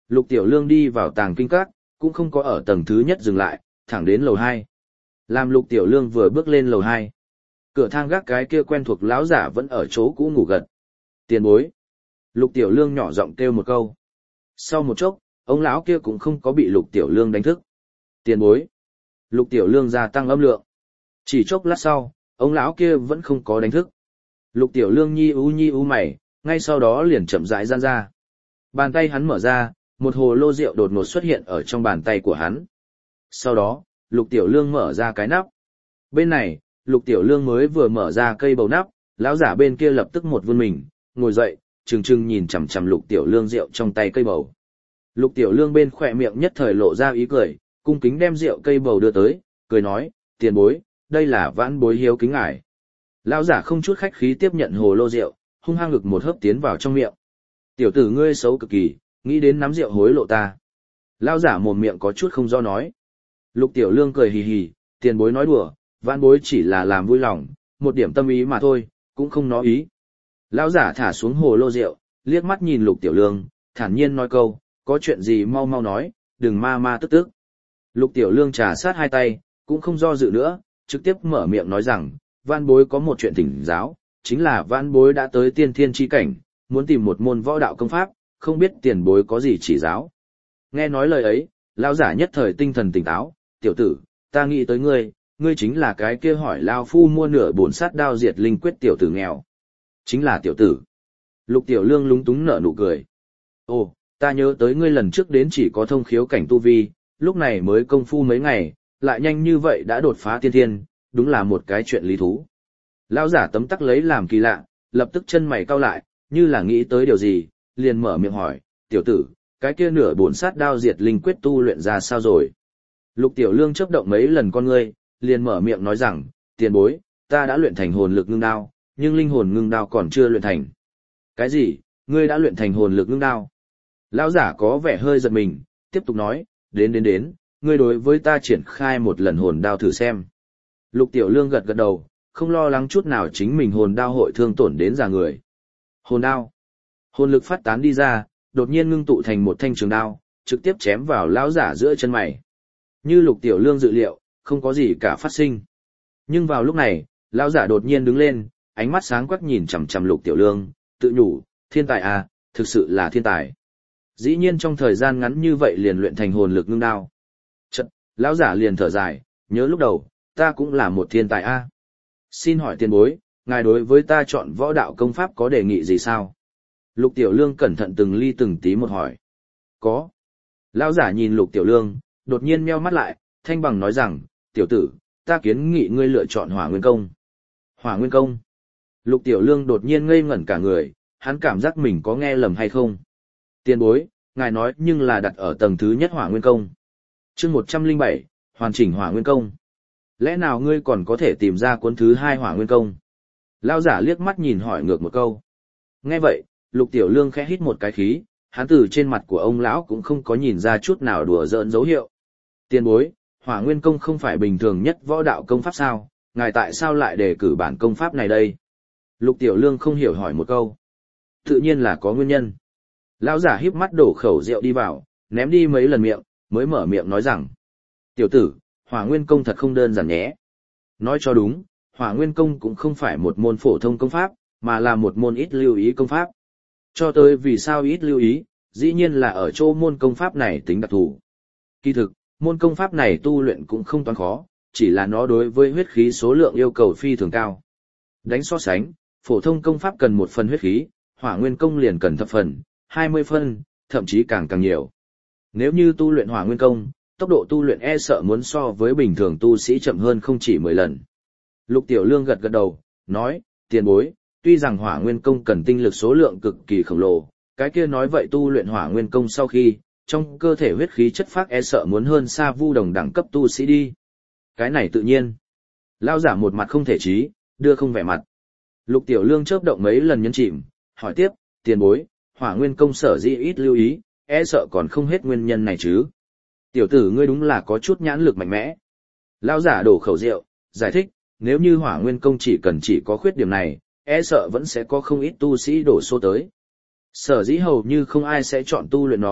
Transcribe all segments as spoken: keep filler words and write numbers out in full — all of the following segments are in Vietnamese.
Lục Tiểu Lương đi vào tàng kinh các, cũng không có ở tầng thứ nhất dừng lại, thẳng đến lầu hai. Làm Lục Tiểu Lương vừa bước lên lầu hai, cửa thang gác cái kia quen thuộc lão giả vẫn ở chỗ cũ ngủ gật. Tiền bối. Lục Tiểu Lương nhỏ giọng kêu một câu. Sau một chốc, ông lão kia cũng không có bị Lục Tiểu Lương đánh thức. Tiền bối. Lục Tiểu Lương gia tăng âm lượng. Chỉ chốc lát sau, ông lão kia vẫn không có đánh thức. Lục Tiểu Lương nhi ú nhi ú mày, ngay sau đó liền chậm rãi giãn ra. Bàn tay hắn mở ra, một hồ lô rượu đột ngột xuất hiện ở trong bàn tay của hắn. Sau đó, Lục Tiểu Lương mở ra cái nắp. Bên này, Lục Tiểu Lương mới vừa mở ra cây bầu nắp, lão giả bên kia lập tức một vươn mình, ngồi dậy, trừng trừng nhìn chằm chằm Lục Tiểu Lương rượu trong tay cây bầu. Lục Tiểu Lương bên khỏe miệng nhất thời lộ ra ý cười, cung kính đem rượu cây bầu đưa tới, cười nói, tiền bối, đây là vãn bối hiếu kính ngài. Lão giả không chút khách khí tiếp nhận hồ lô rượu, hung hăng ngực một hớp tiến vào trong miệng. Tiểu tử ngươi xấu cực kỳ, nghĩ đến nắm rượu hối lộ ta. Lão giả mồm miệng có chút không do nói. Lục Tiểu Lương cười hì hì, tiền bối nói đùa, vãn bối chỉ là làm vui lòng, một điểm tâm ý mà thôi, cũng không nói ý. Lão giả thả xuống hồ lô rượu, liếc mắt nhìn Lục Tiểu Lương, thản nhiên nói câu, có chuyện gì mau mau nói, đừng ma ma tức tức. Lục Tiểu Lương trà sát hai tay, cũng không do dự nữa, trực tiếp mở miệng nói rằng, vãn bối có một chuyện thỉnh giáo, chính là vãn bối đã tới tiên thiên chi cảnh, muốn tìm một môn võ đạo công pháp, không biết tiền bối có gì chỉ giáo. Nghe nói lời ấy, lão giả nhất thời tinh thần tỉnh táo, tiểu tử, ta nghĩ tới ngươi, ngươi chính là cái kia hỏi lao phu mua nửa bổn sát đao diệt linh quyết tiểu tử nghèo. Chính là tiểu tử. Lục Tiểu Lương lúng túng nở nụ cười. Ồ, ta nhớ tới ngươi lần trước đến chỉ có thông khiếu cảnh tu vi, lúc này mới công phu mấy ngày, lại nhanh như vậy đã đột phá tiên thiên, đúng là một cái chuyện lý thú. Lão giả tấm tắc lấy làm kỳ lạ, lập tức chân mày cau lại, như là nghĩ tới điều gì, liền mở miệng hỏi, tiểu tử, cái kia nửa bổn sát đao diệt linh quyết tu luyện ra sao rồi? Lục Tiểu Lương chớp động mấy lần con ngươi, liền mở miệng nói rằng, tiền bối, ta đã luyện thành hồn lực ngưng đao, nhưng linh hồn ngưng đao còn chưa luyện thành. Cái gì? Ngươi đã luyện thành hồn lực ngưng đao? Lão giả có vẻ hơi giật mình, tiếp tục nói, đến đến đến, ngươi đối với ta triển khai một lần hồn đao thử xem. Lục Tiểu Lương gật gật đầu, không lo lắng chút nào chính mình hồn đao hội thương tổn đến già người. Hồn đao. Hồn lực phát tán đi ra, đột nhiên ngưng tụ thành một thanh trường đao, trực tiếp chém vào lão giả giữa chân mày. Như Lục Tiểu Lương dự liệu, không có gì cả phát sinh. Nhưng vào lúc này, lão giả đột nhiên đứng lên, ánh mắt sáng quắc nhìn chằm chằm Lục Tiểu Lương, tự nhủ, thiên tài à, thực sự là thiên tài. Dĩ nhiên trong thời gian ngắn như vậy liền luyện thành hồn lực ngưng đao. Chật, lão giả liền thở dài, nhớ lúc đầu, ta cũng là một thiên tài a. Xin hỏi tiền bối, ngài đối với ta chọn võ đạo công pháp có đề nghị gì sao? Lục Tiểu Lương cẩn thận từng ly từng tí một hỏi. Có. Lão giả nhìn Lục Tiểu Lương, đột nhiên meo mắt lại, thanh bằng nói rằng, tiểu tử, ta kiến nghị ngươi lựa chọn Hỏa Nguyên Công. Hỏa Nguyên Công. Lục Tiểu Lương đột nhiên ngây ngẩn cả người, hắn cảm giác mình có nghe lầm hay không? Tiền bối, ngài nói nhưng là đặt ở tầng thứ nhất Hỏa Nguyên Công. Chương một trăm lẻ bảy, hoàn chỉnh Hỏa Nguyên Công. Lẽ nào ngươi còn có thể tìm ra cuốn thứ hai Hỏa Nguyên Công? Lão giả liếc mắt nhìn hỏi ngược một câu. Nghe vậy, Lục Tiểu Lương khẽ hít một cái khí, hắn từ trên mặt của ông lão cũng không có nhìn ra chút nào đùa giỡn dấu hiệu. Tiền bối, Hỏa Nguyên Công không phải bình thường nhất võ đạo công pháp sao, ngài tại sao lại đề cử bản công pháp này đây? Lục Tiểu Lương không hiểu hỏi một câu. Tự nhiên là có nguyên nhân. Lão giả híp mắt đổ khẩu rượu đi vào, ném đi mấy lần miệng, mới mở miệng nói rằng. Tiểu tử, Hỏa Nguyên Công thật không đơn giản nhé. Nói cho đúng, Hỏa Nguyên Công cũng không phải một môn phổ thông công pháp, mà là một môn ít lưu ý công pháp. Cho tới vì sao ít lưu ý, dĩ nhiên là ở chỗ môn công pháp này tính đặc thù. Kỳ thực, môn công pháp này tu luyện cũng không toán khó, chỉ là nó đối với huyết khí số lượng yêu cầu phi thường cao. Đánh so sánh, phổ thông công pháp cần một phần huyết khí, Hỏa Nguyên Công liền cần thập phần, hai mươi phân, thậm chí càng càng nhiều. Nếu như tu luyện Hỏa Nguyên Công, tốc độ tu luyện e sợ muốn so với bình thường tu sĩ chậm hơn không chỉ mười lần. Lục Tiểu Lương gật gật đầu, nói, tiền bối, tuy rằng Hỏa Nguyên Công cần tinh lực số lượng cực kỳ khổng lồ, cái kia nói vậy tu luyện Hỏa Nguyên Công sau khi, trong cơ thể huyết khí chất phác e sợ muốn hơn xa vu đồng đẳng cấp tu sĩ đi. Cái này tự nhiên. Lão giả một mặt không thể trí, đưa không vẻ mặt. Lục Tiểu Lương chớp động mấy lần nhấn chìm, hỏi tiếp, tiền bối, Hỏa Nguyên Công sở dĩ ít lưu ý, e sợ còn không hết nguyên nhân này chứ. Tiểu tử ngươi đúng là có chút nhãn lực mạnh mẽ. Lão giả đổ khẩu rượu, giải thích, nếu như Hỏa Nguyên Công chỉ cần chỉ có khuyết điểm này, e sợ vẫn sẽ có không ít tu sĩ đổ xô tới. Sở dĩ hầu như không ai sẽ chọn tu luyện nó,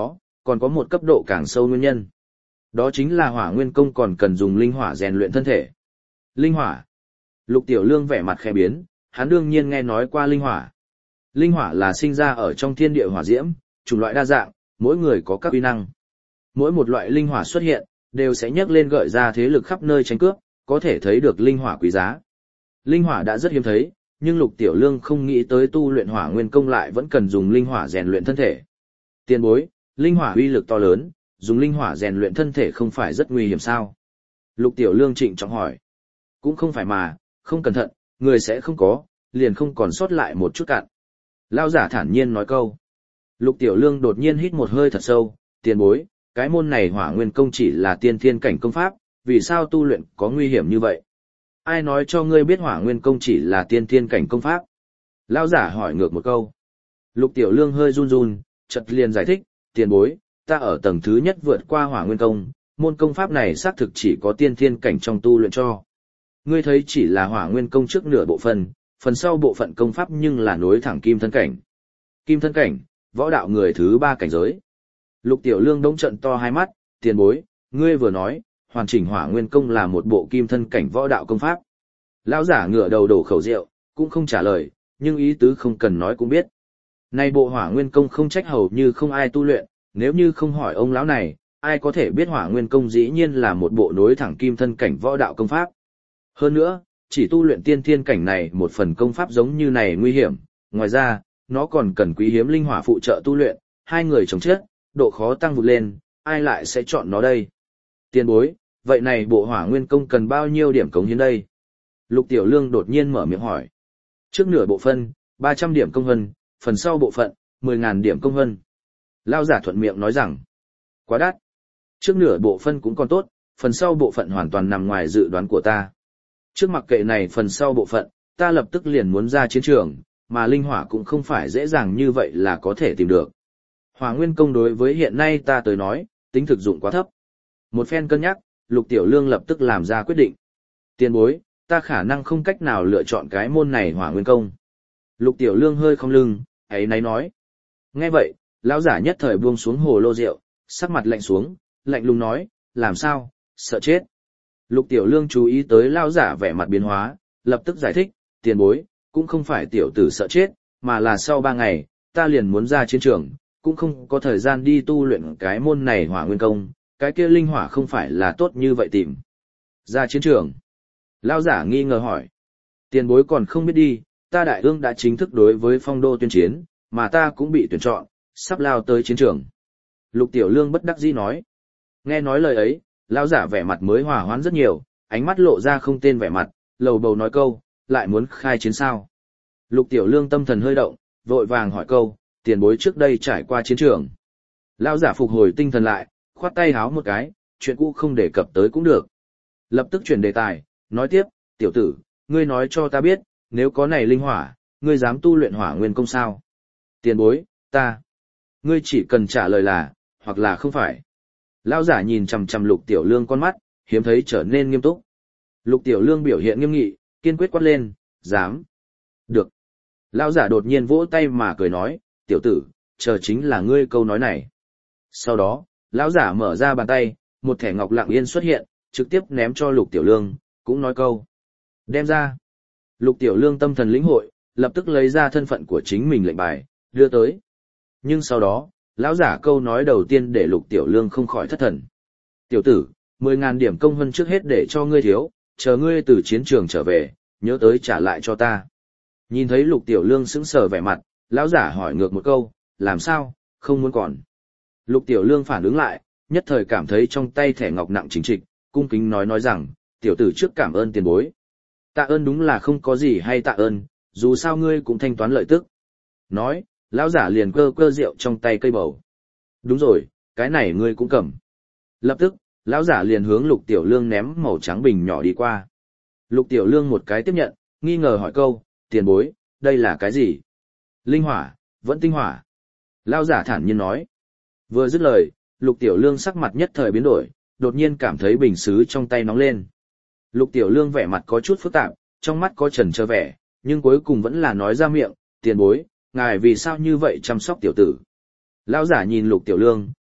còn có một cấp độ càng sâu nguyên nhân. Đó chính là hỏa nguyên công còn cần dùng linh hỏa rèn luyện thân thể. Linh hỏa. Lục Tiểu Lương vẻ mặt khẽ biến, hắn đương nhiên nghe nói qua linh hỏa. Linh hỏa là sinh ra ở trong thiên địa hỏa diễm, chủng loại đa dạng, mỗi người có các uy năng. Mỗi một loại linh hỏa xuất hiện, đều sẽ nhấc lên gợi ra thế lực khắp nơi tranh cướp, có thể thấy được linh hỏa quý giá. Linh hỏa đã rất hiếm thấy, nhưng Lục Tiểu Lương không nghĩ tới tu luyện hỏa nguyên công lại vẫn cần dùng linh hỏa rèn luyện thân thể. Tiền bối, linh hỏa uy lực to lớn, dùng linh hỏa rèn luyện thân thể không phải rất nguy hiểm sao? Lục Tiểu Lương trịnh trọng hỏi. Cũng không phải mà, không cẩn thận, người sẽ không có, liền không còn sót lại một chút cạn. Lão giả thản nhiên nói câu. Lục Tiểu Lương đột nhiên hít một hơi thật sâu, tiền bối, cái môn này hỏa nguyên công chỉ là tiên thiên cảnh công pháp, vì sao tu luyện có nguy hiểm như vậy? Ai nói cho ngươi biết hỏa nguyên công chỉ là tiên thiên cảnh công pháp? Lão giả hỏi ngược một câu. Lục Tiểu Lương hơi run run, chợt liền giải thích, tiền bối, ta ở tầng thứ nhất vượt qua hỏa nguyên công, môn công pháp này xác thực chỉ có tiên thiên cảnh trong tu luyện cho. Ngươi thấy chỉ là hỏa nguyên công trước nửa bộ phận, phần sau bộ phận công pháp nhưng là nối thẳng kim thân cảnh. Kim thân cảnh, võ đạo người thứ ba cảnh giới. Lục Tiểu Lương đống trận to hai mắt, tiền bối, ngươi vừa nói, hoàn chỉnh hỏa nguyên công là một bộ kim thân cảnh võ đạo công pháp. Lão giả ngửa đầu đổ khẩu rượu, cũng không trả lời, nhưng ý tứ không cần nói cũng biết. Này bộ hỏa nguyên công không trách hầu như không ai tu luyện, nếu như không hỏi ông lão này, ai có thể biết hỏa nguyên công dĩ nhiên là một bộ nối thẳng kim thân cảnh võ đạo công pháp. Hơn nữa, chỉ tu luyện tiên thiên cảnh này một phần công pháp giống như này nguy hiểm, ngoài ra, nó còn cần quý hiếm linh hỏa phụ trợ tu luyện, hai người chồng chết, độ khó tăng vụt lên, ai lại sẽ chọn nó đây? Tiền bối, vậy này bộ hỏa nguyên công cần bao nhiêu điểm cống hiến đây? Lục Tiểu Lương đột nhiên mở miệng hỏi. Trước nửa bộ phân, ba trăm điểm công hân, phần sau bộ phận, mười nghìn điểm công hân. Lao giả thuận miệng nói rằng, quá đắt. Trước nửa bộ phân cũng còn tốt, phần sau bộ phận hoàn toàn nằm ngoài dự đoán của ta. Trước mặc kệ này phần sau bộ phận, ta lập tức liền muốn ra chiến trường, mà linh hỏa cũng không phải dễ dàng như vậy là có thể tìm được. Hỏa nguyên công đối với hiện nay ta tới nói, tính thực dụng quá thấp. Một phen cân nhắc, Lục Tiểu Lương lập tức làm ra quyết định. Tiền bối, ta khả năng không cách nào lựa chọn cái môn này hỏa nguyên công. Lục Tiểu Lương hơi không lưng, ấy nấy nói. Nghe vậy, lão giả nhất thời buông xuống hồ lô rượu, sắc mặt lạnh xuống, lạnh lùng nói, làm sao, sợ chết. Lục Tiểu Lương chú ý tới lão giả vẻ mặt biến hóa, lập tức giải thích, tiền bối, cũng không phải tiểu tử sợ chết, mà là sau ba ngày, ta liền muốn ra chiến trường, cũng không có thời gian đi tu luyện cái môn này hỏa nguyên công, cái kia linh hỏa không phải là tốt như vậy tìm. Ra chiến trường. Lão giả nghi ngờ hỏi. Tiền bối còn không biết đi, ta đại ương đã chính thức đối với phong đô tuyên chiến, mà ta cũng bị tuyển chọn, sắp lao tới chiến trường. Lục Tiểu Lương bất đắc dĩ nói. Nghe nói lời ấy, lão giả vẻ mặt mới hòa hoãn rất nhiều, ánh mắt lộ ra không tên vẻ mặt, lầu bầu nói câu, lại muốn khai chiến sao. Lục Tiểu Lương tâm thần hơi động, vội vàng hỏi câu, tiền bối trước đây trải qua chiến trường. Lão giả phục hồi tinh thần lại, khoát tay háo một cái, chuyện cũ không đề cập tới cũng được. Lập tức chuyển đề tài, nói tiếp, tiểu tử, ngươi nói cho ta biết, nếu có này linh hỏa, ngươi dám tu luyện hỏa nguyên công sao? Tiền bối, ta. Ngươi chỉ cần trả lời là, hoặc là không phải. Lão giả nhìn chằm chằm Lục Tiểu Lương con mắt, hiếm thấy trở nên nghiêm túc. Lục Tiểu Lương biểu hiện nghiêm nghị, kiên quyết quát lên, dám. Được. Lão giả đột nhiên vỗ tay mà cười nói, tiểu tử, chờ chính là ngươi câu nói này. Sau đó, lão giả mở ra bàn tay, một thẻ ngọc lặng yên xuất hiện, trực tiếp ném cho Lục Tiểu Lương, cũng nói câu. Đem ra. Lục Tiểu Lương tâm thần lĩnh hội, lập tức lấy ra thân phận của chính mình lệnh bài, đưa tới. Nhưng sau đó, lão giả câu nói đầu tiên để Lục Tiểu Lương không khỏi thất thần. Tiểu tử, mười ngàn điểm công hơn trước hết để cho ngươi thiếu, chờ ngươi từ chiến trường trở về, nhớ tới trả lại cho ta. Nhìn thấy Lục Tiểu Lương sững sờ vẻ mặt, lão giả hỏi ngược một câu, làm sao, không muốn còn. Lục Tiểu Lương phản ứng lại, nhất thời cảm thấy trong tay thẻ ngọc nặng chính trịch, cung kính nói nói rằng, tiểu tử trước cảm ơn tiền bối. Tạ ơn đúng là không có gì hay tạ ơn, dù sao ngươi cũng thanh toán lợi tức. Nói, lão giả liền cơ cơ rượu trong tay cây bầu. Đúng rồi, cái này ngươi cũng cầm. Lập tức, lão giả liền hướng Lục Tiểu Lương ném màu trắng bình nhỏ đi qua. Lục Tiểu Lương một cái tiếp nhận, nghi ngờ hỏi câu, tiền bối, đây là cái gì? Linh hỏa, vẫn tinh hỏa. Lão giả thản nhiên nói. Vừa dứt lời, Lục Tiểu Lương sắc mặt nhất thời biến đổi, đột nhiên cảm thấy bình sứ trong tay nóng lên. Lục Tiểu Lương vẻ mặt có chút phức tạp, trong mắt có chần chờ vẻ, nhưng cuối cùng vẫn là nói ra miệng, tiền bối, ngài vì sao như vậy chăm sóc tiểu tử. Lão giả nhìn Lục Tiểu Lương,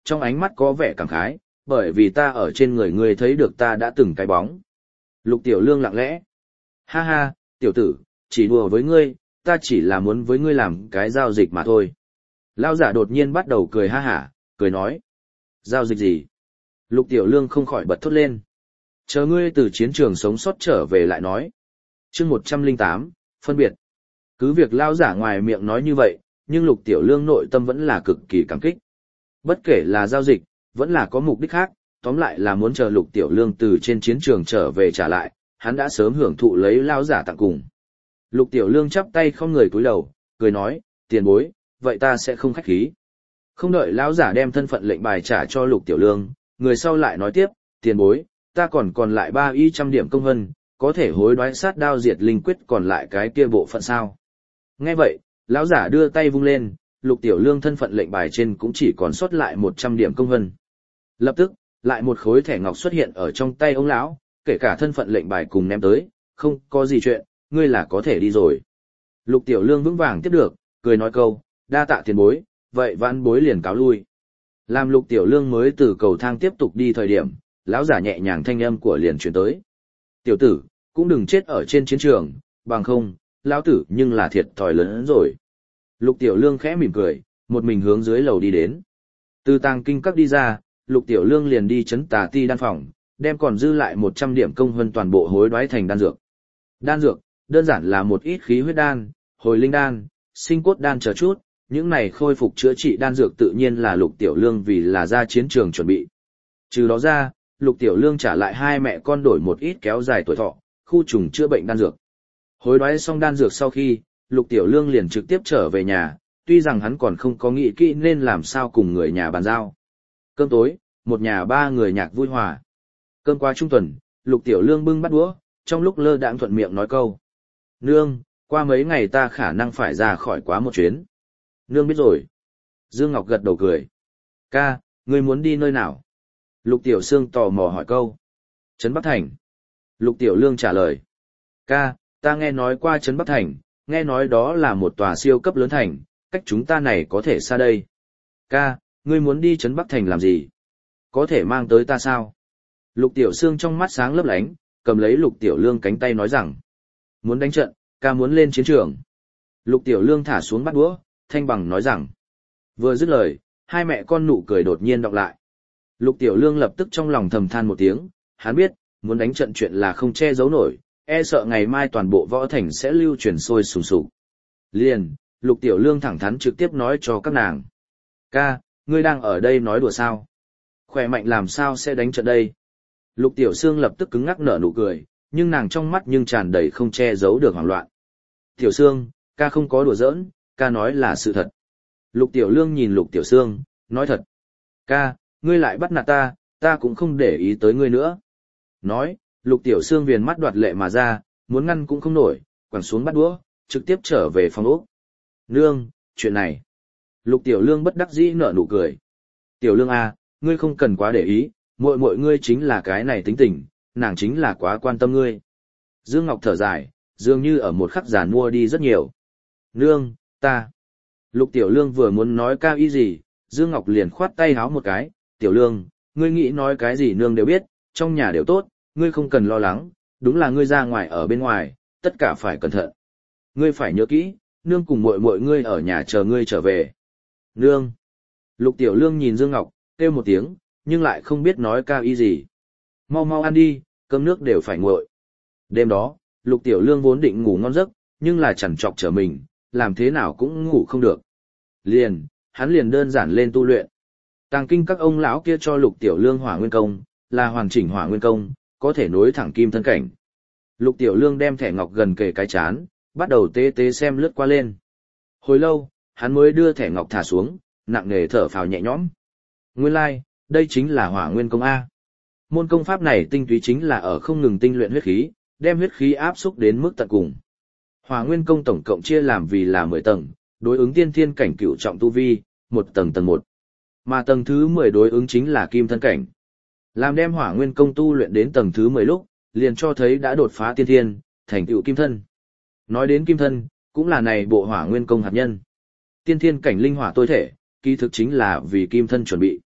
trong ánh mắt có vẻ cảm khái, bởi vì ta ở trên người ngươi thấy được ta đã từng cái bóng. Lục Tiểu Lương lặng lẽ. Ha ha, tiểu tử, chỉ đùa với ngươi, ta chỉ là muốn với ngươi làm cái giao dịch mà thôi. Lão giả đột nhiên bắt đầu cười ha hả, cười nói. Giao dịch gì? Lục Tiểu Lương không khỏi bật thốt lên. Chờ ngươi từ chiến trường sống sót trở về lại nói. Chương một trăm lẻ tám, phân biệt. Cứ việc lão giả ngoài miệng nói như vậy, nhưng Lục Tiểu Lương nội tâm vẫn là cực kỳ cảm kích. Bất kể là giao dịch, vẫn là có mục đích khác, tóm lại là muốn chờ Lục Tiểu Lương từ trên chiến trường trở về trả lại, hắn đã sớm hưởng thụ lấy lão giả tặng cùng. Lục Tiểu Lương chắp tay không người cúi đầu, cười nói, tiền bối, vậy ta sẽ không khách khí. Không đợi lão giả đem thân phận lệnh bài trả cho Lục Tiểu Lương, người sau lại nói tiếp, tiền bối, ta còn còn lại ba y trăm điểm công vân, có thể hối đoái sát đao diệt linh quyết còn lại cái kia bộ phận sao. Nghe vậy, lão giả đưa tay vung lên, Lục Tiểu Lương thân phận lệnh bài trên cũng chỉ còn sót lại một trăm điểm công vân. Lập tức, lại một khối thẻ ngọc xuất hiện ở trong tay ông lão, kể cả thân phận lệnh bài cùng ném tới, không có gì chuyện, ngươi là có thể đi rồi. Lục Tiểu Lương vững vàng tiếp được, cười nói câu, đa tạ tiền bối, vậy vãn bối liền cáo lui. Làm Lục Tiểu Lương mới từ cầu thang tiếp tục đi thời điểm, lão giả nhẹ nhàng thanh âm của liền truyền tới. Tiểu tử, cũng đừng chết ở trên chiến trường, bằng không, lão tử nhưng là thiệt thòi lớn hơn rồi. Lục Tiểu Lương khẽ mỉm cười, một mình hướng dưới lầu đi đến. Từ tàng kinh các đi ra, Lục Tiểu Lương liền đi chấn tà ti đan phòng, đem còn dư lại một trăm điểm công hơn toàn bộ hối đoái thành đan dược. Đan dược, đơn giản là một ít khí huyết đan, hồi linh đan, sinh cốt đan chờ chút, những này khôi phục chữa trị đan dược tự nhiên là Lục Tiểu Lương vì là ra chiến trường chuẩn bị. Trừ đó ra, Lục Tiểu Lương trả lại hai mẹ con đổi một ít kéo dài tuổi thọ, khu trùng chữa bệnh đan dược. Hối đoái xong đan dược sau khi, Lục Tiểu Lương liền trực tiếp trở về nhà, tuy rằng hắn còn không có nghĩ kỹ nên làm sao cùng người nhà bàn giao. Cơm tối, một nhà ba người nhạc vui hòa. Cơm qua trung tuần, Lục Tiểu Lương bưng bát đũa, trong lúc lơ đãng thuận miệng nói câu. Nương, qua mấy ngày ta khả năng phải ra khỏi quá một chuyến. Nương biết rồi. Dương Ngọc gật đầu cười. Ca, ngươi muốn đi nơi nào? Lục Tiểu Sương tò mò hỏi câu. Trấn Bắc Thành. Lục Tiểu Lương trả lời. Ca, ta nghe nói qua Trấn Bắc Thành, nghe nói đó là một tòa siêu cấp lớn thành, cách chúng ta này có thể xa đây. Ca, ngươi muốn đi Trấn Bắc Thành làm gì? Có thể mang tới ta sao? Lục Tiểu Sương trong mắt sáng lấp lánh, cầm lấy Lục Tiểu Lương cánh tay nói rằng. Muốn đánh trận, ca muốn lên chiến trường. Lục Tiểu Lương thả xuống bát đũa, thanh bằng nói rằng. Vừa dứt lời, hai mẹ con nụ cười đột nhiên đọc lại. Lục Tiểu Lương lập tức trong lòng thầm than một tiếng, hắn biết, muốn đánh trận chuyện là không che giấu nổi, e sợ ngày mai toàn bộ võ thành sẽ lưu truyền sôi sùng sục. Liền, Lục Tiểu Lương thẳng thắn trực tiếp nói cho các nàng. Ca, ngươi đang ở đây nói đùa sao? Khỏe mạnh làm sao sẽ đánh trận đây? Lục Tiểu Sương lập tức cứng ngắc nở nụ cười, nhưng nàng trong mắt nhưng tràn đầy không che giấu được hoảng loạn. Tiểu Sương, ca không có đùa giỡn, ca nói là sự thật. Lục Tiểu Lương nhìn Lục Tiểu Sương, nói thật. Ca, ngươi lại bắt nạt ta, ta cũng không để ý tới ngươi nữa. Nói, Lục Tiểu Sương viền mắt đoạt lệ mà ra, muốn ngăn cũng không nổi, quẳng xuống bắt đũa, trực tiếp trở về phòng ốc. Nương, chuyện này. Lục Tiểu Lương bất đắc dĩ nở nụ cười. Tiểu Lương à, ngươi không cần quá để ý, muội muội ngươi chính là cái này tính tình, nàng chính là quá quan tâm ngươi. Dương Ngọc thở dài, dường như ở một khắc giàn mua đi rất nhiều. Nương, ta. Lục Tiểu Lương vừa muốn nói cao ý gì, Dương Ngọc liền khoát tay háo một cái. Tiểu Lương, ngươi nghĩ nói cái gì nương đều biết, trong nhà đều tốt, ngươi không cần lo lắng, đúng là ngươi ra ngoài ở bên ngoài, tất cả phải cẩn thận. Ngươi phải nhớ kỹ, nương cùng muội muội ngươi ở nhà chờ ngươi trở về. Nương. Lục Tiểu Lương nhìn Dương Ngọc, kêu một tiếng, nhưng lại không biết nói cao ý gì. Mau mau ăn đi, cơm nước đều phải nguội. Đêm đó, Lục Tiểu Lương vốn định ngủ ngon giấc, nhưng là chằn trọc trở mình, làm thế nào cũng ngủ không được. Liền, hắn liền đơn giản lên tu luyện. Tàng kinh các ông lão kia cho Lục Tiểu Lương Hỏa Nguyên Công, là hoàn chỉnh Hỏa Nguyên Công, có thể nối thẳng kim thân cảnh. Lục Tiểu Lương đem thẻ ngọc gần kề cái chán, bắt đầu tê tê xem lướt qua lên. Hồi lâu, hắn mới đưa thẻ ngọc thả xuống, nặng nề thở phào nhẹ nhõm. Nguyên lai, like, đây chính là Hỏa Nguyên Công A. Môn công pháp này tinh túy chính là ở không ngừng tinh luyện huyết khí, đem huyết khí áp xúc đến mức tận cùng. Hỏa Nguyên Công tổng cộng chia làm vì là mười tầng, đối ứng tiên thiên cảnh cửu trọng tu vi, một tầng tầng một. Mà tầng thứ mười đối ứng chính là kim thân cảnh. Làm đem Hỏa Nguyên Công tu luyện đến tầng thứ mười lúc, liền cho thấy đã đột phá tiên thiên, thành tựu kim thân. Nói đến kim thân, cũng là này bộ Hỏa Nguyên Công hạt nhân. Tiên thiên cảnh linh hỏa tối thể, kỳ thực chính là vì kim thân chuẩn bị.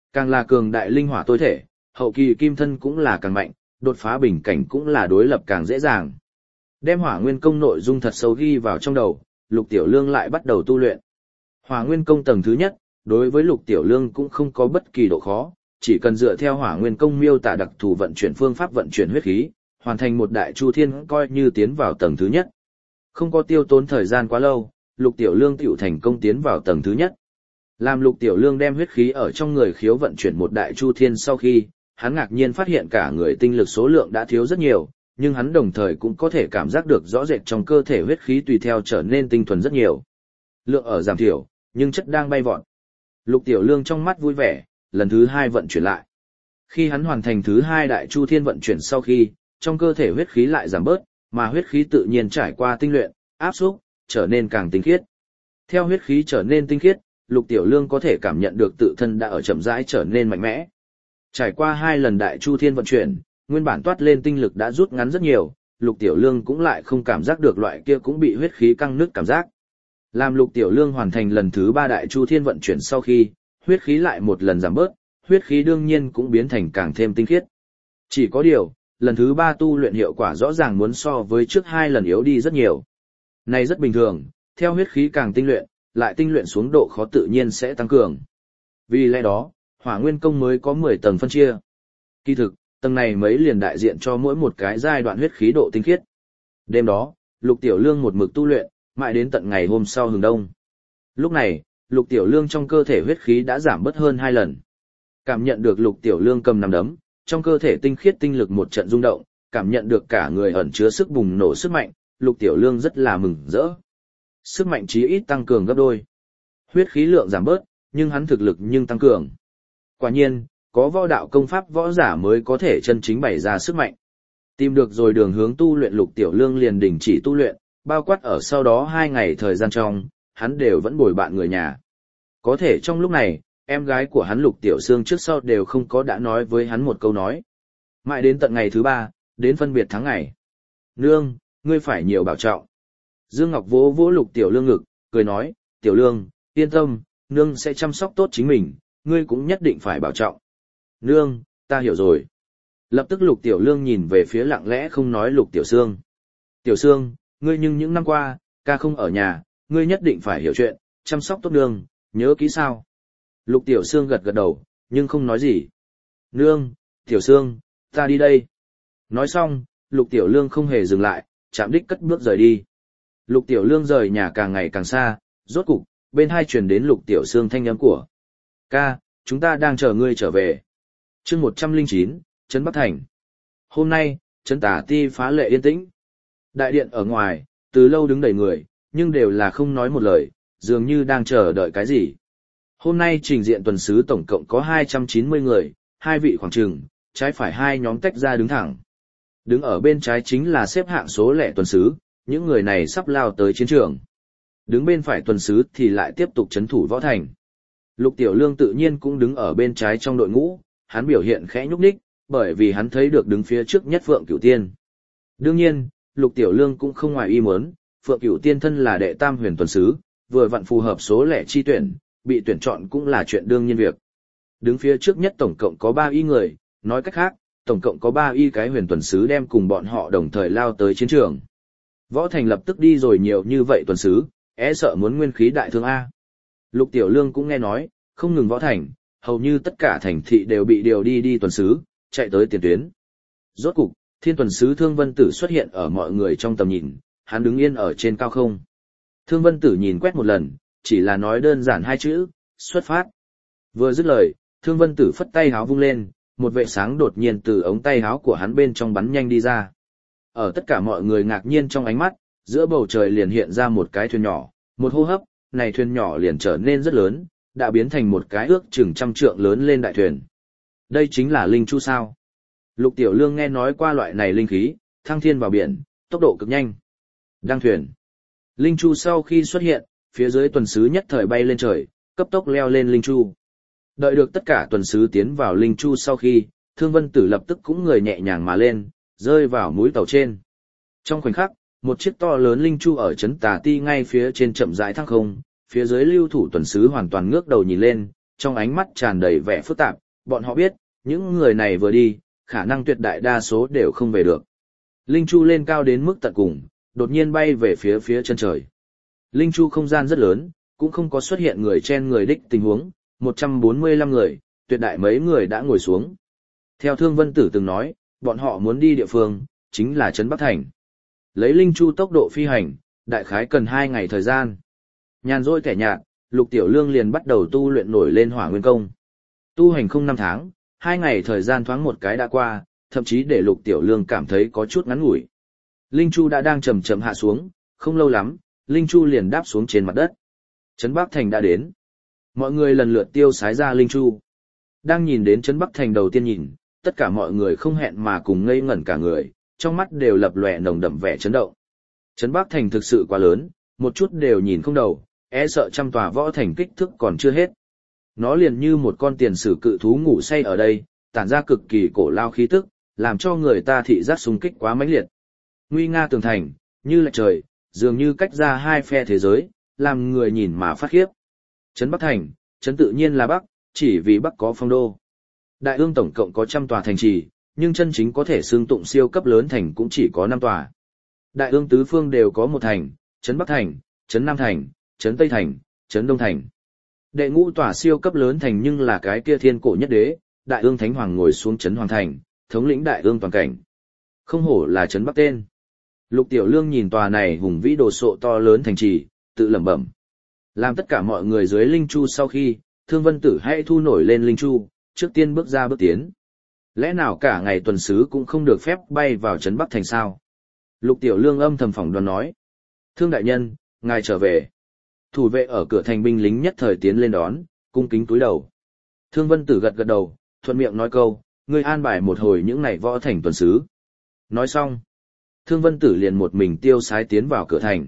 Càng là cường đại linh hỏa tối thể, hậu kỳ kim thân cũng là càng mạnh, đột phá bình cảnh cũng là đối lập càng dễ dàng. Đem Hỏa Nguyên Công nội dung thật sâu ghi vào trong đầu, Lục Tiểu Lương lại bắt đầu tu luyện. Hỏa Nguyên Công tầng thứ nhất, đối với Lục Tiểu Lương cũng không có bất kỳ độ khó, chỉ cần dựa theo Hỏa Nguyên Công miêu tả đặc thù vận chuyển phương pháp vận chuyển huyết khí, hoàn thành một đại chu thiên coi như tiến vào tầng thứ nhất. Không có tiêu tốn thời gian quá lâu, Lục Tiểu Lương tiểu thành công tiến vào tầng thứ nhất. Làm Lục Tiểu Lương đem huyết khí ở trong người khiếu vận chuyển một đại chu thiên sau khi, hắn ngạc nhiên phát hiện cả người tinh lực số lượng đã thiếu rất nhiều, nhưng hắn đồng thời cũng có thể cảm giác được rõ rệt trong cơ thể huyết khí tùy theo trở nên tinh thuần rất nhiều. Lượng ở giảm thiểu, nhưng chất đang bay vọt. Lục Tiểu Lương trong mắt vui vẻ, lần thứ hai vận chuyển lại. Khi hắn hoàn thành thứ hai đại chu thiên vận chuyển sau khi, trong cơ thể huyết khí lại giảm bớt, mà huyết khí tự nhiên trải qua tinh luyện, áp xúc, trở nên càng tinh khiết. Theo huyết khí trở nên tinh khiết, Lục Tiểu Lương có thể cảm nhận được tự thân đã ở chậm rãi trở nên mạnh mẽ. Trải qua hai lần đại chu thiên vận chuyển, nguyên bản toát lên tinh lực đã rút ngắn rất nhiều, Lục Tiểu Lương cũng lại không cảm giác được loại kia cũng bị huyết khí căng nứt cảm giác. Làm Lục Tiểu Lương hoàn thành lần thứ ba đại chu thiên vận chuyển sau khi, huyết khí lại một lần giảm bớt, huyết khí đương nhiên cũng biến thành càng thêm tinh khiết. Chỉ có điều, lần thứ ba tu luyện hiệu quả rõ ràng muốn so với trước hai lần yếu đi rất nhiều. Này rất bình thường, theo huyết khí càng tinh luyện, lại tinh luyện xuống độ khó tự nhiên sẽ tăng cường. Vì lẽ đó, Hỏa Nguyên Công mới có mười tầng phân chia. Kỳ thực, tầng này mấy liền đại diện cho mỗi một cái giai đoạn huyết khí độ tinh khiết. Đêm đó, Lục Tiểu Lương một mực tu luyện, mãi đến tận ngày hôm sau hừng đông. Lúc này, Lục Tiểu Lương trong cơ thể huyết khí đã giảm bớt hơn hai lần. Cảm nhận được Lục Tiểu Lương cầm nắm đấm, trong cơ thể tinh khiết tinh lực một trận rung động, cảm nhận được cả người ẩn chứa sức bùng nổ sức mạnh, Lục Tiểu Lương rất là mừng rỡ. Sức mạnh chí ít tăng cường gấp đôi. Huyết khí lượng giảm bớt, nhưng hắn thực lực nhưng tăng cường. Quả nhiên, có võ đạo công pháp võ giả mới có thể chân chính bày ra sức mạnh. Tìm được rồi đường hướng tu luyện, Lục Tiểu Lương liền đình chỉ tu luyện, bao quát ở sau đó hai ngày thời gian trong, hắn đều vẫn bồi bạn người nhà. Có thể trong lúc này, em gái của hắn Lục Tiểu Sương trước sau đều không có đã nói với hắn một câu nói. Mãi đến tận ngày thứ ba, đến phân biệt tháng ngày. Nương, ngươi phải nhiều bảo trọng. Dương Ngọc vỗ vỗ Lục Tiểu Lương ngực, cười nói, Tiểu Lương, yên tâm, nương sẽ chăm sóc tốt chính mình, ngươi cũng nhất định phải bảo trọng. Nương, ta hiểu rồi. Lập tức Lục Tiểu Lương nhìn về phía lặng lẽ không nói Lục Tiểu Sương. Tiểu Sương, ngươi nhưng những năm qua, ca không ở nhà, ngươi nhất định phải hiểu chuyện, chăm sóc tốt nương, nhớ kỹ sao. Lục Tiểu Sương gật gật đầu, nhưng không nói gì. Nương, Tiểu Sương, ta đi đây. Nói xong, Lục Tiểu Lương không hề dừng lại, chạm đích cất bước rời đi. Lục Tiểu Lương rời nhà càng ngày càng xa, rốt cục, bên hai truyền đến Lục Tiểu Sương thanh âm của. Ca, chúng ta đang chờ ngươi trở về. Chương một trăm lẻ chín, Trấn Bắc Thành. Hôm nay, Trấn Tả Ti phá lệ yên tĩnh. Đại điện ở ngoài, từ lâu đứng đầy người, nhưng đều là không nói một lời, dường như đang chờ đợi cái gì. Hôm nay trình diện tuần sứ tổng cộng có hai trăm chín mươi người, hai vị khoảng trừng, trái phải hai nhóm tách ra đứng thẳng. Đứng ở bên trái chính là xếp hạng số lẻ tuần sứ, những người này sắp lao tới chiến trường. Đứng bên phải tuần sứ thì lại tiếp tục trấn thủ võ thành. Lục Tiểu Lương tự nhiên cũng đứng ở bên trái trong đội ngũ, hắn biểu hiện khẽ nhúc nhích, bởi vì hắn thấy được đứng phía trước nhất Phượng Cửu Tiên. Đương nhiên, Lục Tiểu Lương cũng không ngoài ý muốn, Phượng Cửu Tiên thân là đệ tam huyền tuần sứ, vừa vặn phù hợp số lẻ chi tuyển, bị tuyển chọn cũng là chuyện đương nhiên việc. Đứng phía trước nhất tổng cộng có ba y người, nói cách khác, tổng cộng có ba y cái huyền tuần sứ đem cùng bọn họ đồng thời lao tới chiến trường. Võ thành lập tức đi rồi nhiều như vậy tuần sứ, e sợ muốn nguyên khí đại thương A. Lục Tiểu Lương cũng nghe nói, không ngừng võ thành, hầu như tất cả thành thị đều bị điều đi đi tuần sứ, chạy tới tiền tuyến. Rốt cục, thiên tuần sứ Thương Vân Tử xuất hiện ở mọi người trong tầm nhìn, hắn đứng yên ở trên cao không. Thương Vân Tử nhìn quét một lần, chỉ là nói đơn giản hai chữ, xuất phát. Vừa dứt lời, Thương Vân Tử phất tay háo vung lên, một vệ sáng đột nhiên từ ống tay háo của hắn bên trong bắn nhanh đi ra. Ở tất cả mọi người ngạc nhiên trong ánh mắt, giữa bầu trời liền hiện ra một cái thuyền nhỏ, một hô hấp, này thuyền nhỏ liền trở nên rất lớn, đã biến thành một cái ước chừng trăm trượng lớn lên đại thuyền. Đây chính là linh chu sao? Lục Tiểu Lương nghe nói qua loại này linh khí, thăng thiên vào biển, tốc độ cực nhanh. Đăng thuyền. Linh chu sau khi xuất hiện, phía dưới tuần sứ nhất thời bay lên trời, cấp tốc leo lên linh chu. Đợi được tất cả tuần sứ tiến vào linh chu sau khi, Thương Vân Tử lập tức cũng người nhẹ nhàng mà lên, rơi vào mũi tàu trên. Trong khoảnh khắc, một chiếc to lớn linh chu ở Trấn Tà Ti ngay phía trên chậm rãi thăng không, phía dưới lưu thủ tuần sứ hoàn toàn ngước đầu nhìn lên, trong ánh mắt tràn đầy vẻ phức tạp, bọn họ biết, những người này vừa đi, khả năng tuyệt đại đa số đều không về được. Linh Chu lên cao đến mức tận cùng, đột nhiên bay về phía phía chân trời. Linh Chu không gian rất lớn, cũng không có xuất hiện người chen người đích tình huống, một trăm bốn mươi lăm người, tuyệt đại mấy người đã ngồi xuống. Theo Thương Vân Tử từng nói, bọn họ muốn đi địa phương, chính là Trấn Bắc Thành. Lấy Linh Chu tốc độ phi hành, đại khái cần hai ngày thời gian. Nhàn rỗi kẻ nhạt, Lục Tiểu Lương liền bắt đầu tu luyện nổi lên Hỏa Nguyên Công. Tu hành không năm tháng, hai ngày thời gian thoáng một cái đã qua, thậm chí để Lục Tiểu Lương cảm thấy có chút ngắn ngủi. Linh Chu đã đang chậm chậm hạ xuống, không lâu lắm, Linh Chu liền đáp xuống trên mặt đất. Trấn Bắc Thành đã đến. Mọi người lần lượt tiêu sái ra Linh Chu. Đang nhìn đến Trấn Bắc Thành đầu tiên nhìn, tất cả mọi người không hẹn mà cùng ngây ngẩn cả người, trong mắt đều lập lòe nồng đậm vẻ chấn động. Trấn Bắc Thành thực sự quá lớn, một chút đều nhìn không đầu, e sợ trăm tòa võ thành kích thước còn chưa hết. Nó liền như một con tiền sử cự thú ngủ say ở đây, tản ra cực kỳ cổ lao khí tức, làm cho người ta thị giác xung kích quá mãnh liệt. Nguy nga tường thành, như lệch trời, dường như cách ra hai phe thế giới, làm người nhìn mà phát khiếp. Trấn Bắc Thành, trấn tự nhiên là Bắc, chỉ vì Bắc có phong đô. Đại Ương tổng cộng có trăm tòa thành trì, nhưng chân chính có thể xương tụng siêu cấp lớn thành cũng chỉ có năm tòa. Đại Ương tứ phương đều có một thành, Trấn Bắc Thành, Trấn Nam Thành, Trấn Tây Thành, Trấn Đông Thành. Đệ ngũ tòa siêu cấp lớn thành nhưng là cái kia thiên cổ nhất đế, Đại Ương Thánh Hoàng ngồi xuống Trấn Hoàng Thành, thống lĩnh Đại Ương toàn cảnh. Không hổ là Trấn Bắc tên. Lục Tiểu Lương nhìn tòa này hùng vĩ đồ sộ to lớn thành trì, tự lẩm bẩm. Làm tất cả mọi người dưới Linh Chu sau khi, Thương Vân Tử hãy thu nổi lên Linh Chu, trước tiên bước ra bước tiến. Lẽ nào cả ngày tuần sứ cũng không được phép bay vào Trấn Bắc Thành sao? Lục Tiểu Lương âm thầm phỏng đoán nói. Thương đại nhân, ngài trở về. Thủ vệ ở cửa thành binh lính nhất thời tiến lên đón, cung kính cúi đầu. Thương Vân Tử gật gật đầu, thuận miệng nói câu, ngươi an bài một hồi những này võ thành tuần sứ. Nói xong, Thương Vân Tử liền một mình tiêu sái tiến vào cửa thành.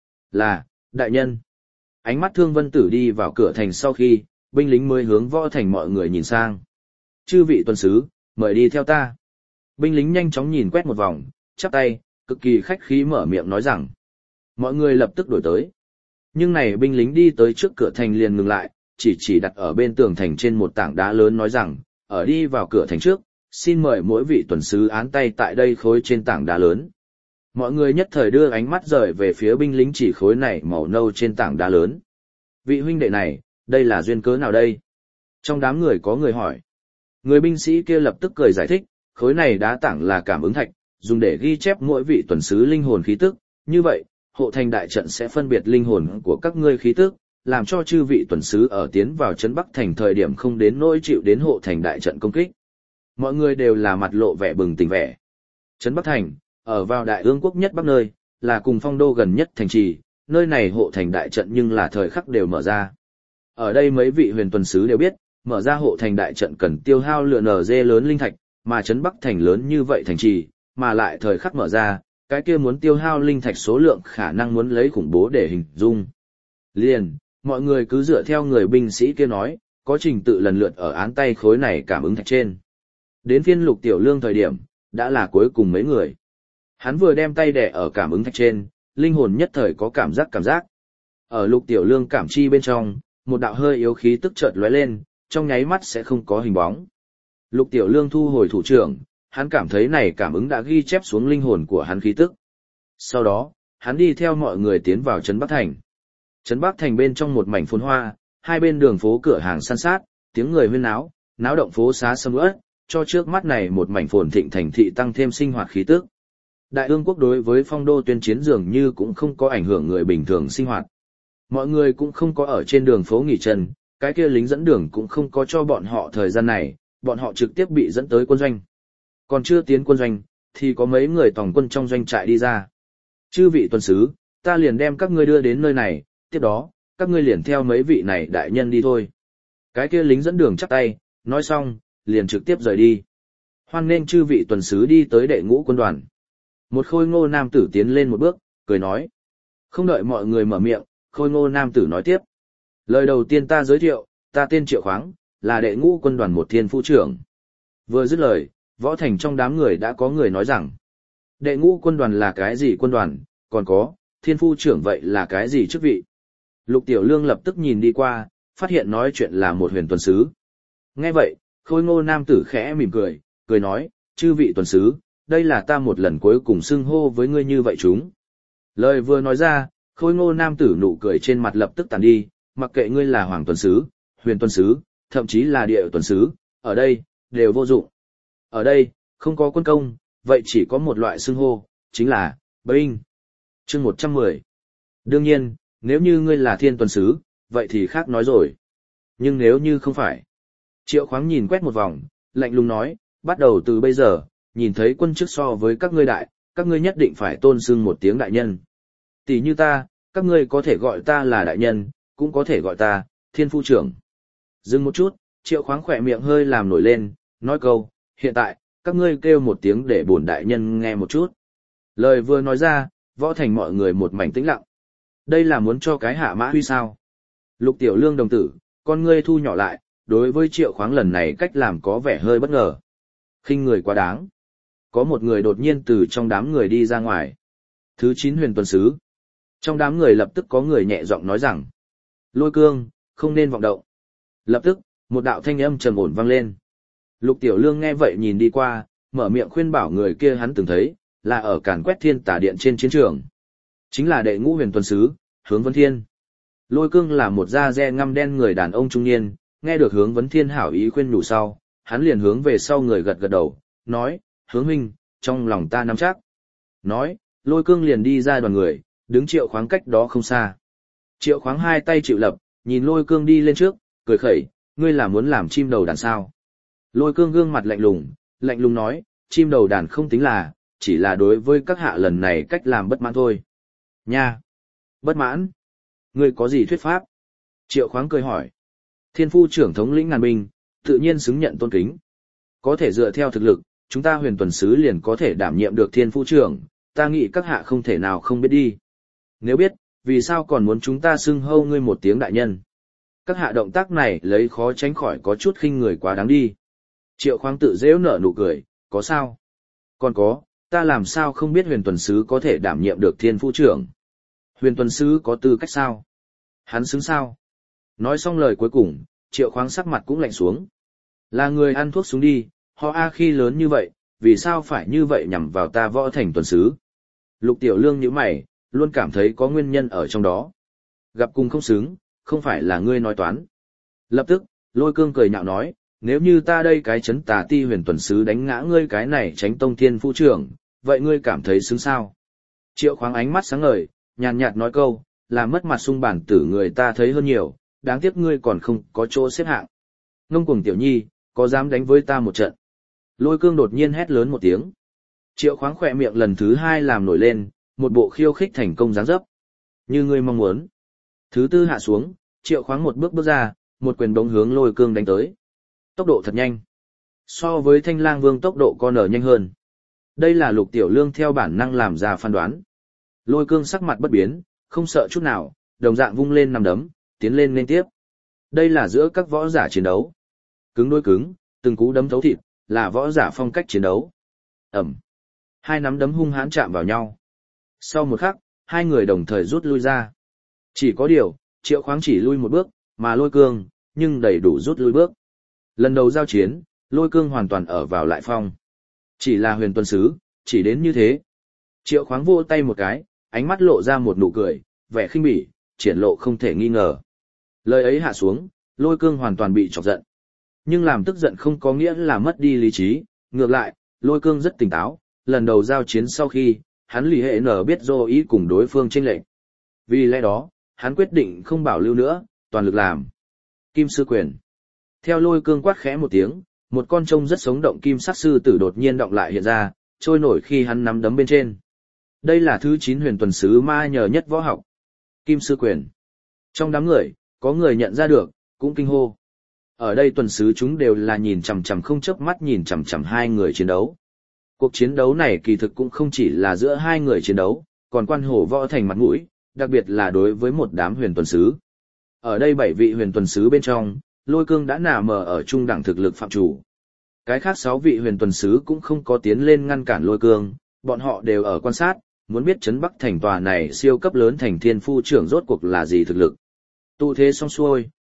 Là, đại nhân. Ánh mắt Thương Vân Tử đi vào cửa thành sau khi, binh lính mới hướng võ thành mọi người nhìn sang. Chư vị tuần sứ, mời đi theo ta. Binh lính nhanh chóng nhìn quét một vòng, chắp tay, cực kỳ khách khí mở miệng nói rằng. Mọi người lập tức đổi tới. Nhưng này binh lính đi tới trước cửa thành liền ngừng lại, chỉ chỉ đặt ở bên tường thành trên một tảng đá lớn nói rằng, ở đi vào cửa thành trước, xin mời mỗi vị tuần sứ án tay tại đây khối trên tảng đá lớn. Mọi người nhất thời đưa ánh mắt rời về phía binh lính chỉ khối này màu nâu trên tảng đá lớn. Vị huynh đệ này, đây là duyên cớ nào đây? Trong đám người có người hỏi. Người binh sĩ kia lập tức cười giải thích, khối này đá tảng là cảm ứng thạch, dùng để ghi chép mỗi vị tuần sứ linh hồn khí tức, như vậy, hộ thành đại trận sẽ phân biệt linh hồn của các ngươi khí tức, làm cho chư vị tuần sứ ở tiến vào trấn Bắc Thành thời điểm không đến nỗi chịu đến hộ thành đại trận công kích. Mọi người đều là mặt lộ vẻ bừng tỉnh vẻ. Trấn Bắc Thành, ở vào Đại Ương quốc nhất bắc nơi, là cùng phong đô gần nhất thành trì, nơi này hộ thành đại trận nhưng là thời khắc đều mở ra. Ở đây mấy vị huyền tuần sứ đều biết, mở ra hộ thành đại trận cần tiêu hao lượng nở dê lớn linh thạch, mà trấn Bắc Thành lớn như vậy thành trì, mà lại thời khắc mở ra, cái kia muốn tiêu hao linh thạch số lượng khả năng muốn lấy khủng bố để hình dung. Liền, mọi người cứ dựa theo người binh sĩ kia nói, có trình tự lần lượt ở án tay khối này cảm ứng thạch trên. Đến phiên Lục Tiểu Lương thời điểm, đã là cuối cùng mấy người. Hắn vừa đem tay đè ở cảm ứng thạch trên, linh hồn nhất thời có cảm giác cảm giác. Ở Lục Tiểu Lương cảm chi bên trong, một đạo hơi yếu khí tức chợt lóe lên, trong nháy mắt sẽ không có hình bóng. Lục Tiểu Lương thu hồi thủ trưởng, hắn cảm thấy này cảm ứng đã ghi chép xuống linh hồn của hắn khí tức. Sau đó, hắn đi theo mọi người tiến vào trấn Bắc Thành. Trấn Bắc Thành bên trong một mảnh phồn hoa, hai bên đường phố cửa hàng san sát, tiếng người huyên náo, náo động phố xá sầm uất, cho trước mắt này một mảnh phồn thịnh thành thị tăng thêm sinh hoạt khí tức. Đại Ương quốc đối với phong đô tuyên chiến dường như cũng không có ảnh hưởng người bình thường sinh hoạt. Mọi người cũng không có ở trên đường phố nghỉ chân, cái kia lính dẫn đường cũng không có cho bọn họ thời gian này, bọn họ trực tiếp bị dẫn tới quân doanh. Còn chưa tiến quân doanh, thì có mấy người tòng quân trong doanh trại đi ra. Chư vị tuần sứ, ta liền đem các ngươi đưa đến nơi này, tiếp đó, các ngươi liền theo mấy vị này đại nhân đi thôi. Cái kia lính dẫn đường chắp tay, nói xong, liền trực tiếp rời đi. Hoan nên chư vị tuần sứ đi tới đệ ngũ quân đoàn. Một khôi ngô nam tử tiến lên một bước, cười nói. Không đợi mọi người mở miệng, khôi ngô nam tử nói tiếp. Lời đầu tiên ta giới thiệu, ta tên Triệu Khoáng, là đệ ngũ quân đoàn một thiên phu trưởng. Vừa dứt lời, võ thành trong đám người đã có người nói rằng. Đệ ngũ quân đoàn là cái gì quân đoàn, còn có, thiên phu trưởng vậy là cái gì chức vị. Lục Tiểu Lương lập tức nhìn đi qua, phát hiện nói chuyện là một huyền tuần sứ. Nghe vậy, khôi ngô nam tử khẽ mỉm cười, cười nói, chư vị tuần sứ, đây là ta một lần cuối cùng xưng hô với ngươi như vậy chúng. Lời vừa nói ra, khôi ngô nam tử nụ cười trên mặt lập tức tàn đi, mặc kệ ngươi là hoàng tuần sứ, huyền tuần sứ, thậm chí là địa tuần sứ, ở đây, đều vô dụng. Ở đây, không có quân công, vậy chỉ có một loại xưng hô, chính là, binh. Chương một trăm mười. Đương nhiên, nếu như ngươi là thiên tuần sứ, vậy thì khác nói rồi. Nhưng nếu như không phải. Triệu Khoáng nhìn quét một vòng, lạnh lùng nói, bắt đầu từ bây giờ, nhìn thấy quân chức so với các ngươi đại, các ngươi nhất định phải tôn xưng một tiếng đại nhân. Tỷ như ta, các ngươi có thể gọi ta là đại nhân, cũng có thể gọi ta, thiên phu trưởng. Dừng một chút, Triệu Khoáng khỏe miệng hơi làm nổi lên, nói câu, hiện tại, các ngươi kêu một tiếng để bổn đại nhân nghe một chút. Lời vừa nói ra, võ thành mọi người một mảnh tĩnh lặng. Đây là muốn cho cái hạ mã huy sao? Lục Tiểu Lương đồng tử, con ngươi thu nhỏ lại, đối với Triệu Khoáng lần này cách làm có vẻ hơi bất ngờ. Khinh người quá đáng. Có một người đột nhiên từ trong đám người đi ra ngoài. Thứ chín huyền tuần sứ. Trong đám người lập tức có người nhẹ giọng nói rằng, Lôi Cương, không nên vọng động. Lập tức, một đạo thanh âm trầm ổn vang lên. Lục Tiểu Lương nghe vậy nhìn đi qua, mở miệng khuyên bảo người kia hắn từng thấy, là ở càn quét thiên tả điện trên chiến trường. Chính là đệ ngũ huyền tuần sứ, Hướng Vấn Thiên. Lôi Cương là một da re ngăm đen người đàn ông trung niên, nghe được Hướng Vấn Thiên hảo ý khuyên nhủ sau, hắn liền hướng về sau người gật gật đầu, nói, Hướng huynh, trong lòng ta nắm chắc. Nói, Lôi Cương liền đi ra đoàn người, đứng Triệu Khoáng cách đó không xa. Triệu Khoáng hai tay chịu lập, nhìn Lôi Cương đi lên trước, cười khẩy, ngươi là muốn làm chim đầu đàn sao. Lôi Cương gương mặt lạnh lùng, lạnh lùng nói, chim đầu đàn không tính là, chỉ là đối với các hạ lần này cách làm bất mãn thôi. Nha! Bất mãn? Ngươi có gì thuyết pháp? Triệu Khoáng cười hỏi. Thiên phu trưởng thống lĩnh ngàn binh, tự nhiên xứng nhận tôn kính. Có thể dựa theo thực lực, chúng ta huyền tuần sứ liền có thể đảm nhiệm được thiên phu trưởng, ta nghĩ các hạ không thể nào không biết đi. Nếu biết, vì sao còn muốn chúng ta xưng hâu ngươi một tiếng đại nhân? Các hạ động tác này lấy khó tránh khỏi có chút khinh người quá đáng đi. Triệu Khoáng tự dễu nở nụ cười, có sao? Còn có, ta làm sao không biết huyền tuần sứ có thể đảm nhiệm được thiên phu trưởng? Huyền tuần sứ có tư cách sao? Hắn xứng sao? Nói xong lời cuối cùng, Triệu Khoáng sắc mặt cũng lạnh xuống. Là người ăn thuốc xuống đi, họ A khi lớn như vậy, vì sao phải như vậy nhằm vào ta võ thành tuần sứ? Lục Tiểu Lương nhíu mày, luôn cảm thấy có nguyên nhân ở trong đó. Gặp cùng không xứng, không phải là ngươi nói toán. Lập tức, Lôi Cương cười nhạo nói, nếu như ta đây cái chấn tà ti huyền tuần sứ đánh ngã ngươi cái này tránh tông thiên phu trưởng, vậy ngươi cảm thấy xứng sao? Triệu Khoáng ánh mắt sáng ngời, nhàn nhạt nói câu, làm mất mặt sung bản tử người ta thấy hơn nhiều, đáng tiếc ngươi còn không có chỗ xếp hạng. Ngông cuồng tiểu nhi, có dám đánh với ta một trận? Lôi Cương đột nhiên hét lớn một tiếng. Triệu Khoáng khỏe miệng lần thứ hai làm nổi lên, một bộ khiêu khích thành công dáng dấp. Như ngươi mong muốn. Thứ tư hạ xuống, Triệu Khoáng một bước bước ra, một quyền bóng hướng Lôi Cương đánh tới. Tốc độ thật nhanh. So với Thanh Lang Vương tốc độ con ở nhanh hơn. Đây là Lục Tiểu Lương theo bản năng làm ra phán đoán. Lôi Cương sắc mặt bất biến, không sợ chút nào, đồng dạng vung lên nằm đấm, tiến lên nên tiếp. Đây là giữa các võ giả chiến đấu. Cứng đối cứng, từng cú đấm thấu thịt, là võ giả phong cách chiến đấu. Ẩm. Hai nắm đấm hung hãn chạm vào nhau. Sau một khắc, hai người đồng thời rút lui ra. Chỉ có điều, Triệu Khoáng chỉ lui một bước, mà Lôi Cương, nhưng đầy đủ rút lui bước. Lần đầu giao chiến, Lôi Cương hoàn toàn ở vào lại phong. Chỉ là huyền tuần sứ, chỉ đến như thế. Triệu Khoáng vỗ tay một cái, ánh mắt lộ ra một nụ cười, vẻ khinh bỉ, triển lộ không thể nghi ngờ. Lời ấy hạ xuống, Lôi Cương hoàn toàn bị chọc giận. Nhưng làm tức giận không có nghĩa là mất đi lý trí, ngược lại, Lôi Cương rất tỉnh táo, lần đầu giao chiến sau khi, hắn lì hệ nở biết dô ý cùng đối phương chênh lệch. Vì lẽ đó, hắn quyết định không bảo lưu nữa, toàn lực làm. Kim sư quyền. Theo Lôi Cương quát khẽ một tiếng, một con trông rất sống động kim sắc sư tử đột nhiên động lại hiện ra, trôi nổi khi hắn nắm đấm bên trên. Đây là thứ chín huyền tuần sứ ma nhờ nhất võ học. Kim sư quyền. Trong đám người, có người nhận ra được, cũng kinh hô. Ở đây tuần sứ chúng đều là nhìn chằm chằm không chớp mắt nhìn chằm chằm hai người chiến đấu. Cuộc chiến đấu này kỳ thực cũng không chỉ là giữa hai người chiến đấu, còn quan hổ võ thành mặt mũi, đặc biệt là đối với một đám huyền tuần sứ. Ở đây bảy vị huyền tuần sứ bên trong, Lôi Cương đã nà mờ ở trung đẳng thực lực phạm chủ. Cái khác sáu vị huyền tuần sứ cũng không có tiến lên ngăn cản Lôi Cương, bọn họ đều ở quan sát, muốn biết trấn Bắc thành tòa này siêu cấp lớn thành thiên phu trưởng rốt cuộc là gì thực lực. Tụ thế xong xuôi,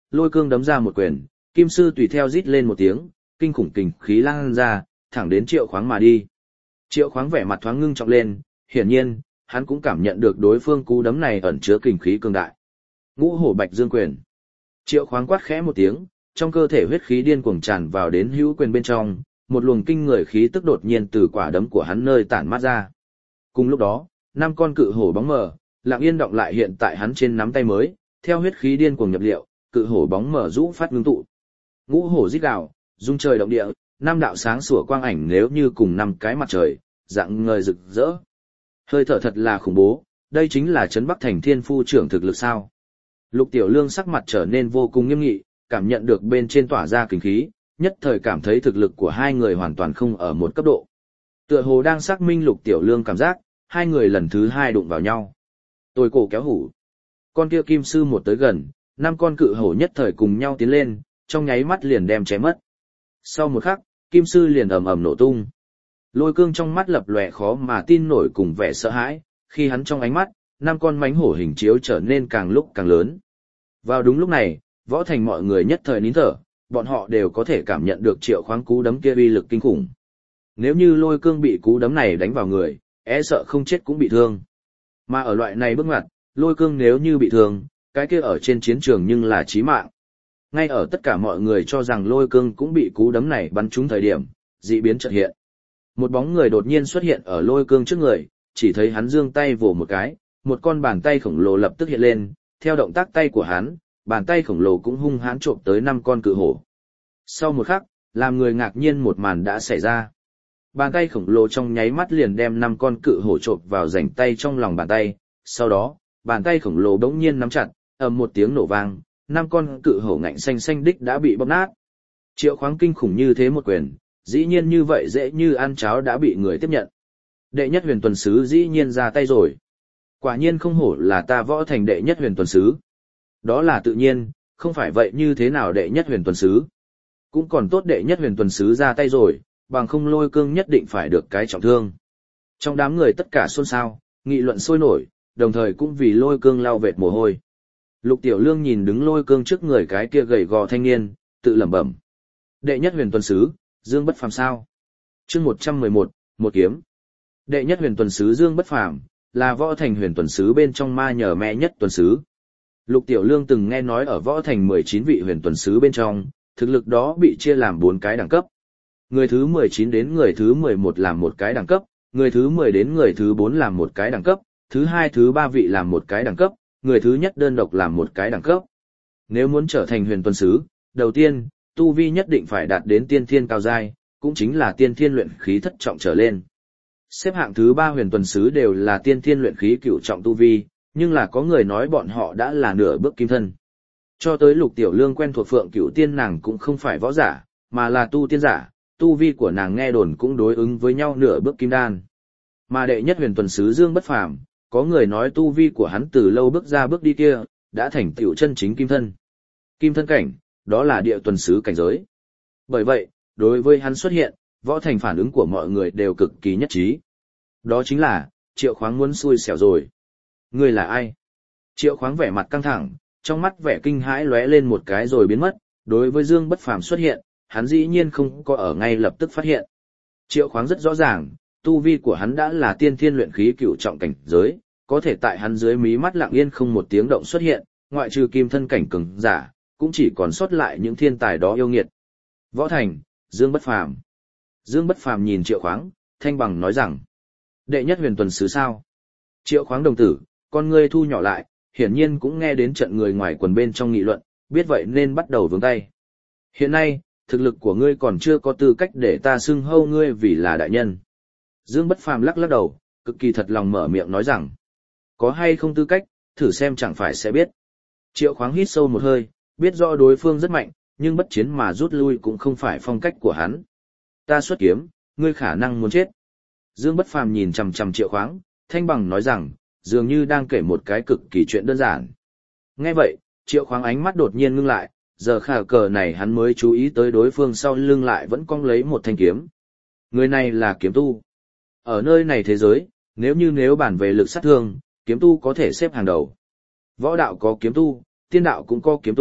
Lôi Cương đấm ra một quyền, kim sư tùy theo rít lên một tiếng, kinh khủng kình khí lan ra, thẳng đến Triệu Khoáng mà đi. Triệu Khoáng vẻ mặt thoáng ngưng trọng lên, hiển nhiên, hắn cũng cảm nhận được đối phương cú đấm này ẩn chứa kình khí cường đại. Ngũ Hổ Bạch Dương quyền. Triệu Khoáng quát khẽ một tiếng, trong cơ thể huyết khí điên cuồng tràn vào đến hữu quyền bên trong, một luồng kinh người khí tức đột nhiên từ quả đấm của hắn nơi tản mát ra. Cùng lúc đó, năm con cự hổ bóng mờ, lặng yên động lại hiện tại hắn trên nắm tay mới, theo huyết khí điên cuồng nhập liệu, cự hổ bóng mờ rũ phát ngưng tụ. Ngũ hổ rít gào, rung trời động địa, năm đạo sáng sủa quang ảnh nếu như cùng năm cái mặt trời, dạng ngời rực rỡ. Hơi thở thật là khủng bố, đây chính là Trấn Bắc Thành Thiên Phu trưởng thực lực sao? Lục Tiểu Lương sắc mặt trở nên vô cùng nghiêm nghị, cảm nhận được bên trên tỏa ra kinh khí, nhất thời cảm thấy thực lực của hai người hoàn toàn không ở một cấp độ. Tựa hồ đang xác minh Lục Tiểu Lương cảm giác, hai người lần thứ hai đụng vào nhau. Tôi cổ kéo hủ. Con kia kim sư một tới gần, năm con cự hổ nhất thời cùng nhau tiến lên, trong nháy mắt liền đem chém mất. Sau một khắc, kim sư liền ầm ầm nổ tung. Lôi Cương trong mắt lập lòe khó mà tin nổi cùng vẻ sợ hãi, khi hắn trong ánh mắt, năm con mánh hổ hình chiếu trở nên càng lúc càng lớn. Vào đúng lúc này, Võ Thành mọi người nhất thời nín thở, bọn họ đều có thể cảm nhận được Triệu Khoáng cú đấm kia uy lực kinh khủng. Nếu như Lôi Cương bị cú đấm này đánh vào người, e sợ không chết cũng bị thương. Mà ở loại này bước ngoặt, Lôi Cương nếu như bị thương, cái kia ở trên chiến trường nhưng là chí mạng. Ngay ở tất cả mọi người cho rằng Lôi Cương cũng bị cú đấm này bắn trúng thời điểm, dị biến chợt hiện. Một bóng người đột nhiên xuất hiện ở Lôi Cương trước người, chỉ thấy hắn giương tay vồ một cái, một con bàn tay khổng lồ lập tức hiện lên, theo động tác tay của hắn, bàn tay khổng lồ cũng hung hãn trộm tới năm con cự hổ. Sau một khắc, làm người ngạc nhiên một màn đã xảy ra. Bàn tay khổng lồ trong nháy mắt liền đem năm con cự hổ trộm vào rảnh tay trong lòng bàn tay, sau đó, bàn tay khổng lồ bỗng nhiên nắm chặt, ầm một tiếng nổ vang, năm con cự hổ ngạnh xanh xanh đích đã bị bóp nát. Triệu Khoáng kinh khủng như thế một quyền, dĩ nhiên như vậy dễ như ăn cháo đã bị người tiếp nhận. Đệ nhất huyền tuần sứ dĩ nhiên ra tay rồi. Quả nhiên không hổ là ta Võ Thành đệ nhất huyền tuần sứ. Đó là tự nhiên, không phải vậy như thế nào đệ nhất huyền tuần sứ. Cũng còn tốt đệ nhất huyền tuần sứ ra tay rồi, bằng không Lôi Cương nhất định phải được cái trọng thương. Trong đám người tất cả xôn xao, nghị luận sôi nổi, đồng thời cũng vì Lôi Cương lau vệt mồ hôi. Lục Tiểu Lương nhìn đứng Lôi Cương trước người cái kia gầy gò thanh niên, tự lẩm bẩm. Đệ nhất huyền tuần sứ, Dương Bất Phàm sao? Chương một trăm mười một, một kiếm. Đệ nhất huyền tuần sứ Dương Bất Phàm là Võ Thành huyền tuần sứ bên trong ma nhờ mẹ nhất tuần sứ. Lục Tiểu Lương từng nghe nói ở Võ Thành mười chín vị huyền tuần sứ bên trong, thực lực đó bị chia làm bốn cái đẳng cấp. Người thứ mười chín đến người thứ mười một làm một cái đẳng cấp, người thứ mười đến người thứ bốn làm một cái đẳng cấp, thứ hai thứ ba vị làm một cái đẳng cấp, người thứ nhất đơn độc làm một cái đẳng cấp. Nếu muốn trở thành huyền tuần sứ, đầu tiên, tu vi nhất định phải đạt đến tiên thiên cao giai, cũng chính là tiên thiên luyện khí thất trọng trở lên. Xếp hạng thứ ba huyền tuần sứ đều là tiên thiên luyện khí cửu trọng tu vi, nhưng là có người nói bọn họ đã là nửa bước kim thân. Cho tới Lục Tiểu Lương quen thuộc Phượng Cửu Tiên nàng cũng không phải võ giả, mà là tu tiên giả, tu vi của nàng nghe đồn cũng đối ứng với nhau nửa bước kim đan. Mà đệ nhất huyền tuần sứ Dương Bất Phàm, có người nói tu vi của hắn từ lâu bước ra bước đi kia, đã thành tựu chân chính kim thân. Kim thân cảnh, đó là địa tuần sứ cảnh giới. Bởi vậy, đối với hắn xuất hiện, Võ Thành phản ứng của mọi người đều cực kỳ nhất trí. Đó chính là, Triệu Khoáng muốn xui xẻo rồi. Ngươi là ai? Triệu Khoáng vẻ mặt căng thẳng, trong mắt vẻ kinh hãi lóe lên một cái rồi biến mất, đối với Dương Bất Phàm xuất hiện, hắn dĩ nhiên không có ở ngay lập tức phát hiện. Triệu Khoáng rất rõ ràng, tu vi của hắn đã là tiên thiên luyện khí cửu trọng cảnh giới, có thể tại hắn dưới mí mắt lặng yên không một tiếng động xuất hiện, ngoại trừ kim thân cảnh cường giả, cũng chỉ còn sót lại những thiên tài đó yêu nghiệt. Võ Thành, Dương Bất Phàm. Dương Bất Phàm nhìn Triệu Khoáng, thanh bằng nói rằng: đệ nhất huyền tuần sứ sao? Triệu Khoáng đồng tử, con ngươi thu nhỏ lại, hiển nhiên cũng nghe đến trận người ngoài quần bên trong nghị luận, biết vậy nên bắt đầu vướng tay. Hiện nay, thực lực của ngươi còn chưa có tư cách để ta xưng hâu ngươi vì là đại nhân. Dương Bất Phàm lắc lắc đầu, cực kỳ thật lòng mở miệng nói rằng: có hay không tư cách, thử xem chẳng phải sẽ biết. Triệu Khoáng hít sâu một hơi, biết rõ đối phương rất mạnh, nhưng bất chiến mà rút lui cũng không phải phong cách của hắn. Ta xuất kiếm, ngươi khả năng muốn chết. Dương Bất Phàm nhìn chằm chằm Triệu Khoáng, thanh bằng nói rằng, dường như đang kể một cái cực kỳ chuyện đơn giản. Nghe vậy, Triệu Khoáng ánh mắt đột nhiên ngưng lại, giờ khả cờ này hắn mới chú ý tới đối phương sau lưng lại vẫn cong lấy một thanh kiếm. Người này là kiếm tu. Ở nơi này thế giới, nếu như nếu bản về lực sát thương, kiếm tu có thể xếp hàng đầu. Võ đạo có kiếm tu, tiên đạo cũng có kiếm tu,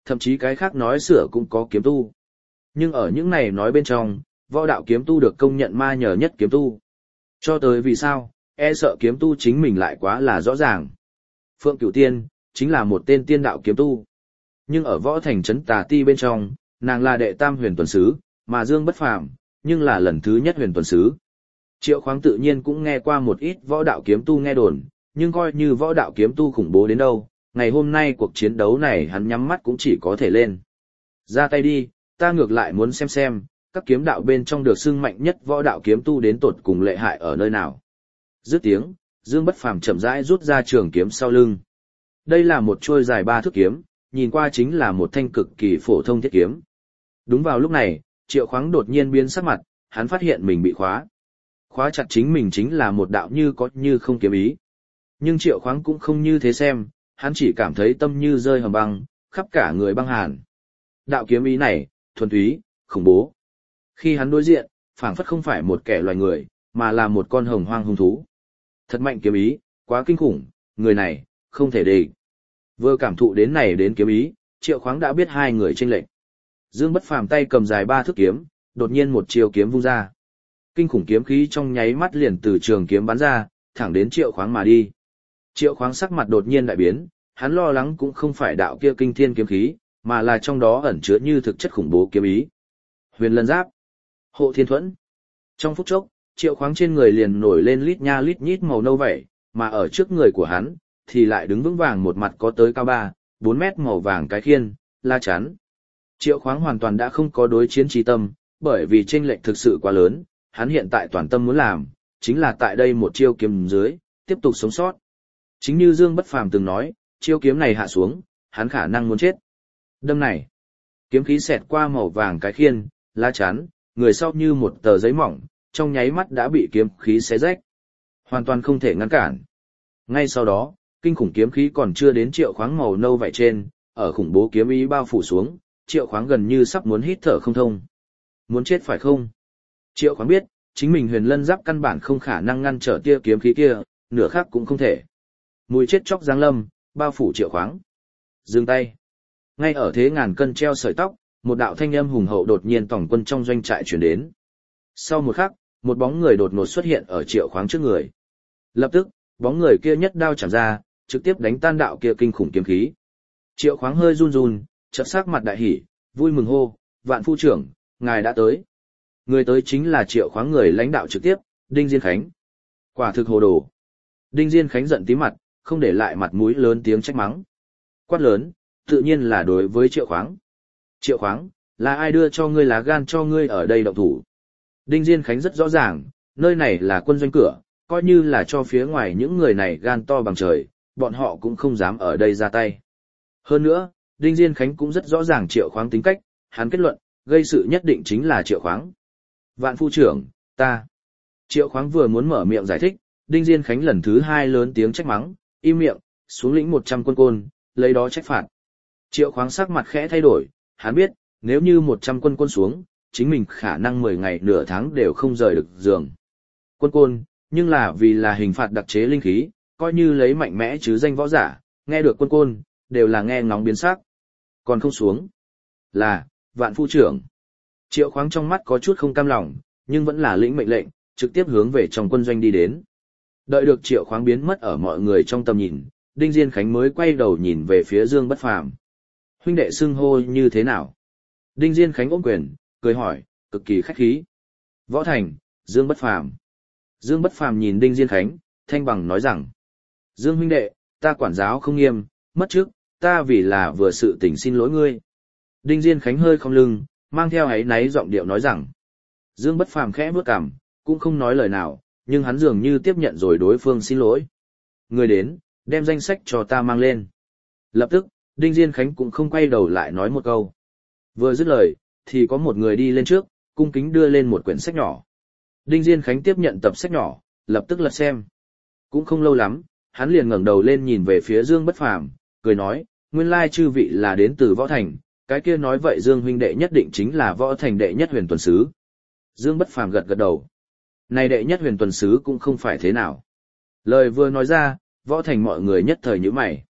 thậm chí cái khác nói sửa cũng có kiếm tu. Nhưng ở những này nói bên trong, võ đạo kiếm tu được công nhận ma nhờ nhất kiếm tu. Cho tới vì sao, e sợ kiếm tu chính mình lại quá là rõ ràng. Phượng Cửu Tiên, chính là một tên tiên đạo kiếm tu. Nhưng ở võ thành trấn Tà Ti bên trong, nàng là đệ tam huyền tuần sứ, mà Dương Bất Phàm nhưng là lần thứ nhất huyền tuần sứ. Triệu Khoáng tự nhiên cũng nghe qua một ít võ đạo kiếm tu nghe đồn, nhưng coi như võ đạo kiếm tu khủng bố đến đâu, ngày hôm nay cuộc chiến đấu này hắn nhắm mắt cũng chỉ có thể lên. Ra tay đi, ta ngược lại muốn xem xem, các kiếm đạo bên trong được xưng mạnh nhất võ đạo kiếm tu đến tột cùng lệ hại ở nơi nào. Dứt tiếng, Dương Bất Phàm chậm rãi rút ra trường kiếm sau lưng. Đây là một chuôi dài ba thước kiếm, nhìn qua chính là một thanh cực kỳ phổ thông thiết kiếm. Đúng vào lúc này, Triệu Khoáng đột nhiên biến sắc mặt, hắn phát hiện mình bị khóa. Khóa chặt chính mình chính là một đạo như có như không kiếm ý. Nhưng Triệu Khoáng cũng không như thế xem, hắn chỉ cảm thấy tâm như rơi hầm băng, khắp cả người băng hàn. Đạo kiếm ý này, thuần túy, khủng bố. Khi hắn đối diện, phảng phất không phải một kẻ loài người, mà là một con hồng hoang hung thú. Thật mạnh kiếm ý, quá kinh khủng, người này, không thể địch. Vừa cảm thụ đến này đến kiếm ý, Triệu Khoáng đã biết hai người chênh lệch. Dương Bất Phàm tay cầm dài ba thước kiếm, đột nhiên một chiều kiếm vung ra. Kinh khủng kiếm khí trong nháy mắt liền từ trường kiếm bắn ra, thẳng đến Triệu Khoáng mà đi. Triệu Khoáng sắc mặt đột nhiên đại biến, hắn lo lắng cũng không phải đạo kia kinh thiên kiếm khí, mà là trong đó ẩn chứa như thực chất khủng bố kiếm ý. Huyền Lân Giáp, Hộ Thiên Thuẫn. Trong phút chốc, Triệu Khoáng trên người liền nổi lên lít nha lít nhít màu nâu vẩy, mà ở trước người của hắn thì lại đứng vững vàng một mặt có tới cao ba, bốn mét màu vàng cái khiên, la chắn. Triệu Khoáng hoàn toàn đã không có đối chiến trí tâm, bởi vì chênh lệch thực sự quá lớn, hắn hiện tại toàn tâm muốn làm, chính là tại đây một chiêu kiếm dưới, tiếp tục sống sót. Chính như Dương Bất Phàm từng nói, chiêu kiếm này hạ xuống, hắn khả năng muốn chết. Đâm này, kiếm khí xẹt qua màu vàng cái khiên, lá chắn, người sau như một tờ giấy mỏng, trong nháy mắt đã bị kiếm khí xé rách. Hoàn toàn không thể ngăn cản. Ngay sau đó, kinh khủng kiếm khí còn chưa đến Triệu Khoáng màu nâu vậy trên, ở khủng bố kiếm ý bao phủ xuống, Triệu Khoáng gần như sắp muốn hít thở không thông. Muốn chết phải không? Triệu Khoáng biết, chính mình Huyền Lân Giáp căn bản không khả năng ngăn trở tia kiếm khí kia, nửa khác cũng không thể. Mùi chết chóc giáng lâm, bao phủ Triệu Khoáng. Dừng tay. Ngay ở thế ngàn cân treo sợi tóc, một đạo thanh âm hùng hậu đột nhiên tổng quân trong doanh trại truyền đến. Sau một khắc, một bóng người đột ngột xuất hiện ở Triệu Khoáng trước người. Lập tức, bóng người kia nhất đao chạm ra, trực tiếp đánh tan đạo kia kinh khủng kiếm khí. Triệu Khoáng hơi run run, chợt sắc mặt đại hỉ, vui mừng hô, "Vạn phu trưởng, ngài đã tới." Người tới chính là Triệu Khoáng người lãnh đạo trực tiếp, Đinh Diên Khánh. Quả thực hồ đồ. Đinh Diên Khánh giận tím mặt, không để lại mặt mũi lớn tiếng trách mắng. Quát lớn, tự nhiên là đối với Triệu Khoáng. "Triệu Khoáng, là ai đưa cho ngươi lá gan cho ngươi ở đây động thủ?" Đinh Diên Khánh rất rõ ràng, nơi này là quân doanh cửa, coi như là cho phía ngoài những người này gan to bằng trời, bọn họ cũng không dám ở đây ra tay. Hơn nữa, Đinh Diên Khánh cũng rất rõ ràng Triệu Khoáng tính cách, hắn kết luận, gây sự nhất định chính là Triệu Khoáng. "Vạn phu trưởng, ta..." Triệu Khoáng vừa muốn mở miệng giải thích, Đinh Diên Khánh lần thứ hai lớn tiếng trách mắng, "Im miệng, xuống lĩnh một trăm quân côn, lấy đó trách phạt." Triệu Khoáng sắc mặt khẽ thay đổi, hắn biết, nếu như một trăm quân côn xuống, chính mình khả năng mười ngày nửa tháng đều không rời được giường. Quân côn, nhưng là vì là hình phạt đặc chế linh khí, coi như lấy mạnh mẽ chứ danh võ giả, nghe được quân côn, đều là nghe ngóng biến sắc. Còn không xuống, là, vạn phu trưởng. Triệu Khoáng trong mắt có chút không cam lòng, nhưng vẫn là lĩnh mệnh lệnh, trực tiếp hướng về trong quân doanh đi đến. Đợi được Triệu Khoáng biến mất ở mọi người trong tầm nhìn, Đinh Diên Khánh mới quay đầu nhìn về phía Dương Bất Phàm. "Huynh đệ xưng hô như thế nào?" Đinh Diên Khánh ôm quyền, cười hỏi, cực kỳ khách khí. "Võ Thành, Dương Bất Phàm." Dương Bất Phàm nhìn Đinh Diên Khánh, thanh bằng nói rằng: "Dương huynh đệ, ta quản giáo không nghiêm, mất trước, ta vì là vừa sự tình xin lỗi ngươi." Đinh Diên Khánh hơi không lưng, mang theo áy náy giọng điệu nói rằng. Dương Bất Phàm khẽ bước cằm, cũng không nói lời nào, nhưng hắn dường như tiếp nhận rồi đối phương xin lỗi. "Người đến, đem danh sách cho ta mang lên." Lập tức, Đinh Diên Khánh cũng không quay đầu lại nói một câu. Vừa dứt lời, thì có một người đi lên trước, cung kính đưa lên một quyển sách nhỏ. Đinh Diên Khánh tiếp nhận tập sách nhỏ, lập tức lật xem. Cũng không lâu lắm, hắn liền ngẩng đầu lên nhìn về phía Dương Bất Phàm, cười nói, "Nguyên lai chư vị là đến từ Võ Thành, cái kia nói vậy Dương huynh đệ nhất định chính là Võ Thành đệ nhất huyền tuần sứ." Dương Bất Phàm gật gật đầu. Này đệ nhất huyền tuần sứ cũng không phải thế nào. Lời vừa nói ra, Võ Thành mọi người nhất thời nhíu mày.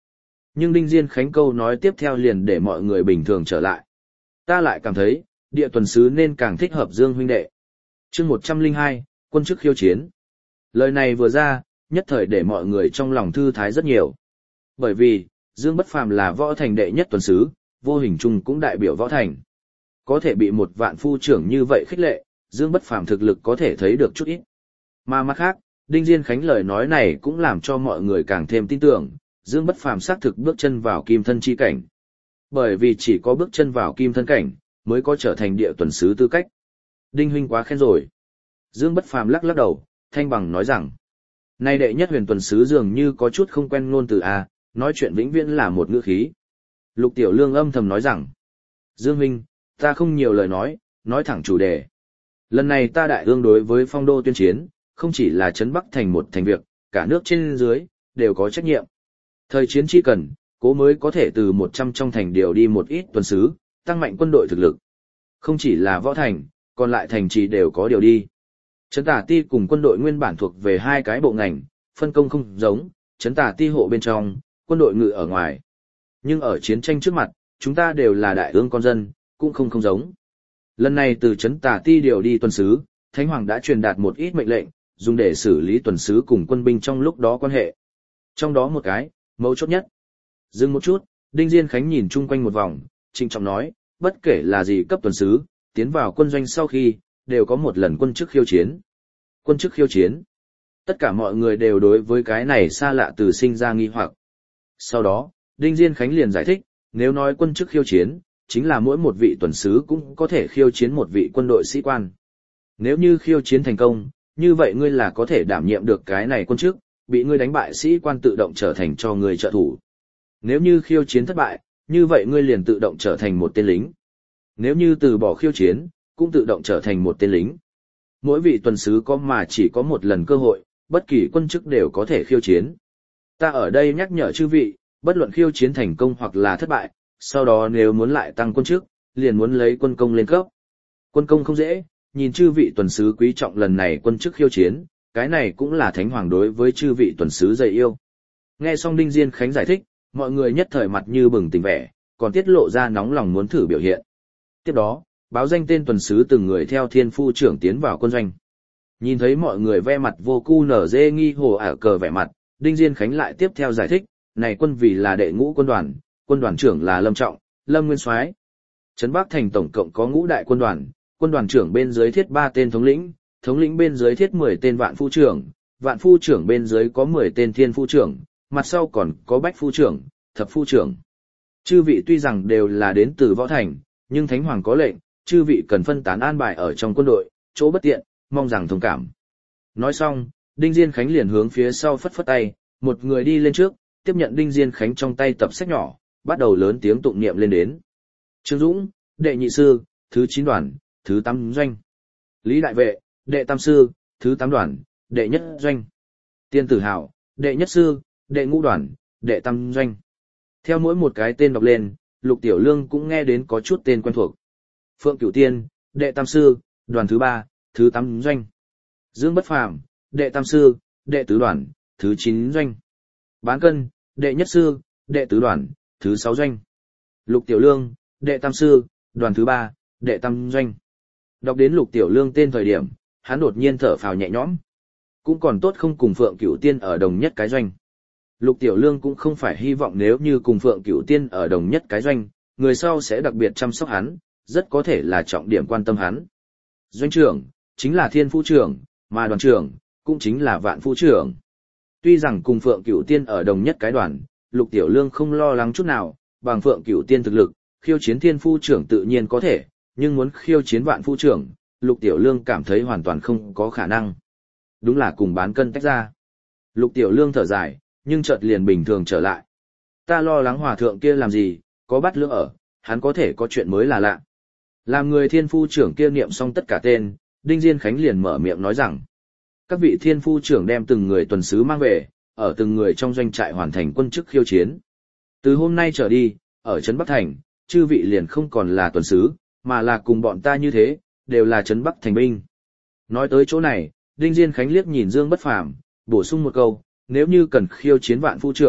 Nhưng Đinh Diên Khánh câu nói tiếp theo liền để mọi người bình thường trở lại. Ta lại cảm thấy, địa tuần sứ nên càng thích hợp Dương huynh đệ. Chương một trăm lẻ hai, quân chức khiêu chiến. Lời này vừa ra, nhất thời để mọi người trong lòng thư thái rất nhiều. Bởi vì, Dương Bất Phàm là võ thành đệ nhất tuần sứ, vô hình chung cũng đại biểu võ thành. Có thể bị một vạn phu trưởng như vậy khích lệ, Dương Bất Phàm thực lực có thể thấy được chút ít. Mà mặt khác, Đinh Diên Khánh lời nói này cũng làm cho mọi người càng thêm tin tưởng, Dương Bất Phàm xác thực bước chân vào kim thân chi cảnh. Bởi vì chỉ có bước chân vào kim thân cảnh, mới có trở thành địa tuần sứ tư cách. Đinh huynh quá khen rồi. Dương Bất Phàm lắc lắc đầu, thanh bằng nói rằng, nay đệ nhất huyền tuần sứ dường như có chút không quen ngôn từ a, nói chuyện vĩnh viễn là một ngữ khí. Lục Tiểu Lương âm thầm nói rằng, Dương huynh, ta không nhiều lời nói, nói thẳng chủ đề. Lần này ta đại ương đối với phong đô tuyên chiến, không chỉ là trấn Bắc thành một thành việc, cả nước trên dưới, đều có trách nhiệm. Thời chiến chi cần, cố mới có thể từ một trăm trong thành điều đi một ít tuần sứ, tăng mạnh quân đội thực lực. Không chỉ là võ thành, còn lại thành trì đều có điều đi. Trấn Tả Ti cùng quân đội nguyên bản thuộc về hai cái bộ ngành, phân công không giống, Trấn Tả Ti hộ bên trong, quân đội ngự ở ngoài. Nhưng ở chiến tranh trước mặt, chúng ta đều là đại ương con dân, cũng không không giống. Lần này từ Trấn Tả Ti điều đi tuần sứ, Thánh Hoàng đã truyền đạt một ít mệnh lệnh, dùng để xử lý tuần sứ cùng quân binh trong lúc đó quan hệ. Trong đó một cái, mấu chốt nhất. Dừng một chút, Đinh Diên Khánh nhìn chung quanh một vòng, trịnh trọng nói, bất kể là gì cấp tuần sứ, tiến vào quân doanh sau khi, đều có một lần quân chức khiêu chiến. Quân chức khiêu chiến. Tất cả mọi người đều đối với cái này xa lạ từ sinh ra nghi hoặc. Sau đó, Đinh Diên Khánh liền giải thích, nếu nói quân chức khiêu chiến, chính là mỗi một vị tuần sứ cũng có thể khiêu chiến một vị quân đội sĩ quan. Nếu như khiêu chiến thành công, như vậy ngươi là có thể đảm nhiệm được cái này quân chức, bị ngươi đánh bại sĩ quan tự động trở thành cho người trợ thủ. Nếu như khiêu chiến thất bại, như vậy ngươi liền tự động trở thành một tên lính. Nếu như từ bỏ khiêu chiến, cũng tự động trở thành một tên lính. Mỗi vị tuần sứ có mà chỉ có một lần cơ hội, bất kỳ quân chức đều có thể khiêu chiến. Ta ở đây nhắc nhở chư vị, bất luận khiêu chiến thành công hoặc là thất bại, sau đó nếu muốn lại tăng quân chức, liền muốn lấy quân công lên cấp. Quân công không dễ, nhìn chư vị tuần sứ quý trọng lần này quân chức khiêu chiến, cái này cũng là Thánh Hoàng đối với chư vị tuần sứ dày yêu. Nghe xong Đinh Diên Khánh giải thích, mọi người nhất thời mặt như bừng tỉnh vẻ, còn tiết lộ ra nóng lòng muốn thử biểu hiện. Tiếp đó, báo danh tên tuần sứ từng người theo thiên phu trưởng tiến vào quân doanh. Nhìn thấy mọi người ve mặt vô cu nở dê nghi hồ ả cờ vẻ mặt, Đinh Diên Khánh lại tiếp theo giải thích, này quân vì là đệ ngũ quân đoàn, quân đoàn trưởng là Lâm Trọng, Lâm Nguyên Soái. Trấn Bắc thành tổng cộng có ngũ đại quân đoàn, quân đoàn trưởng bên dưới thiết ba tên thống lĩnh, thống lĩnh bên dưới thiết mười tên vạn phu trưởng, vạn phu trưởng bên dưới có mười tên thiên phu trưởng, mặt sau còn có bách phu trưởng, thập phu trưởng. Chư vị tuy rằng đều là đến từ võ thành, nhưng Thánh Hoàng có lệnh, chư vị cần phân tán an bài ở trong quân đội, chỗ bất tiện, mong rằng thông cảm. Nói xong, Đinh Diên Khánh liền hướng phía sau phất phất tay, một người đi lên trước, tiếp nhận Đinh Diên Khánh trong tay tập sách nhỏ, bắt đầu lớn tiếng tụng niệm lên đến. Trương Dũng, đệ nhị sư, thứ chín đoàn, thứ tám doanh. Lý Đại Vệ, đệ tam sư, thứ tám đoàn, đệ nhất doanh. Tiên Tử Hảo, đệ nhất sư, đệ ngũ đoàn, đệ tam doanh. Theo mỗi một cái tên đọc lên, Lục Tiểu Lương cũng nghe đến có chút tên quen thuộc. Phượng Cửu Tiên, đệ tam sư, đoàn thứ ba, thứ tám doanh. Dương Bất Phàm, đệ tam sư, đệ tứ đoàn, thứ chín doanh. Bán Cân, đệ nhất sư, đệ tứ đoàn, thứ sáu doanh. Lục Tiểu Lương, đệ tam sư, đoàn thứ ba, đệ tam doanh. Đọc đến Lục Tiểu Lương tên thời điểm, hắn đột nhiên thở phào nhẹ nhõm. Cũng còn tốt không cùng Phượng Cửu Tiên ở đồng nhất cái doanh. Lục Tiểu Lương cũng không phải hy vọng nếu như cùng Phượng Cửu Tiên ở đồng nhất cái doanh, người sau sẽ đặc biệt chăm sóc hắn, rất có thể là trọng điểm quan tâm hắn. Doanh trưởng, chính là thiên phu trưởng, mà đoàn trưởng, cũng chính là vạn phu trưởng. Tuy rằng cùng Phượng Cửu Tiên ở đồng nhất cái đoàn, Lục Tiểu Lương không lo lắng chút nào, bằng Phượng Cửu Tiên thực lực, khiêu chiến thiên phu trưởng tự nhiên có thể, nhưng muốn khiêu chiến vạn phu trưởng, Lục Tiểu Lương cảm thấy hoàn toàn không có khả năng. Đúng là cùng Bán Cân tách ra. Lục Tiểu Lương thở dài, nhưng chợt liền bình thường trở lại. Ta lo lắng hòa thượng kia làm gì, có bắt lưỡng ở, hắn có thể có chuyện mới là lạ. Làm người thiên phu trưởng kia niệm xong tất cả tên, Đinh Diên Khánh liền mở miệng nói rằng, các vị thiên phu trưởng đem từng người tuần sứ mang về, ở từng người trong doanh trại hoàn thành quân chức khiêu chiến. Từ hôm nay trở đi, ở Trấn Bắc Thành, chư vị liền không còn là tuần sứ, mà là cùng bọn ta như thế, đều là Trấn Bắc Thành binh. Nói tới chỗ này, Đinh Diên Khánh liếc nhìn Dương Bất Phàm, bổ sung một câu, nếu như cần khiêu chiến vạn phu trưởng,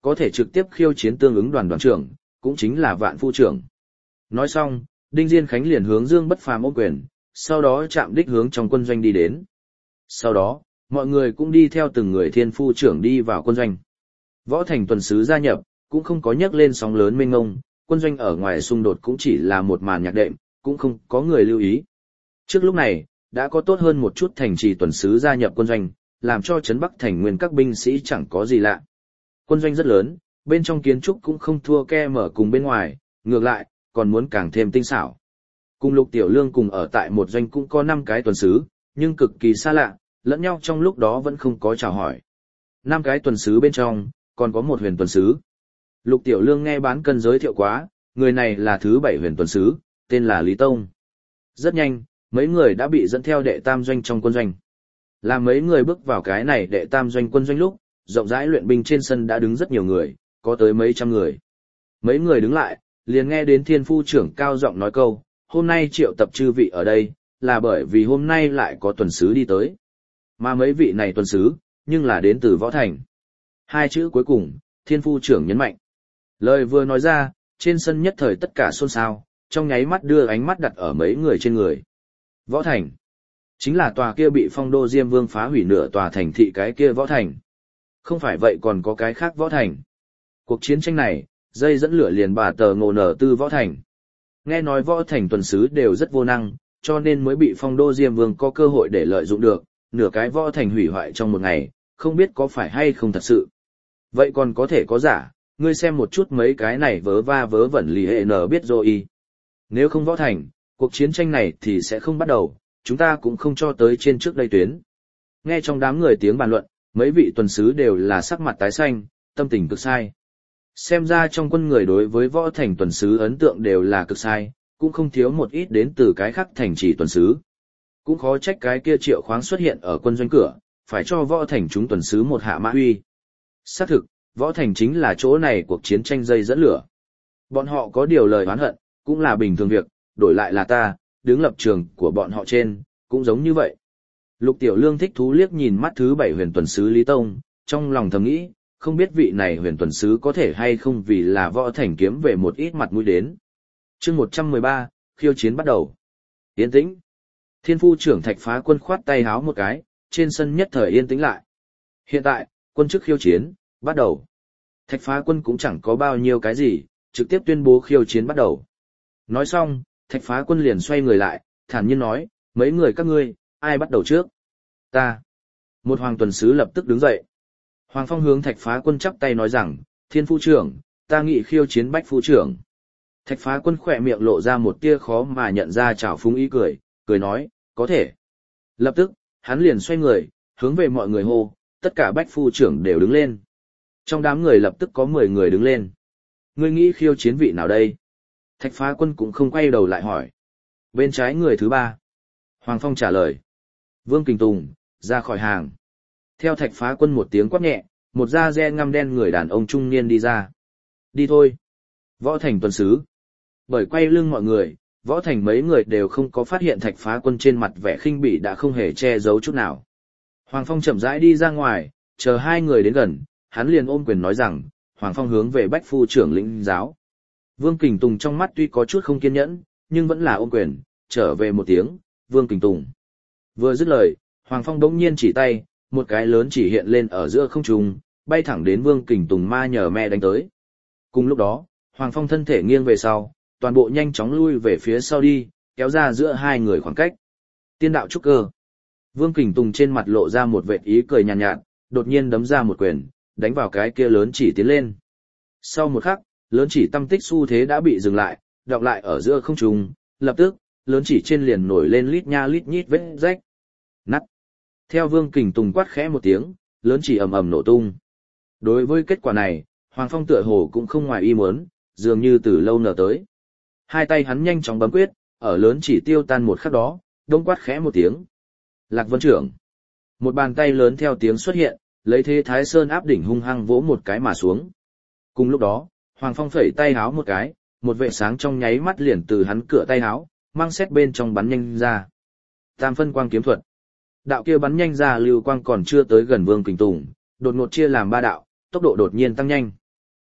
có thể trực tiếp khiêu chiến tương ứng đoàn đoàn trưởng, cũng chính là vạn phu trưởng. Nói xong, Đinh Diên Khánh liền hướng Dương Bất Phàm ôm quyền, sau đó chạm đích hướng trong quân doanh đi đến. Sau đó, mọi người cũng đi theo từng người thiên phu trưởng đi vào quân doanh. Võ Thành tuần sứ gia nhập, cũng không có nhắc lên sóng lớn mênh mông, quân doanh ở ngoài xung đột cũng chỉ là một màn nhạc đệm, cũng không có người lưu ý. Trước lúc này, đã có tốt hơn một chút thành trì tuần sứ gia nhập quân doanh, làm cho trấn Bắc thành nguyên các binh sĩ chẳng có gì lạ. Quân doanh rất lớn, bên trong kiến trúc cũng không thua ke mở cùng bên ngoài, ngược lại, còn muốn càng thêm tinh xảo. Cùng Lục Tiểu Lương cùng ở tại một doanh cũng có năm cái tuần sứ, nhưng cực kỳ xa lạ, lẫn nhau trong lúc đó vẫn không có chào hỏi. Năm cái tuần sứ bên trong, còn có một huyền tuần sứ. Lục Tiểu Lương nghe bán cân giới thiệu quá, người này là thứ bảy huyền tuần sứ, tên là Lý Tông. Rất nhanh, mấy người đã bị dẫn theo đệ tam doanh trong quân doanh. Là mấy người bước vào cái này đệ tam doanh quân doanh lúc, rộng rãi luyện binh trên sân đã đứng rất nhiều người, có tới mấy trăm người. Mấy người đứng lại, liền nghe đến thiên phu trưởng cao giọng nói câu, hôm nay triệu tập chư vị ở đây, là bởi vì hôm nay lại có tuần sứ đi tới. Mà mấy vị này tuần sứ, nhưng là đến từ Võ Thành. Hai chữ cuối cùng, thiên phu trưởng nhấn mạnh. Lời vừa nói ra, trên sân nhất thời tất cả xôn xao, trong nháy mắt đưa ánh mắt đặt ở mấy người trên người. Võ Thành. Chính là tòa kia bị Phong Đô Diêm Vương phá hủy nửa tòa thành thị cái kia Võ Thành. Không phải vậy còn có cái khác Võ Thành. Cuộc chiến tranh này, dây dẫn lửa liền bà tờ ngộ nở tư Võ Thành. Nghe nói Võ Thành tuần sứ đều rất vô năng, cho nên mới bị Phong Đô Diêm Vương có cơ hội để lợi dụng được, nửa cái Võ Thành hủy hoại trong một ngày, không biết có phải hay không thật sự. Vậy còn có thể có giả, ngươi xem một chút mấy cái này vớ va vớ vẩn lì hệ nở biết rồi. Nếu không Võ Thành, cuộc chiến tranh này thì sẽ không bắt đầu, chúng ta cũng không cho tới trên trước đây tuyến. Nghe trong đám người tiếng bàn luận, mấy vị tuần sứ đều là sắc mặt tái xanh, tâm tình cực sai. Xem ra trong quân người đối với Võ Thành tuần sứ ấn tượng đều là cực sai, cũng không thiếu một ít đến từ cái khác thành trì tuần sứ. Cũng khó trách cái kia Triệu Khoáng xuất hiện ở quân doanh cửa, phải cho Võ Thành chúng tuần sứ một hạ mã huy. Xác thực, Võ Thành chính là chỗ này cuộc chiến tranh dây dẫn lửa. Bọn họ có điều lời oán hận, cũng là bình thường việc, đổi lại là ta, đứng lập trường của bọn họ trên, cũng giống như vậy. Lục Tiểu Lương thích thú liếc nhìn mắt thứ bảy huyền tuần sứ Lý Tông, trong lòng thầm nghĩ, không biết vị này huyền tuần sứ có thể hay không vì là Võ Thành kiếm về một ít mặt mũi đến. Chương một trăm mười ba, khiêu chiến bắt đầu. Yên tĩnh. Thiên phu trưởng Thạch Phá Quân khoát tay háo một cái, trên sân nhất thời yên tĩnh lại. Hiện tại, quân chức khiêu chiến, bắt đầu. Thạch Phá Quân cũng chẳng có bao nhiêu cái gì, trực tiếp tuyên bố khiêu chiến bắt đầu. Nói xong, Thạch Phá Quân liền xoay người lại, thản nhiên nói, mấy người các ngươi, ai bắt đầu trước? Ta. Một hoàng tuần sứ lập tức đứng dậy. Hoàng Phong hướng Thạch Phá Quân chắp tay nói rằng, thiên phu trưởng, ta nghị khiêu chiến bách phu trưởng. Thạch Phá Quân khỏe miệng lộ ra một tia khó mà nhận ra trào phúng ý cười, cười nói, có thể. Lập tức, hắn liền xoay người, hướng về mọi người hô, tất cả bách phu trưởng đều đứng lên. Trong đám người lập tức có mười người đứng lên. Ngươi nghĩ khiêu chiến vị nào đây? Thạch Phá Quân cũng không quay đầu lại hỏi. Bên trái người thứ ba. Hoàng Phong trả lời. Vương Kình Tùng, ra khỏi hàng. Theo Thạch Phá Quân một tiếng quát nhẹ, một da re ngăm đen người đàn ông trung niên đi ra. Đi thôi. Võ Thành tuần sứ. Bởi quay lưng mọi người, Võ Thành mấy người đều không có phát hiện Thạch Phá Quân trên mặt vẻ khinh bỉ đã không hề che giấu chút nào. Hoàng Phong chậm rãi đi ra ngoài, chờ hai người đến gần, hắn liền ôm quyền nói rằng, Hoàng Phong hướng về bách phu trưởng lĩnh giáo. Vương Kình Tùng trong mắt tuy có chút không kiên nhẫn, nhưng vẫn là ôm quyền, trở về một tiếng, Vương Kình Tùng. Vừa dứt lời, Hoàng Phong đống nhiên chỉ tay, một cái lớn chỉ hiện lên ở giữa không trung, bay thẳng đến Vương Kình Tùng ma nhờ mẹ đánh tới. Cùng lúc đó, Hoàng Phong thân thể nghiêng về sau, toàn bộ nhanh chóng lui về phía sau đi, kéo ra giữa hai người khoảng cách. Tiên đạo trúc cơ. Vương Kình Tùng trên mặt lộ ra một vệt ý cười nhàn nhạt, nhạt, đột nhiên đấm ra một quyền, đánh vào cái kia lớn chỉ tiến lên. Sau một khắc, lớn chỉ tâm tích xu thế đã bị dừng lại, đọng lại ở giữa không trung, lập tức, lớn chỉ trên liền nổi lên lít nha lít nhít vết rách. Nắt. Theo Vương Kình Tùng quát khẽ một tiếng, lớn chỉ ầm ầm nổ tung. Đối với kết quả này, Hoàng Phong tựa hồ cũng không ngoài ý muốn, dường như từ lâu nở tới. Hai tay hắn nhanh chóng bấm quyết, ở lớn chỉ tiêu tan một khắc đó, đông quát khẽ một tiếng. Lạc Vân trưởng. Một bàn tay lớn theo tiếng xuất hiện, lấy thế Thái Sơn áp đỉnh hung hăng vỗ một cái mà xuống. Cùng lúc đó, Hoàng Phong phẩy tay háo một cái, một vệ sáng trong nháy mắt liền từ hắn cửa tay háo, mang xét bên trong bắn nhanh ra. Tam phân quang kiếm thuật. Đạo kia bắn nhanh ra lưu quang còn chưa tới gần Vương Kình Tùng, đột ngột chia làm ba đạo, tốc độ đột nhiên tăng nhanh.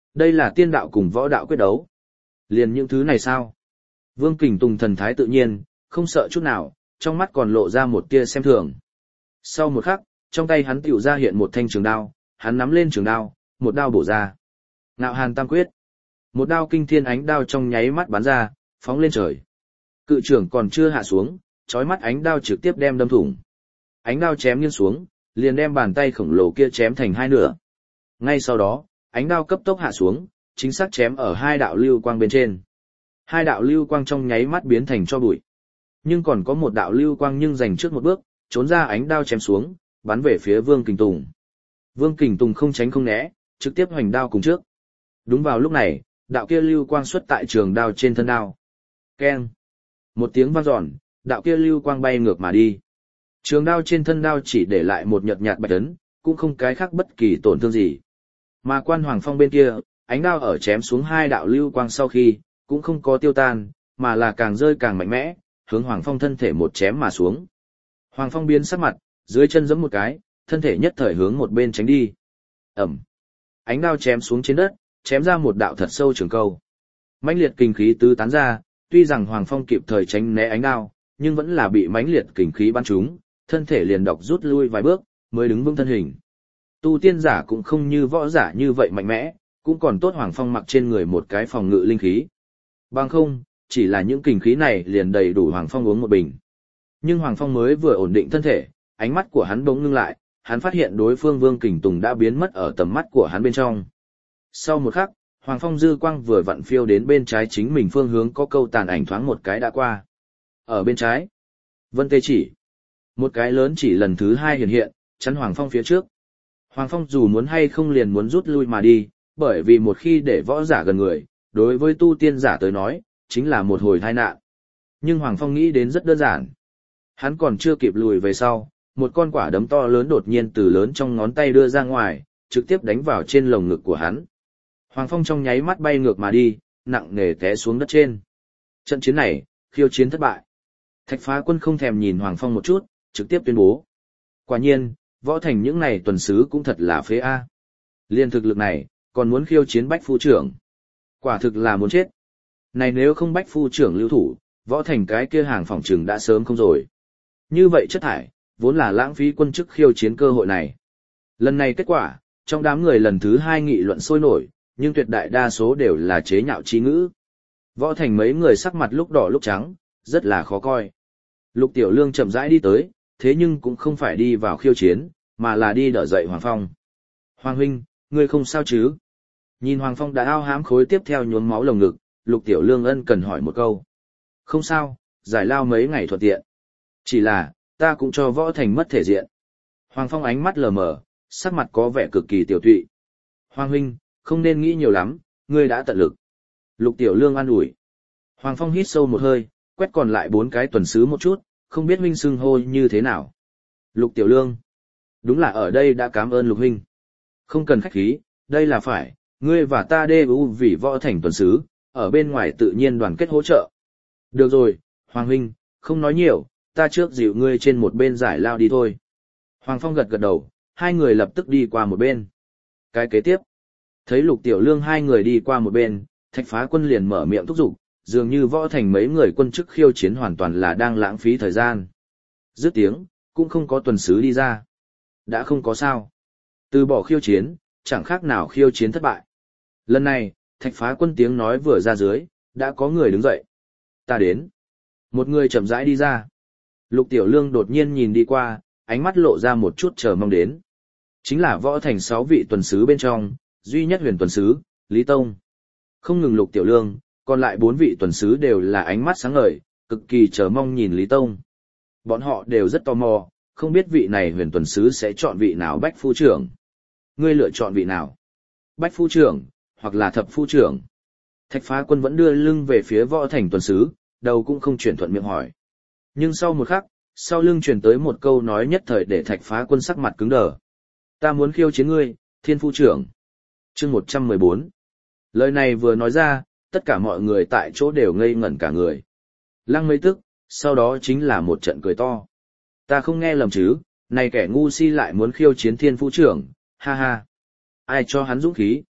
Đây là tiên đạo cùng võ đạo quyết đấu. Liền những thứ này sao? Vương Kình Tùng thần thái tự nhiên, không sợ chút nào, trong mắt còn lộ ra một tia xem thường. Sau một khắc, trong tay hắn tiểu ra hiện một thanh trường đao, hắn nắm lên trường đao, một đao bổ ra. Ngạo Hàn Tam Quyết. Một đao kinh thiên ánh đao trong nháy mắt bắn ra, phóng lên trời. Cự trưởng còn chưa hạ xuống, chói mắt ánh đao trực tiếp đem đâm thủng. Ánh đao chém nghiêng xuống, liền đem bàn tay khổng lồ kia chém thành hai nửa. Ngay sau đó, ánh đao cấp tốc hạ xuống, chính xác chém ở hai đạo lưu quang bên trên. Hai đạo lưu quang trong nháy mắt biến thành tro bụi. Nhưng còn có một đạo lưu quang nhưng giành trước một bước, trốn ra ánh đao chém xuống, bắn về phía Vương Kình Tùng. Vương Kình Tùng không tránh không né, trực tiếp hoành đao cùng trước. Đúng vào lúc này, đạo kia lưu quang xuất tại trường đao trên thân đao. Keng. Một tiếng vang dọn, đạo kia lưu quang bay ngược mà đi. Trường đao trên thân đao chỉ để lại một nhợt nhạt bạch ấn, cũng không cái khác bất kỳ tổn thương gì. Mà Quan Hoàng Phong bên kia, ánh đao ở chém xuống hai đạo lưu quang sau khi, cũng không có tiêu tan, mà là càng rơi càng mạnh mẽ, hướng Hoàng Phong thân thể một chém mà xuống. Hoàng Phong biến sắc mặt, dưới chân giẫm một cái, thân thể nhất thời hướng một bên tránh đi. Ẩm. Ánh đao chém xuống trên đất, chém ra một đạo thật sâu trường câu. Mãnh liệt kình khí tứ tán ra, tuy rằng Hoàng Phong kịp thời tránh né ánh đao, nhưng vẫn là bị mãnh liệt kình khí bắn trúng, thân thể liền độc rút lui vài bước, mới đứng vững thân hình. Tu tiên giả cũng không như võ giả như vậy mạnh mẽ, cũng còn tốt Hoàng Phong mặc trên người một cái phòng ngự linh khí. Bằng không, chỉ là những kình khí này liền đầy đủ Hoàng Phong uống một bình. Nhưng Hoàng Phong mới vừa ổn định thân thể, ánh mắt của hắn bỗng ngưng lại, hắn phát hiện đối phương Vương Kình Tùng đã biến mất ở tầm mắt của hắn bên trong. Sau một khắc, Hoàng Phong dư quang vừa vặn phiêu đến bên trái chính mình phương hướng có câu tàn ảnh thoáng một cái đã qua. Ở bên trái, Vân Tê Chỉ. Một cái lớn chỉ lần thứ hai hiện hiện, chắn Hoàng Phong phía trước. Hoàng Phong dù muốn hay không liền muốn rút lui mà đi, bởi vì một khi để võ giả gần người, đối với tu tiên giả tới nói, chính là một hồi tai nạn. Nhưng Hoàng Phong nghĩ đến rất đơn giản. Hắn còn chưa kịp lùi về sau, một con quả đấm to lớn đột nhiên từ lớn trong ngón tay đưa ra ngoài, trực tiếp đánh vào trên lồng ngực của hắn. Hoàng Phong trong nháy mắt bay ngược mà đi, nặng nề té xuống đất trên. Trận chiến này, khiêu chiến thất bại. Thạch Phá Quân không thèm nhìn Hoàng Phong một chút, trực tiếp tuyên bố. Quả nhiên, võ thành những này tuần sứ cũng thật là phế a. Liên thực lực này, còn muốn khiêu chiến Bách Phu trưởng. Quả thực là muốn chết. Này nếu không Bách Phu trưởng lưu thủ, võ thành cái kia hàng phòng trừng đã sớm không rồi. Như vậy chất thải, vốn là lãng phí quân chức khiêu chiến cơ hội này. Lần này kết quả, trong đám người lần thứ hai nghị luận sôi nổi, nhưng tuyệt đại đa số đều là chế nhạo chí ngữ. Võ thành mấy người sắc mặt lúc đỏ lúc trắng, rất là khó coi. Lục Tiểu Lương chậm rãi đi tới, thế nhưng cũng không phải đi vào khiêu chiến, mà là đi đỡ dậy Hoàng Phong. Hoàng huynh, ngươi không sao chứ? Nhìn Hoàng Phong đã ao hám khối tiếp theo nhuốm máu lồng ngực, Lục Tiểu Lương ân cần hỏi một câu. Không sao, giải lao mấy ngày thuận tiện. Chỉ là, ta cũng cho võ thành mất thể diện. Hoàng Phong ánh mắt lờ mờ, sắc mặt có vẻ cực kỳ tiểu tụy. Hoàng huynh, không nên nghĩ nhiều lắm, ngươi đã tận lực. Lục Tiểu Lương an ủi. Hoàng Phong hít sâu một hơi, quét còn lại bốn cái tuần sứ một chút, không biết huynh xưng hô như thế nào. Lục Tiểu Lương. Đúng là ở đây đã cảm ơn Lục huynh. Không cần khách khí, đây là phải, ngươi và ta đê u vì võ thành tuần sứ, ở bên ngoài tự nhiên đoàn kết hỗ trợ. Được rồi, Hoàng huynh, không nói nhiều, ta trước dịu ngươi trên một bên giải lao đi thôi. Hoàng Phong gật gật đầu, hai người lập tức đi qua một bên. Cái kế tiếp, thấy Lục Tiểu Lương hai người đi qua một bên, Thạch Phá Quân liền mở miệng thúc giục, dường như võ thành mấy người quân chức khiêu chiến hoàn toàn là đang lãng phí thời gian. Dứt tiếng, cũng không có tuần sứ đi ra. Đã không có sao. Từ bỏ khiêu chiến, chẳng khác nào khiêu chiến thất bại. Lần này, Thạch Phá Quân tiếng nói vừa ra dưới, đã có người đứng dậy. Ta đến. Một người chậm rãi đi ra. Lục Tiểu Lương đột nhiên nhìn đi qua, ánh mắt lộ ra một chút chờ mong đến. Chính là võ thành sáu vị tuần sứ bên trong, duy nhất huyền tuần sứ, Lý Tông. Không ngừng Lục Tiểu Lương, còn lại bốn vị tuần sứ đều là ánh mắt sáng ngời, cực kỳ chờ mong nhìn Lý Tông. Bọn họ đều rất tò mò, không biết vị này huyền tuần sứ sẽ chọn vị nào Bách Phu trưởng. Ngươi lựa chọn vị nào? Bách Phu trưởng, hoặc là Thập Phu trưởng? Thạch Phá Quân vẫn đưa lưng về phía võ thành tuần sứ, đầu cũng không chuyển thuận miệng hỏi. Nhưng sau một khắc, sau lưng truyền tới một câu nói nhất thời để Thạch Phá Quân sắc mặt cứng đờ. Ta muốn khiêu chiến ngươi, Thiên Phu trưởng. Chương một trăm mười bốn. Lời này vừa nói ra, tất cả mọi người tại chỗ đều ngây ngẩn cả người. Lăng mấy tức, sau đó chính là một trận cười to. Ta không nghe lầm chứ, này kẻ ngu si lại muốn khiêu chiến Thiên Phu trưởng, ha ha. Ai cho hắn dũng khí?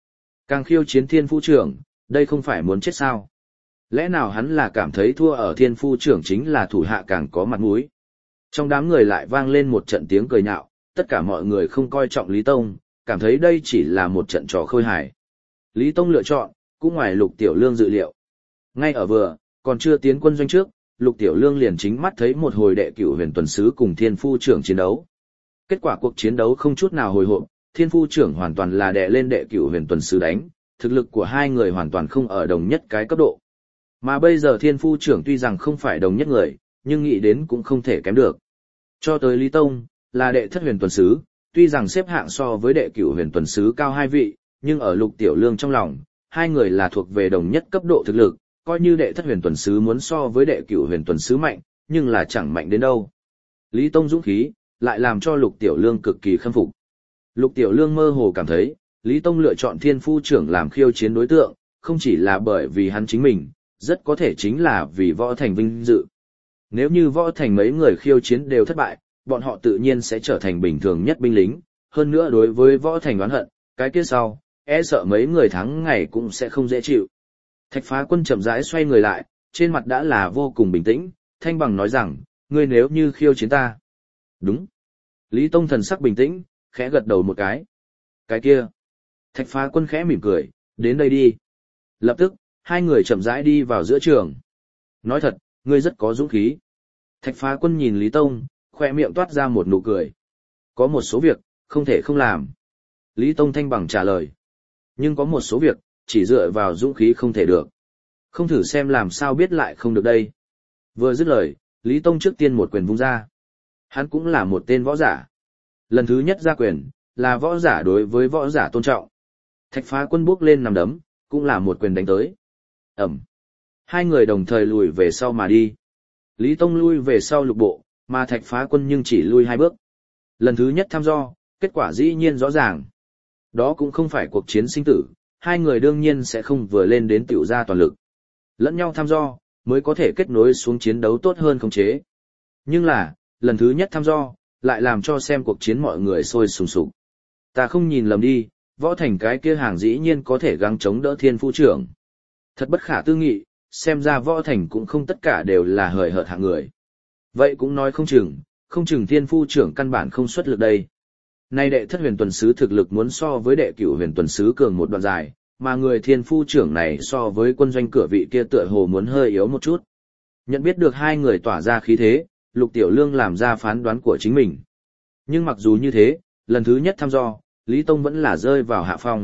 Càng khiêu chiến thiên phu trưởng, đây không phải muốn chết sao? Lẽ nào hắn là cảm thấy thua ở thiên phu trưởng chính là thủ hạ càng có mặt mũi? Trong đám người lại vang lên một trận tiếng cười nhạo, tất cả mọi người không coi trọng Lý Tông, cảm thấy đây chỉ là một trận trò khơi hài. Lý Tông lựa chọn, cũng ngoài Lục Tiểu Lương dự liệu. Ngay ở vừa, còn chưa tiến quân doanh trước, Lục Tiểu Lương liền chính mắt thấy một hồi đệ cửu huyền tuần sứ cùng thiên phu trưởng chiến đấu. Kết quả cuộc chiến đấu không chút nào hồi hộp, thiên phu trưởng hoàn toàn là đè lên đệ cửu huyền tuần sứ đánh, thực lực của hai người hoàn toàn không ở đồng nhất cái cấp độ. Mà bây giờ thiên phu trưởng tuy rằng không phải đồng nhất người, nhưng nghĩ đến cũng không thể kém được. Cho tới Lý Tông, là đệ thất huyền tuần sứ, tuy rằng xếp hạng so với đệ cửu huyền tuần sứ cao hai vị, nhưng ở Lục Tiểu Lương trong lòng, hai người là thuộc về đồng nhất cấp độ thực lực, coi như đệ thất huyền tuần sứ muốn so với đệ cửu huyền tuần sứ mạnh, nhưng là chẳng mạnh đến đâu. Lý Tông dũng khí, lại làm cho Lục Tiểu Lương cực kỳ khâm phục. Lục Tiểu Lương mơ hồ cảm thấy, Lý Tông lựa chọn thiên phu trưởng làm khiêu chiến đối tượng, không chỉ là bởi vì hắn chính mình, rất có thể chính là vì Võ Thành vinh dự. Nếu như Võ Thành mấy người khiêu chiến đều thất bại, bọn họ tự nhiên sẽ trở thành bình thường nhất binh lính, hơn nữa đối với Võ Thành oán hận, cái kia sau, e sợ mấy người thắng ngày cũng sẽ không dễ chịu. Thạch Phá Quân chậm rãi xoay người lại, trên mặt đã là vô cùng bình tĩnh, thanh bằng nói rằng, ngươi nếu như khiêu chiến ta. Đúng. Lý Tông thần sắc bình tĩnh, khẽ gật đầu một cái. Cái kia. Thạch Phá Quân khẽ mỉm cười, đến đây đi. Lập tức, hai người chậm rãi đi vào giữa trường. Nói thật, ngươi rất có dũng khí. Thạch Phá Quân nhìn Lý Tông, khoe miệng toát ra một nụ cười. Có một số việc, không thể không làm. Lý Tông thanh bằng trả lời. Nhưng có một số việc, chỉ dựa vào dũng khí không thể được. Không thử xem làm sao biết lại không được đây. Vừa dứt lời, Lý Tông trước tiên một quyền vung ra. Hắn cũng là một tên võ giả. Lần thứ nhất ra quyền, là võ giả đối với võ giả tôn trọng. Thạch Phá Quân bước lên nằm đấm, cũng là một quyền đánh tới. Ẩm. Hai người đồng thời lùi về sau mà đi. Lý Tông lui về sau lục bộ, mà Thạch Phá Quân nhưng chỉ lui hai bước. Lần thứ nhất thăm dò, kết quả dĩ nhiên rõ ràng. Đó cũng không phải cuộc chiến sinh tử, hai người đương nhiên sẽ không vừa lên đến tiểu ra toàn lực. Lẫn nhau thăm dò, mới có thể kết nối xuống chiến đấu tốt hơn khống chế. Nhưng là, lần thứ nhất thăm dò, lại làm cho xem cuộc chiến mọi người sôi sùng sục. Ta không nhìn lầm đi, Võ Thành cái kia hàng dĩ nhiên có thể gắng chống đỡ thiên phu trưởng. Thật bất khả tư nghị, xem ra Võ Thành cũng không tất cả đều là hời hợt hạng người. Vậy cũng nói không chừng, không chừng thiên phu trưởng căn bản không xuất lực đây. Nay đệ thất huyền tuần sứ thực lực muốn so với đệ cửu huyền tuần sứ cường một đoạn dài, mà người thiên phu trưởng này so với quân doanh cửa vị kia tựa hồ muốn hơi yếu một chút. Nhận biết được hai người tỏa ra khí thế, Lục Tiểu Lương làm ra phán đoán của chính mình. Nhưng mặc dù như thế, lần thứ nhất thăm dò, Lý Tông vẫn là rơi vào hạ phong.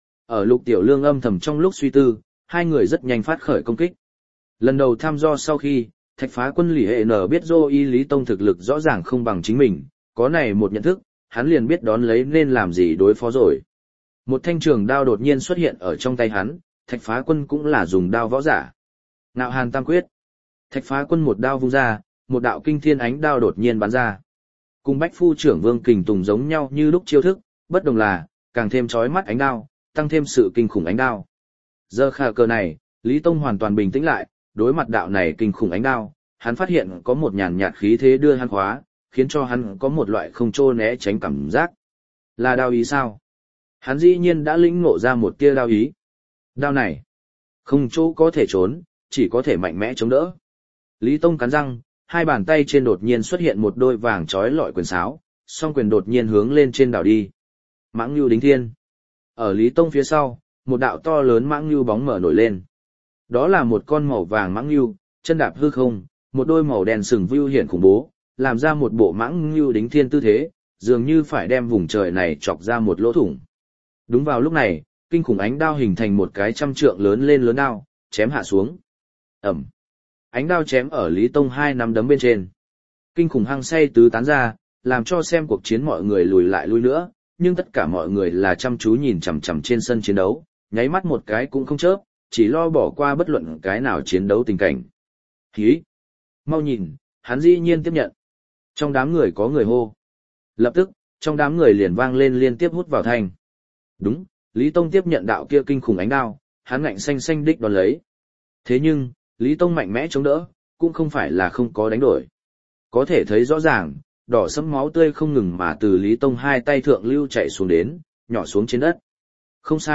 Ở Lục Tiểu Lương âm thầm trong lúc suy tư, hai người rất nhanh phát khởi công kích. Lần đầu thăm dò sau khi, Thạch Phá Quân Lý Hệ N biết Dô Y Lý Tông thực lực rõ ràng không bằng chính mình, có này một nhận thức, hắn liền biết đón lấy nên làm gì đối phó rồi. Một thanh trường đao đột nhiên xuất hiện ở trong tay hắn, Thạch Phá Quân cũng là dùng đao võ giả. Nạo Hàn Tam Quyết. Thạch Phá Quân một đao vung ra, một đạo kinh thiên ánh đao đột nhiên bắn ra. Cùng Bách Phu trưởng Vương Kình Tùng giống nhau như lúc chiêu thức, bất đồng là, càng thêm chói mắt ánh đao, tăng thêm sự kinh khủng ánh đao. Giờ khả cờ này, Lý Tông hoàn toàn bình tĩnh lại, đối mặt đạo này kinh khủng ánh đao, hắn phát hiện có một nhàn nhạt khí thế đưa hắn khóa, khiến cho hắn có một loại không trô né tránh cảm giác. Là đao ý sao? Hắn dĩ nhiên đã lĩnh ngộ ra một tia đao ý. Đao này, không chỗ có thể trốn, chỉ có thể mạnh mẽ chống đỡ. Lý Tông cắn răng, hai bàn tay trên đột nhiên xuất hiện một đôi vàng trói lọi quyền sáo, song quyền đột nhiên hướng lên trên đảo đi. Mãng Nưu Đính Thiên. Ở Lý Tông phía sau, một đạo to lớn mãng nưu bóng mở nổi lên. Đó là một con màu vàng mãng nưu, chân đạp hư không, một đôi màu đen sừng vưu hiển khủng bố, làm ra một bộ mãng nưu đính thiên tư thế, dường như phải đem vùng trời này chọc ra một lỗ thủng. Đúng vào lúc này, kinh khủng ánh đao hình thành một cái trăm trượng lớn lên lớn đao, chém hạ xuống. Ẩm. Ánh đao chém ở Lý Tông hai nắm đấm bên trên. Kinh khủng hăng say tứ tán ra, làm cho xem cuộc chiến mọi người lùi lại lùi nữa, nhưng tất cả mọi người là chăm chú nhìn chằm chằm trên sân chiến đấu, nháy mắt một cái cũng không chớp, chỉ lo bỏ qua bất luận cái nào chiến đấu tình cảnh. Hí! Mau nhìn, hắn dĩ nhiên tiếp nhận. Trong đám người có người hô. Lập tức, trong đám người liền vang lên liên tiếp hút vào thanh. Đúng, Lý Tông tiếp nhận đạo kia kinh khủng ánh đao, hắn ngạnh xanh xanh đích đón lấy. Thế nhưng, Lý Tông mạnh mẽ chống đỡ, cũng không phải là không có đánh đổi. Có thể thấy rõ ràng, đỏ sẫm máu tươi không ngừng mà từ Lý Tông hai tay thượng lưu chạy xuống đến, nhỏ xuống trên đất. Không sai,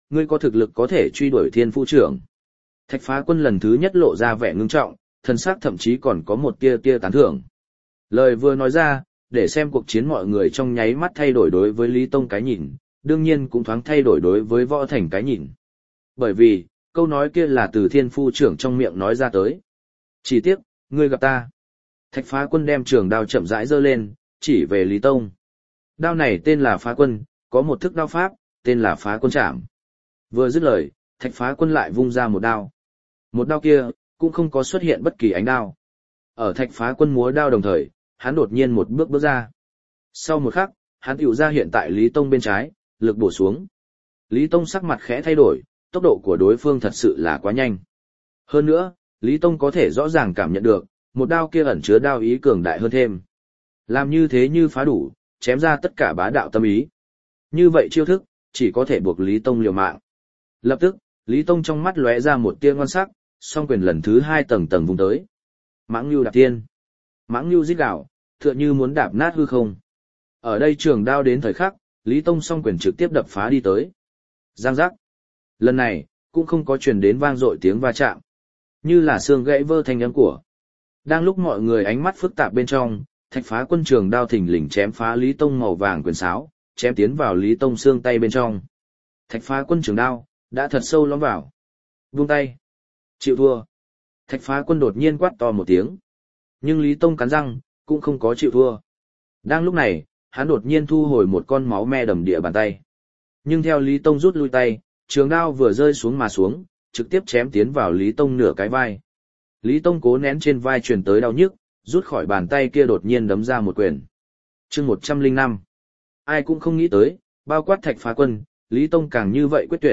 ngươi có thực lực có thể truy đuổi thiên phu trưởng. Thạch Phá Quân lần thứ nhất lộ ra vẻ ngưng trọng, thần sắc thậm chí còn có một tia tia tán thưởng. Lời vừa nói ra, để xem cuộc chiến mọi người trong nháy mắt thay đổi đối với Lý Tông cái nhìn, đương nhiên cũng thoáng thay đổi đối với Võ Thành cái nhìn. Bởi vì, câu nói kia là từ thiên phu trưởng trong miệng nói ra tới. Chỉ tiếc, ngươi gặp ta. Thạch Phá Quân đem trường đao chậm rãi giơ lên, chỉ về Lý Tông. Đao này tên là Phá Quân, có một thức đao pháp, tên là Phá Quân Trảm. Vừa dứt lời, Thạch Phá Quân lại vung ra một đao. Một đao kia, cũng không có xuất hiện bất kỳ ánh đao. Ở Thạch Phá Quân múa đao đồng thời, hắn đột nhiên một bước bước ra. Sau một khắc, hắn tiểu ra hiện tại Lý Tông bên trái, lực bổ xuống. Lý Tông sắc mặt khẽ thay đổi, tốc độ của đối phương thật sự là quá nhanh. Hơn nữa, Lý Tông có thể rõ ràng cảm nhận được, một đao kia ẩn chứa đao ý cường đại hơn thêm. Làm như thế như phá đủ, chém ra tất cả bá đạo tâm ý. Như vậy chiêu thức, chỉ có thể buộc Lý Tông liều mạng. Lập tức, Lý Tông trong mắt lóe ra một tia ngon sắc, song quyền lần thứ hai tầng tầng vùng tới. Mãng Nưu đạp thiên. Mãng Nưu rít gào, tựa như muốn đạp nát hư không. Ở đây trường đao đến thời khắc, Lý Tông song quyền trực tiếp đập phá đi tới. Giang giác. Lần này, cũng không có truyền đến vang dội tiếng va chạm. Như là xương gãy vỡ thanh âm của. Đang lúc mọi người ánh mắt phức tạp bên trong, Thạch Phá Quân trường đao thình lình chém phá Lý Tông màu vàng quyền sáo, chém tiến vào Lý Tông xương tay bên trong. Thạch Phá Quân trường đao đã thật sâu lõm vào. Buông tay. Chịu thua. Thạch Phá Quân đột nhiên quát to một tiếng. Nhưng Lý Tông cắn răng, cũng không có chịu thua. Đang lúc này, hắn đột nhiên thu hồi một con máu me đầm địa bàn tay. Nhưng theo Lý Tông rút lui tay, trường đao vừa rơi xuống mà xuống, trực tiếp chém tiến vào Lý Tông nửa cái vai. Lý Tông cố nén trên vai truyền tới đau nhức, rút khỏi bàn tay kia đột nhiên đấm ra một quyền. Chương một trăm lẻ năm. Ai cũng không nghĩ tới, bao quát Thạch Phá Quân, Lý Tông càng như vậy quyết tuyệt.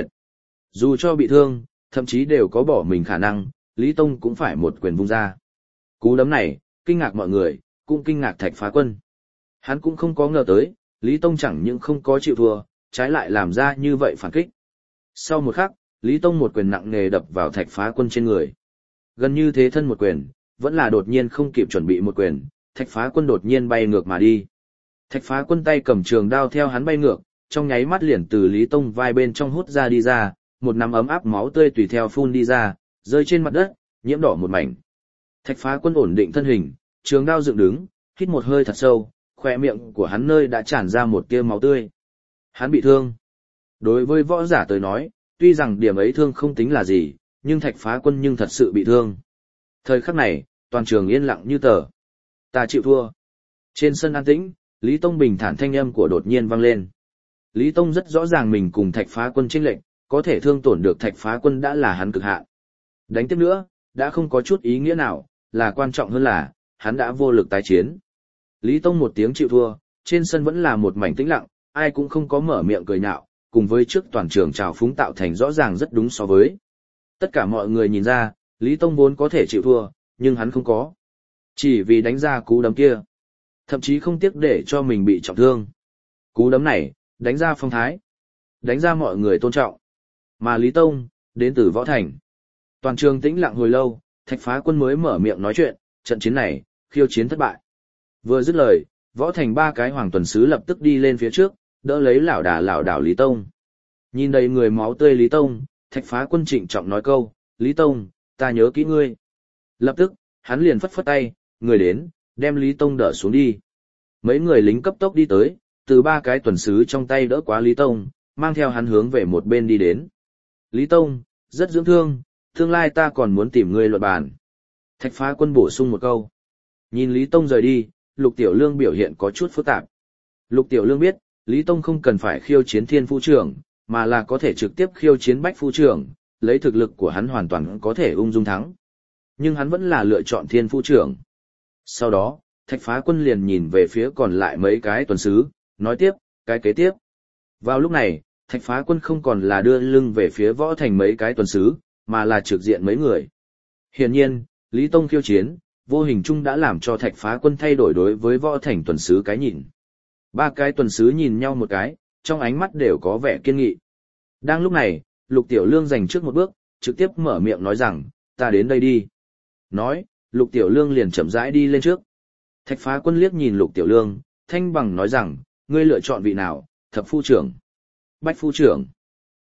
Dù cho bị thương, thậm chí đều có bỏ mình khả năng, Lý Tông cũng phải một quyền vung ra. Cú đấm này, kinh ngạc mọi người, cũng kinh ngạc Thạch Phá Quân. Hắn cũng không có ngờ tới, Lý Tông chẳng những không có chịu thua, trái lại làm ra như vậy phản kích. Sau một khắc, Lý Tông một quyền nặng nề đập vào Thạch Phá Quân trên người. Gần như thế thân một quyền, vẫn là đột nhiên không kịp chuẩn bị một quyền, Thạch Phá Quân đột nhiên bay ngược mà đi. Thạch Phá Quân tay cầm trường đao theo hắn bay ngược, trong nháy mắt liền từ Lý Tông vai bên trong hút ra đi ra, một nắm ấm áp máu tươi tùy theo phun đi ra, rơi trên mặt đất, nhiễm đỏ một mảnh. Thạch Phá Quân ổn định thân hình, trường đao dựng đứng, hít một hơi thật sâu, khóe miệng của hắn nơi đã tràn ra một tia máu tươi. Hắn bị thương. Đối với võ giả tới nói, tuy rằng điểm ấy thương không tính là gì, nhưng Thạch Phá Quân nhưng thật sự bị thương. Thời khắc này, toàn trường yên lặng như tờ. Ta chịu thua. Trên sân an tĩnh, Lý Tông bình thản thanh âm của đột nhiên vang lên. Lý Tông rất rõ ràng mình cùng Thạch Phá Quân chênh lệch, có thể thương tổn được Thạch Phá Quân đã là hắn cực hạn. Đánh tiếp nữa, đã không có chút ý nghĩa nào, là quan trọng hơn là, hắn đã vô lực tái chiến. Lý Tông một tiếng chịu thua, trên sân vẫn là một mảnh tĩnh lặng, ai cũng không có mở miệng cười nhạo, cùng với trước toàn trường trào phúng tạo thành rõ ràng rất đúng so với. Tất cả mọi người nhìn ra, Lý Tông vốn có thể chịu thua, nhưng hắn không có. Chỉ vì đánh ra cú đấm kia. Thậm chí không tiếc để cho mình bị trọng thương. Cú đấm này, đánh ra phong thái. Đánh ra mọi người tôn trọng. Mà Lý Tông, đến từ Võ Thành. Toàn trường tĩnh lặng hồi lâu, Thạch Phá Quân mới mở miệng nói chuyện, trận chiến này, khiêu chiến thất bại. Vừa dứt lời, Võ Thành ba cái hoàng tuần sứ lập tức đi lên phía trước, đỡ lấy lảo đà lảo đảo Lý Tông. Nhìn đầy người máu tươi Lý Tông, Thạch Phá Quân trịnh trọng nói câu, Lý Tông, ta nhớ kỹ ngươi. Lập tức, hắn liền phất phất tay, người đến, đem Lý Tông đỡ xuống đi. Mấy người lính cấp tốc đi tới, từ ba cái tuần sứ trong tay đỡ quá Lý Tông, mang theo hắn hướng về một bên đi đến. Lý Tông, rất dưỡng thương, tương lai ta còn muốn tìm ngươi luận bàn. Thạch Phá Quân bổ sung một câu. Nhìn Lý Tông rời đi, Lục Tiểu Lương biểu hiện có chút phức tạp. Lục Tiểu Lương biết, Lý Tông không cần phải khiêu chiến thiên phu trưởng, mà là có thể trực tiếp khiêu chiến bách phu trưởng, lấy thực lực của hắn hoàn toàn có thể ung dung thắng. Nhưng hắn vẫn là lựa chọn thiên phu trưởng. Sau đó, Thạch Phá Quân liền nhìn về phía còn lại mấy cái tuần sứ, nói tiếp, cái kế tiếp. Vào lúc này, Thạch Phá Quân không còn là đưa lưng về phía Võ Thành mấy cái tuần sứ, mà là trực diện mấy người. Hiển nhiên, Lý Tông khiêu chiến, vô hình chung đã làm cho Thạch Phá Quân thay đổi đối với Võ Thành tuần sứ cái nhìn. Ba cái tuần sứ nhìn nhau một cái, trong ánh mắt đều có vẻ kiên nghị. Đang lúc này, Lục Tiểu Lương giành trước một bước, trực tiếp mở miệng nói rằng, ta đến đây đi. Nói, Lục Tiểu Lương liền chậm rãi đi lên trước. Thạch Phá Quân liếc nhìn Lục Tiểu Lương, thanh bằng nói rằng, ngươi lựa chọn vị nào, thập phu trưởng, bách phu trưởng.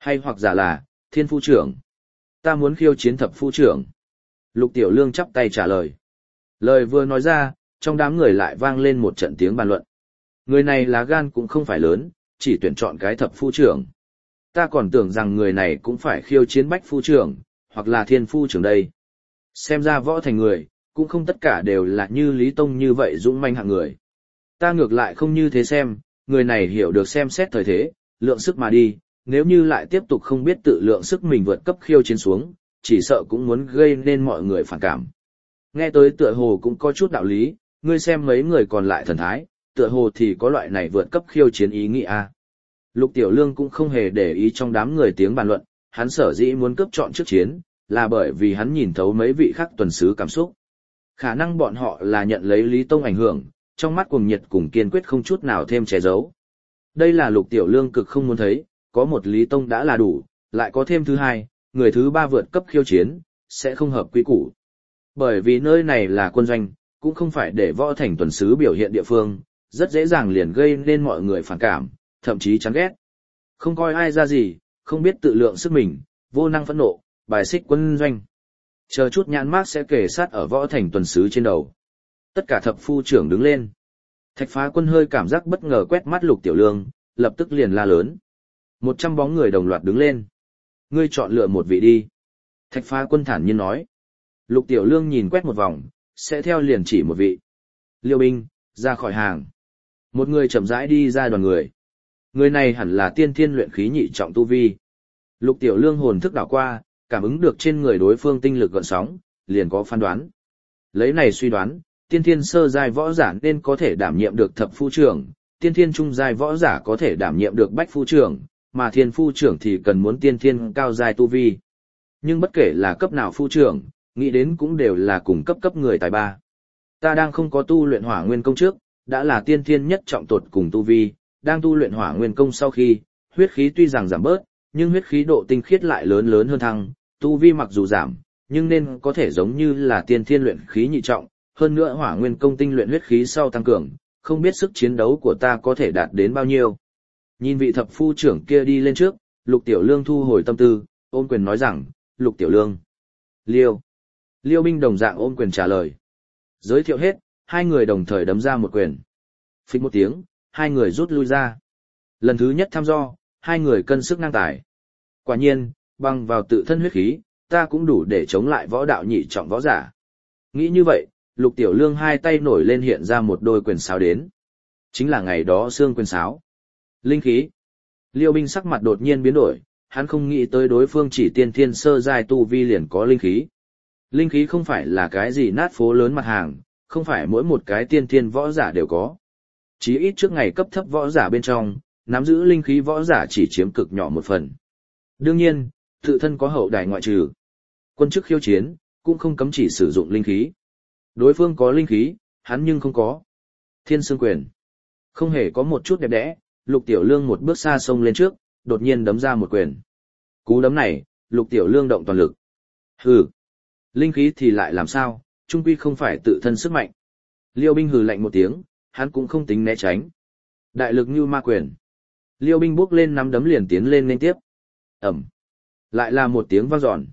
Hay hoặc giả là, thiên phu trưởng. Ta muốn khiêu chiến thập phu trưởng. Lục Tiểu Lương chắp tay trả lời. Lời vừa nói ra, trong đám người lại vang lên một trận tiếng bàn luận. Người này lá gan cũng không phải lớn, chỉ tuyển chọn cái thập phu trưởng. Ta còn tưởng rằng người này cũng phải khiêu chiến bách phu trưởng, hoặc là thiên phu trưởng đây. Xem ra võ thành người, cũng không tất cả đều là như Lý Tông như vậy dũng manh hạng người. Ta ngược lại không như thế xem, người này hiểu được xem xét thời thế, lượng sức mà đi, nếu như lại tiếp tục không biết tự lượng sức mình vượt cấp khiêu chiến xuống, chỉ sợ cũng muốn gây nên mọi người phản cảm. Nghe tới tựa hồ cũng có chút đạo lý, ngươi xem mấy người còn lại thần thái, tựa hồ thì có loại này vượt cấp khiêu chiến ý nghĩ a. Lục Tiểu Lương cũng không hề để ý trong đám người tiếng bàn luận, hắn sở dĩ muốn cướp chọn trước chiến, là bởi vì hắn nhìn thấu mấy vị khác tuần sứ cảm xúc. Khả năng bọn họ là nhận lấy Lý Tông ảnh hưởng, trong mắt cuồng nhiệt cùng kiên quyết không chút nào thêm che giấu. Đây là Lục Tiểu Lương cực không muốn thấy, có một Lý Tông đã là đủ, lại có thêm thứ hai, người thứ ba vượt cấp khiêu chiến, sẽ không hợp quy củ. Bởi vì nơi này là quân doanh, cũng không phải để võ thành tuần sứ biểu hiện địa phương, rất dễ dàng liền gây nên mọi người phản cảm, thậm chí chán ghét. Không coi ai ra gì, không biết tự lượng sức mình, vô năng phẫn nộ, bài xích quân doanh. Chờ chút nhãn mác sẽ kề sát ở võ thành tuần sứ trên đầu. Tất cả thập phu trưởng đứng lên. Thạch Phá Quân hơi cảm giác bất ngờ quét mắt Lục Tiểu Lương, lập tức liền la lớn. Một trăm bóng người đồng loạt đứng lên. Ngươi chọn lựa một vị đi. Thạch Phá Quân thản nhiên nói. Lục Tiểu Lương nhìn quét một vòng, sẽ theo liền chỉ một vị. Liêu binh, ra khỏi hàng. Một người chậm rãi đi ra đoàn người. Người này hẳn là tiên thiên luyện khí nhị trọng tu vi. Lục Tiểu Lương hồn thức đảo qua, cảm ứng được trên người đối phương tinh lực gợn sóng, liền có phán đoán. Lấy này suy đoán, tiên thiên sơ giai võ giả nên có thể đảm nhiệm được thập phu trưởng, tiên thiên trung giai võ giả có thể đảm nhiệm được bách phu trưởng, mà thiên phu trưởng thì cần muốn tiên thiên cao giai tu vi. Nhưng bất kể là cấp nào phu trưởng, nghĩ đến cũng đều là cùng cấp cấp người tài ba. Ta đang không có tu luyện Hỏa Nguyên công trước, đã là tiên thiên nhất trọng tột cùng tu vi, đang tu luyện Hỏa Nguyên công sau khi, huyết khí tuy rằng giảm bớt, nhưng huyết khí độ tinh khiết lại lớn lớn hơn thăng, tu vi mặc dù giảm, nhưng nên có thể giống như là tiên thiên luyện khí nhị trọng, hơn nữa Hỏa Nguyên công tinh luyện huyết khí sau tăng cường, không biết sức chiến đấu của ta có thể đạt đến bao nhiêu. Nhìn vị thập phu trưởng kia đi lên trước, Lục Tiểu Lương thu hồi tâm tư, ôm quyền nói rằng, Lục Tiểu Lương. Liêu. Liêu binh đồng dạng ôm quyền trả lời. Giới thiệu hết, hai người đồng thời đấm ra một quyền. Phích một tiếng, hai người rút lui ra. Lần thứ nhất thăm dò, hai người cân sức ngang tài. Quả nhiên, bằng vào tự thân huyết khí, ta cũng đủ để chống lại võ đạo nhị trọng võ giả. Nghĩ như vậy, Lục Tiểu Lương hai tay nổi lên hiện ra một đôi quyền sáo đến. Chính là ngày đó xương quyền sáo. Linh khí. Liêu binh sắc mặt đột nhiên biến đổi, hắn không nghĩ tới đối phương chỉ tiên thiên sơ giai tu vi liền có linh khí. Linh khí không phải là cái gì nát phố lớn mặt hàng, không phải mỗi một cái tiên thiên võ giả đều có. Chí ít trước ngày cấp thấp võ giả bên trong, nắm giữ linh khí võ giả chỉ chiếm cực nhỏ một phần. Đương nhiên, tự thân có hậu đài ngoại trừ. Quân chức khiêu chiến, cũng không cấm chỉ sử dụng linh khí. Đối phương có linh khí, hắn nhưng không có. Thiên Sương Quyền. Không hề có một chút đẹp đẽ, Lục Tiểu Lương một bước xa xông lên trước, đột nhiên đấm ra một quyền. Cú đấm này, Lục Tiểu Lương động toàn lực. Hừ. Linh khí thì lại làm sao, trung quy không phải tự thân sức mạnh. Liêu binh hừ lạnh một tiếng, hắn cũng không tính né tránh. Đại lực như ma quyền. Liêu binh bước lên nắm đấm liền tiến lên liên tiếp. Ẩm. Lại là một tiếng vang dọn.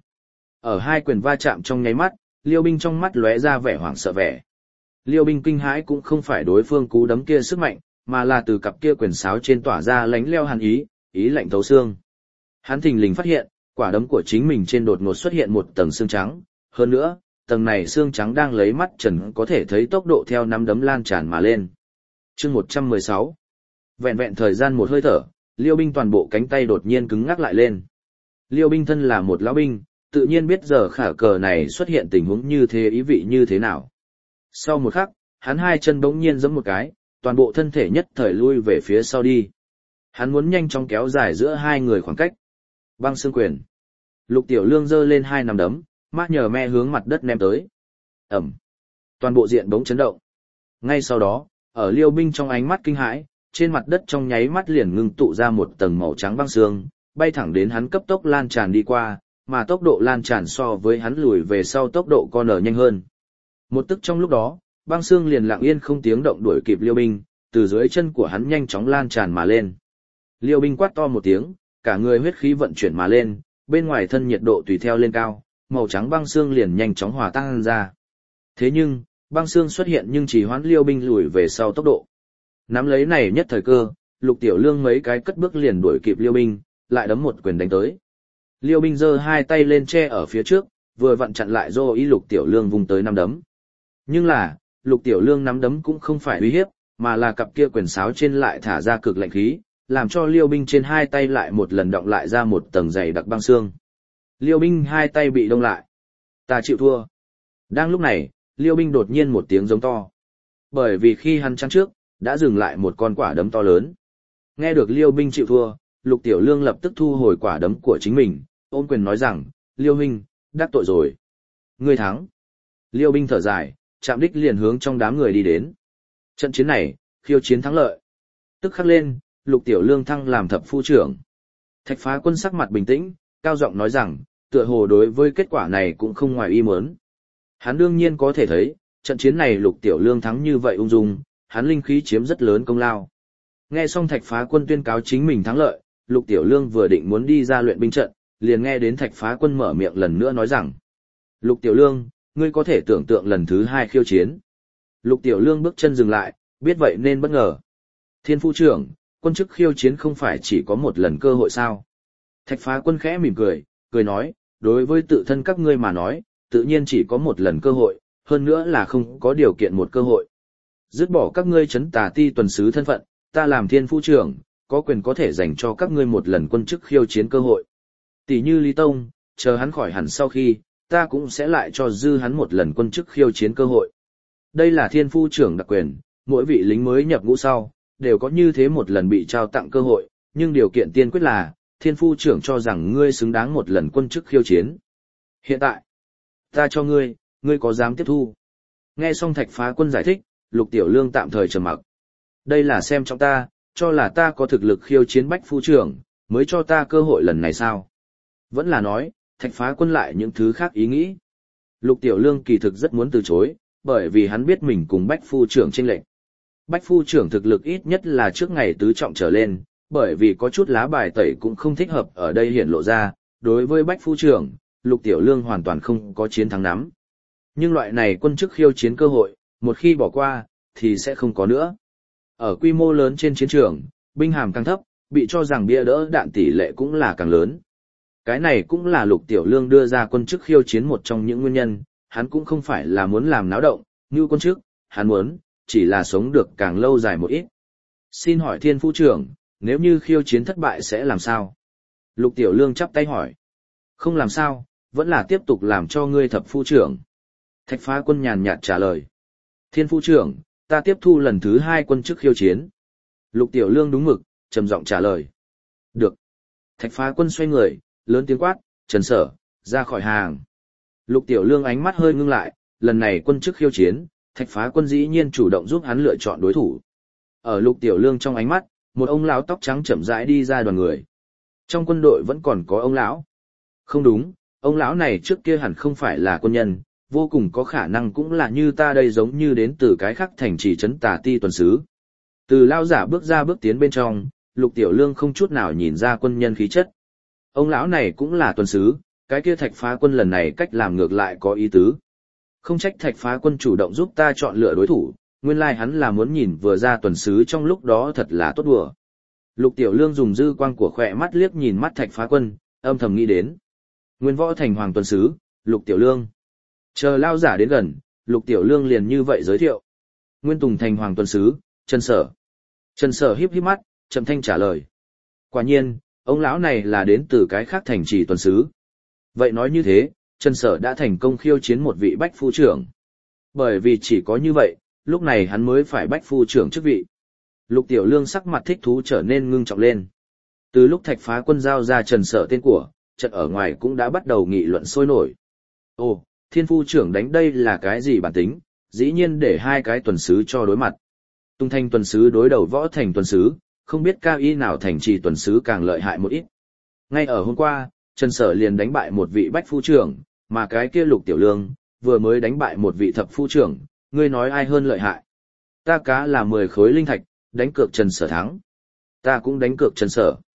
Ở hai quyền va chạm trong nháy mắt, Liêu binh trong mắt lóe ra vẻ hoảng sợ vẻ. Liêu binh kinh hãi cũng không phải đối phương cú đấm kia sức mạnh, mà là từ cặp kia quyền sáo trên tỏa ra lánh leo hàn ý, ý lạnh thấu xương. Hắn thình lình phát hiện, quả đấm của chính mình trên đột ngột xuất hiện một tầng xương trắng, hơn nữa, tầng này xương trắng đang lấy mắt trần có thể thấy tốc độ theo nắm đấm lan tràn mà lên. Chương một trăm mười sáu. Vẹn vẹn thời gian một hơi thở, Liêu binh toàn bộ cánh tay đột nhiên cứng ngắc lại lên. Liêu binh thân là một lão binh, tự nhiên biết giờ khả cờ này xuất hiện tình huống như thế ý vị như thế nào. Sau một khắc, hắn hai chân bỗng nhiên giẫm một cái, toàn bộ thân thể nhất thời lui về phía sau đi. Hắn muốn nhanh chóng kéo dài giữa hai người khoảng cách. Băng xương quyền. Lục Tiểu Lương giơ lên hai nắm đấm, mát nhờ me hướng mặt đất ném tới. Ẩm. Toàn bộ diện bỗng chấn động. Ngay sau đó, ở Liêu binh trong ánh mắt kinh hãi, trên mặt đất trong nháy mắt liền ngưng tụ ra một tầng màu trắng băng xương, bay thẳng đến hắn cấp tốc lan tràn đi qua, mà tốc độ lan tràn so với hắn lùi về sau tốc độ còn ở nhanh hơn. Một tức trong lúc đó, băng xương liền lặng yên không tiếng động đuổi kịp Liêu binh, từ dưới chân của hắn nhanh chóng lan tràn mà lên. Liêu binh quát to một tiếng, cả cả người huyết khí vận chuyển mà lên, bên ngoài thân nhiệt độ tùy theo lên cao, màu trắng băng xương liền nhanh chóng hòa tan ra. Thế nhưng, băng xương xuất hiện nhưng chỉ hoãn Liêu binh lùi về sau tốc độ. Nắm lấy này nhất thời cơ, Lục Tiểu Lương mấy cái cất bước liền đuổi kịp Liêu binh, lại đấm một quyền đánh tới. Liêu binh giơ hai tay lên che ở phía trước, vừa vặn chặn lại do ý Lục Tiểu Lương vùng tới năm đấm. Nhưng là, Lục Tiểu Lương nắm đấm cũng không phải uy hiếp, mà là cặp kia quyền sáo trên lại thả ra cực lạnh khí, làm cho Liêu binh trên hai tay lại một lần động lại ra một tầng dày đặc băng xương. Liêu binh hai tay bị đông lại. Ta chịu thua. Đang lúc này, Liêu binh đột nhiên một tiếng giống to. Bởi vì khi hắn chắn trước, đã dừng lại một con quả đấm to lớn. Nghe được Liêu binh chịu thua, Lục Tiểu Lương lập tức thu hồi quả đấm của chính mình, ôm quyền nói rằng, Liêu huynh, đắc tội rồi. Ngươi thắng. Liêu binh thở dài, chạm đích liền hướng trong đám người đi đến. Trận chiến này, khiêu chiến thắng lợi. Tức khắc lên, Lục Tiểu Lương thăng làm thập phu trưởng. Thạch Phá Quân sắc mặt bình tĩnh, cao giọng nói rằng, tựa hồ đối với kết quả này cũng không ngoài ý muốn. Hắn đương nhiên có thể thấy, trận chiến này Lục Tiểu Lương thắng như vậy ung dung, hắn linh khí chiếm rất lớn công lao. Nghe xong Thạch Phá Quân tuyên cáo chính mình thắng lợi, Lục Tiểu Lương vừa định muốn đi ra luyện binh trận, liền nghe đến Thạch Phá Quân mở miệng lần nữa nói rằng, Lục Tiểu Lương, ngươi có thể tưởng tượng lần thứ hai khiêu chiến. Lục Tiểu Lương bước chân dừng lại, biết vậy nên bất ngờ. Thiên phu trưởng, quân chức khiêu chiến không phải chỉ có một lần cơ hội sao? Thạch Phá Quân khẽ mỉm cười, cười nói, đối với tự thân các ngươi mà nói, tự nhiên chỉ có một lần cơ hội, hơn nữa là không có điều kiện một cơ hội. Dứt bỏ các ngươi chấn tà ti tuần sứ thân phận, ta làm thiên phu trưởng, có quyền có thể dành cho các ngươi một lần quân chức khiêu chiến cơ hội. Tỷ như Lý Tông, chờ hắn khỏi hẳn sau khi, ta cũng sẽ lại cho dư hắn một lần quân chức khiêu chiến cơ hội. Đây là thiên phu trưởng đặc quyền, mỗi vị lính mới nhập ngũ sau, đều có như thế một lần bị trao tặng cơ hội, nhưng điều kiện tiên quyết là, thiên phu trưởng cho rằng ngươi xứng đáng một lần quân chức khiêu chiến. Hiện tại, ta cho ngươi, ngươi có dám tiếp thu? Nghe xong Thạch Phá Quân giải thích, Lục Tiểu Lương tạm thời trầm mặc. Đây là xem trong ta, cho là ta có thực lực khiêu chiến bách phu trưởng, mới cho ta cơ hội lần này sao? Vẫn là nói, Thạch Phá Quân lại những thứ khác ý nghĩ. Lục Tiểu Lương kỳ thực rất muốn từ chối, bởi vì hắn biết mình cùng bách phu trưởng chênh lệch. Bách phu trưởng thực lực ít nhất là trước ngày tứ trọng trở lên, bởi vì có chút lá bài tẩy cũng không thích hợp ở đây hiện lộ ra, đối với bách phu trưởng, Lục Tiểu Lương hoàn toàn không có chiến thắng nắm. Nhưng loại này quân chức khiêu chiến cơ hội, một khi bỏ qua, thì sẽ không có nữa. Ở quy mô lớn trên chiến trường, binh hàm càng thấp, bị cho rằng bia đỡ đạn tỷ lệ cũng là càng lớn. Cái này cũng là Lục Tiểu Lương đưa ra quân chức khiêu chiến một trong những nguyên nhân, hắn cũng không phải là muốn làm náo động, như quân chức, hắn muốn, chỉ là sống được càng lâu dài một ít. Xin hỏi thiên phu trưởng, nếu như khiêu chiến thất bại sẽ làm sao? Lục Tiểu Lương chắp tay hỏi. Không làm sao, vẫn là tiếp tục làm cho ngươi thập phu trưởng. Thạch Phá Quân nhàn nhạt trả lời. Thiên phu trưởng, ta tiếp thu lần thứ hai quân chức khiêu chiến. Lục Tiểu Lương đúng mực, trầm giọng trả lời. Được. Thạch Phá Quân xoay người, lớn tiếng quát, Trần Sở, ra khỏi hàng. Lục Tiểu Lương ánh mắt hơi ngưng lại, lần này quân chức khiêu chiến, Thạch Phá Quân dĩ nhiên chủ động giúp hắn lựa chọn đối thủ. Ở Lục Tiểu Lương trong ánh mắt, một ông lão tóc trắng chậm rãi đi ra đoàn người. Trong quân đội vẫn còn có ông lão. Không đúng, ông lão này trước kia hẳn không phải là quân nhân, vô cùng có khả năng cũng là như ta đây giống như đến từ cái khác thành trì trấn Tà Ti tuần sứ. Từ lão giả bước ra bước tiến bên trong, Lục Tiểu Lương không chút nào nhìn ra quân nhân khí chất. Ông lão này cũng là tuần sứ, cái kia Thạch Phá Quân lần này cách làm ngược lại có ý tứ. Không trách Thạch Phá Quân chủ động giúp ta chọn lựa đối thủ, nguyên lai hắn là muốn nhìn vừa ra tuần sứ trong lúc đó thật là tốt đùa. Lục Tiểu Lương dùng dư quang của khỏe mắt liếc nhìn mắt Thạch Phá Quân, âm thầm nghĩ đến. Nguyên Võ Thành Hoàng tuần sứ, Lục Tiểu Lương. Chờ lao giả đến gần, Lục Tiểu Lương liền như vậy giới thiệu. Nguyên Tùng Thành Hoàng tuần sứ, Trần Sở. Trần Sở híp híp mắt, trầm thanh trả lời. Quả nhiên, ông lão này là đến từ cái khác thành trì tuần sứ. Vậy nói như thế, Trần Sở đã thành công khiêu chiến một vị bách phu trưởng. Bởi vì chỉ có như vậy, lúc này hắn mới phải bách phu trưởng chức vị. Lục Tiểu Lương sắc mặt thích thú trở nên ngưng trọng lên. Từ lúc Thạch Phá Quân giao ra Trần Sở tên của, trận ở ngoài cũng đã bắt đầu nghị luận sôi nổi. Ồ, thiên phu trưởng đánh đây là cái gì bản tính, dĩ nhiên để hai cái tuần sứ cho đối mặt. Tung Thanh tuần sứ đối đầu Võ Thành tuần sứ, không biết cao y nào thành trì tuần sứ càng lợi hại một ít. Ngay ở hôm qua, Trần Sở liền đánh bại một vị bách phu trưởng, mà cái kia Lục Tiểu Lương vừa mới đánh bại một vị thập phu trưởng, ngươi nói ai hơn lợi hại? Ta cá là mười khối linh thạch, đánh cược Trần Sở thắng. Ta cũng đánh cược Trần Sở.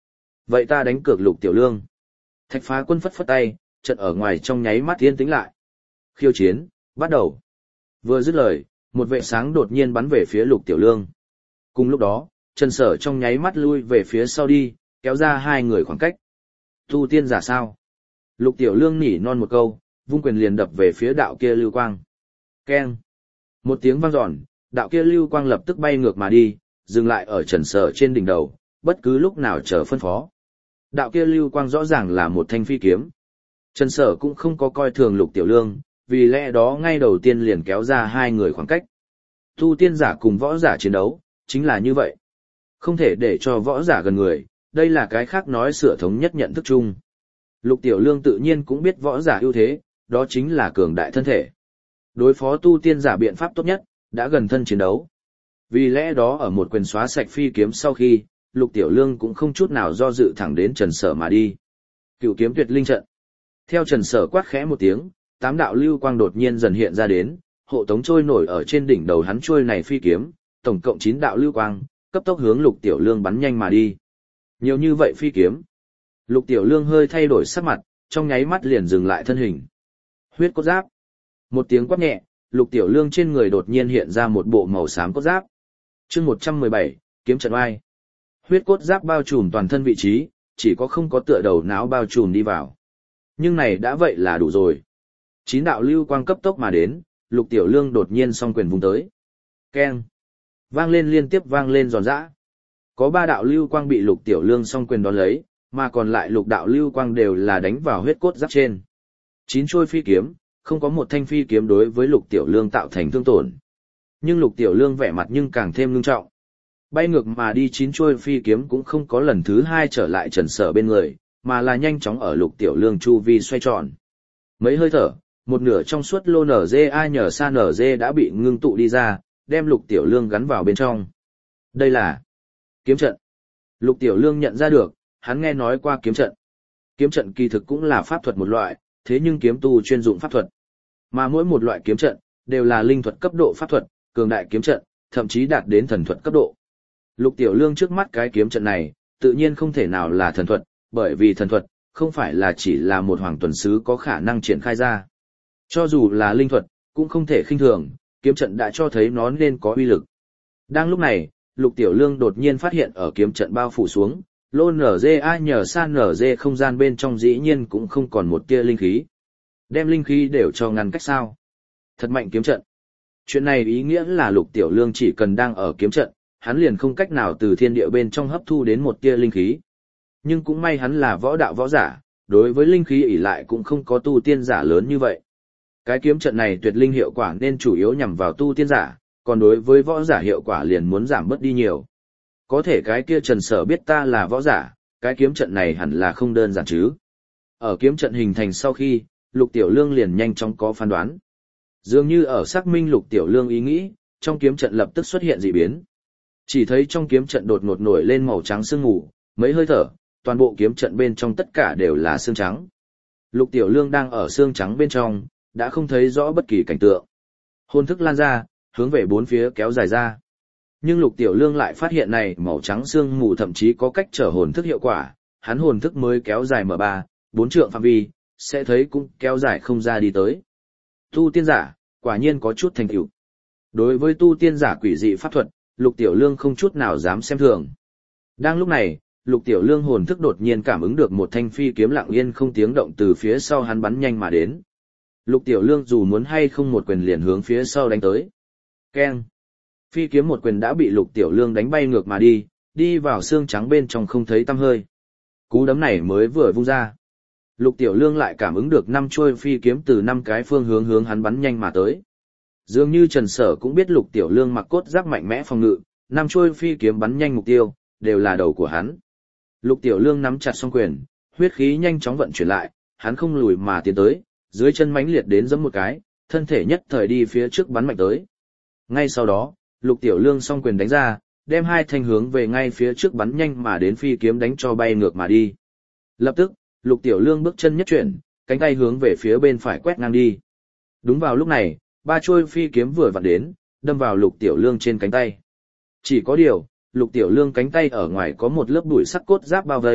Vậy ta đánh cược Lục Tiểu Lương. Thạch Phá Quân phất phất tay, trận ở ngoài trong nháy mắt yên tĩnh lại. Khiêu chiến, bắt đầu. Vừa dứt lời, một vệ sáng đột nhiên bắn về phía Lục Tiểu Lương. Cùng lúc đó, Trần Sở trong nháy mắt lui về phía sau đi, kéo ra hai người khoảng cách. Tu tiên giả sao? Lục Tiểu Lương nỉ non một câu, vung quyền liền đập về phía đạo kia lưu quang. Keng. Một tiếng vang dọn, đạo kia lưu quang lập tức bay ngược mà đi, dừng lại ở Trần Sở trên đỉnh đầu, bất cứ lúc nào chờ phân phó. Đạo kia lưu quang rõ ràng là một thanh phi kiếm. Trần Sở cũng không có coi thường Lục Tiểu Lương, vì lẽ đó ngay đầu tiên liền kéo ra hai người khoảng cách. Tu tiên giả cùng võ giả chiến đấu, chính là như vậy. Không thể để cho võ giả gần người, đây là cái khác nói sửa thống nhất nhận thức chung. Lục Tiểu Lương tự nhiên cũng biết võ giả ưu thế, đó chính là cường đại thân thể. Đối phó tu tiên giả biện pháp tốt nhất, đã gần thân chiến đấu. Vì lẽ đó ở một quyền xóa sạch phi kiếm sau khi, Lục Tiểu Lương cũng không chút nào do dự thẳng đến Trần Sở mà đi. Cựu kiếm tuyệt linh trận. Theo Trần Sở quát khẽ một tiếng, tám đạo lưu quang đột nhiên dần hiện ra đến, hộ tống trôi nổi ở trên đỉnh đầu hắn trôi này phi kiếm, tổng cộng chín đạo lưu quang, cấp tốc hướng Lục Tiểu Lương bắn nhanh mà đi. Nhiều như vậy phi kiếm. Lục Tiểu Lương hơi thay đổi sắc mặt, trong nháy mắt liền dừng lại thân hình. Huyết cốt giáp. Một tiếng quát nhẹ, Lục Tiểu Lương trên người đột nhiên hiện ra một bộ màu xám cốt giáp. Chương một trăm mười bảy, kiếm trận oai. Huyết cốt giáp bao trùm toàn thân vị trí, chỉ có không có tựa đầu não bao trùm đi vào. Nhưng này đã vậy là đủ rồi. Chín đạo lưu quang cấp tốc mà đến, Lục Tiểu Lương đột nhiên song quyền vung tới. Keng. Vang lên liên tiếp vang lên giòn giã. Có ba đạo lưu quang bị Lục Tiểu Lương song quyền đón lấy, mà còn lại lục đạo lưu quang đều là đánh vào huyết cốt giáp trên. Chín trôi phi kiếm, không có một thanh phi kiếm đối với Lục Tiểu Lương tạo thành thương tổn. Nhưng Lục Tiểu Lương vẻ mặt nhưng càng thêm ngưng trọng. Bay ngược mà đi chín trôi phi kiếm cũng không có lần thứ hai trở lại Trần Sở bên người, mà là nhanh chóng ở Lục Tiểu Lương chu vi xoay tròn. Mấy hơi thở, một nửa trong suốt lô nở dê ai nhờ sa nở dê đã bị ngưng tụ đi ra, đem Lục Tiểu Lương gắn vào bên trong. Đây là kiếm trận. Lục Tiểu Lương nhận ra được, hắn nghe nói qua kiếm trận. Kiếm trận kỳ thực cũng là pháp thuật một loại, thế nhưng kiếm tu chuyên dụng pháp thuật. Mà mỗi một loại kiếm trận, đều là linh thuật cấp độ pháp thuật, cường đại kiếm trận, thậm chí đạt đến thần thuật cấp độ. Lục Tiểu Lương trước mắt cái kiếm trận này, tự nhiên không thể nào là thần thuật, bởi vì thần thuật, không phải là chỉ là một hoàng tuần sứ có khả năng triển khai ra. Cho dù là linh thuật, cũng không thể khinh thường, kiếm trận đã cho thấy nó nên có uy lực. Đang lúc này, Lục Tiểu Lương đột nhiên phát hiện ở kiếm trận bao phủ xuống, lô nở dê ai nhờ san nở dê không gian bên trong dĩ nhiên cũng không còn một tia linh khí. Đem linh khí đều cho ngăn cách sao. Thật mạnh kiếm trận. Chuyện này ý nghĩa là Lục Tiểu Lương chỉ cần đang ở kiếm trận, hắn liền không cách nào từ thiên địa bên trong hấp thu đến một tia linh khí. Nhưng cũng may hắn là võ đạo võ giả, đối với linh khí ỷ lại cũng không có tu tiên giả lớn như vậy. Cái kiếm trận này tuyệt linh hiệu quả nên chủ yếu nhằm vào tu tiên giả, còn đối với võ giả hiệu quả liền muốn giảm bớt đi nhiều. Có thể cái kia Trần Sở biết ta là võ giả, cái kiếm trận này hẳn là không đơn giản chứ. Ở kiếm trận hình thành sau khi, Lục Tiểu Lương liền nhanh chóng có phán đoán. Dường như ở xác minh Lục Tiểu Lương ý nghĩ, trong kiếm trận lập tức xuất hiện dị biến. Chỉ thấy trong kiếm trận đột ngột nổi lên màu trắng sương mù, mấy hơi thở, toàn bộ kiếm trận bên trong tất cả đều là xương trắng. Lục Tiểu Lương đang ở xương trắng bên trong, đã không thấy rõ bất kỳ cảnh tượng. Hồn thức lan ra, hướng về bốn phía kéo dài ra. Nhưng Lục Tiểu Lương lại phát hiện này màu trắng sương mù thậm chí có cách trở hồn thức hiệu quả, hắn hồn thức mới kéo dài mở ba, bốn trượng phạm vi, sẽ thấy cũng kéo dài không ra đi tới. Tu tiên giả, quả nhiên có chút thành tựu. Đối với tu tiên giả quỷ dị pháp thuật, Lục Tiểu Lương không chút nào dám xem thường. Đang lúc này, Lục Tiểu Lương hồn thức đột nhiên cảm ứng được một thanh phi kiếm lặng yên không tiếng động từ phía sau hắn bắn nhanh mà đến. Lục Tiểu Lương dù muốn hay không một quyền liền hướng phía sau đánh tới. Keng. Phi kiếm một quyền đã bị Lục Tiểu Lương đánh bay ngược mà đi, đi vào xương trắng bên trong không thấy tăm hơi. Cú đấm này mới vừa vung ra. Lục Tiểu Lương lại cảm ứng được năm chuôi phi kiếm từ năm cái phương hướng hướng hắn bắn nhanh mà tới. Dường như Trần Sở cũng biết Lục Tiểu Lương mặc cốt giáp mạnh mẽ phòng ngự, năm chuôi phi kiếm bắn nhanh mục tiêu, đều là đầu của hắn. Lục Tiểu Lương nắm chặt song quyền, huyết khí nhanh chóng vận chuyển lại, hắn không lùi mà tiến tới, dưới chân mãnh liệt đến giẫm một cái, thân thể nhất thời đi phía trước bắn mạnh tới. Ngay sau đó, Lục Tiểu Lương song quyền đánh ra, đem hai thanh hướng về ngay phía trước bắn nhanh mà đến phi kiếm đánh cho bay ngược mà đi. Lập tức, Lục Tiểu Lương bước chân nhất chuyển, cánh tay hướng về phía bên phải quét ngang đi. Đúng vào lúc này, ba chuôi phi kiếm vừa vặn đến, đâm vào Lục Tiểu Lương trên cánh tay. Chỉ có điều, Lục Tiểu Lương cánh tay ở ngoài có một lớp bụi sắc cốt giáp bao vây,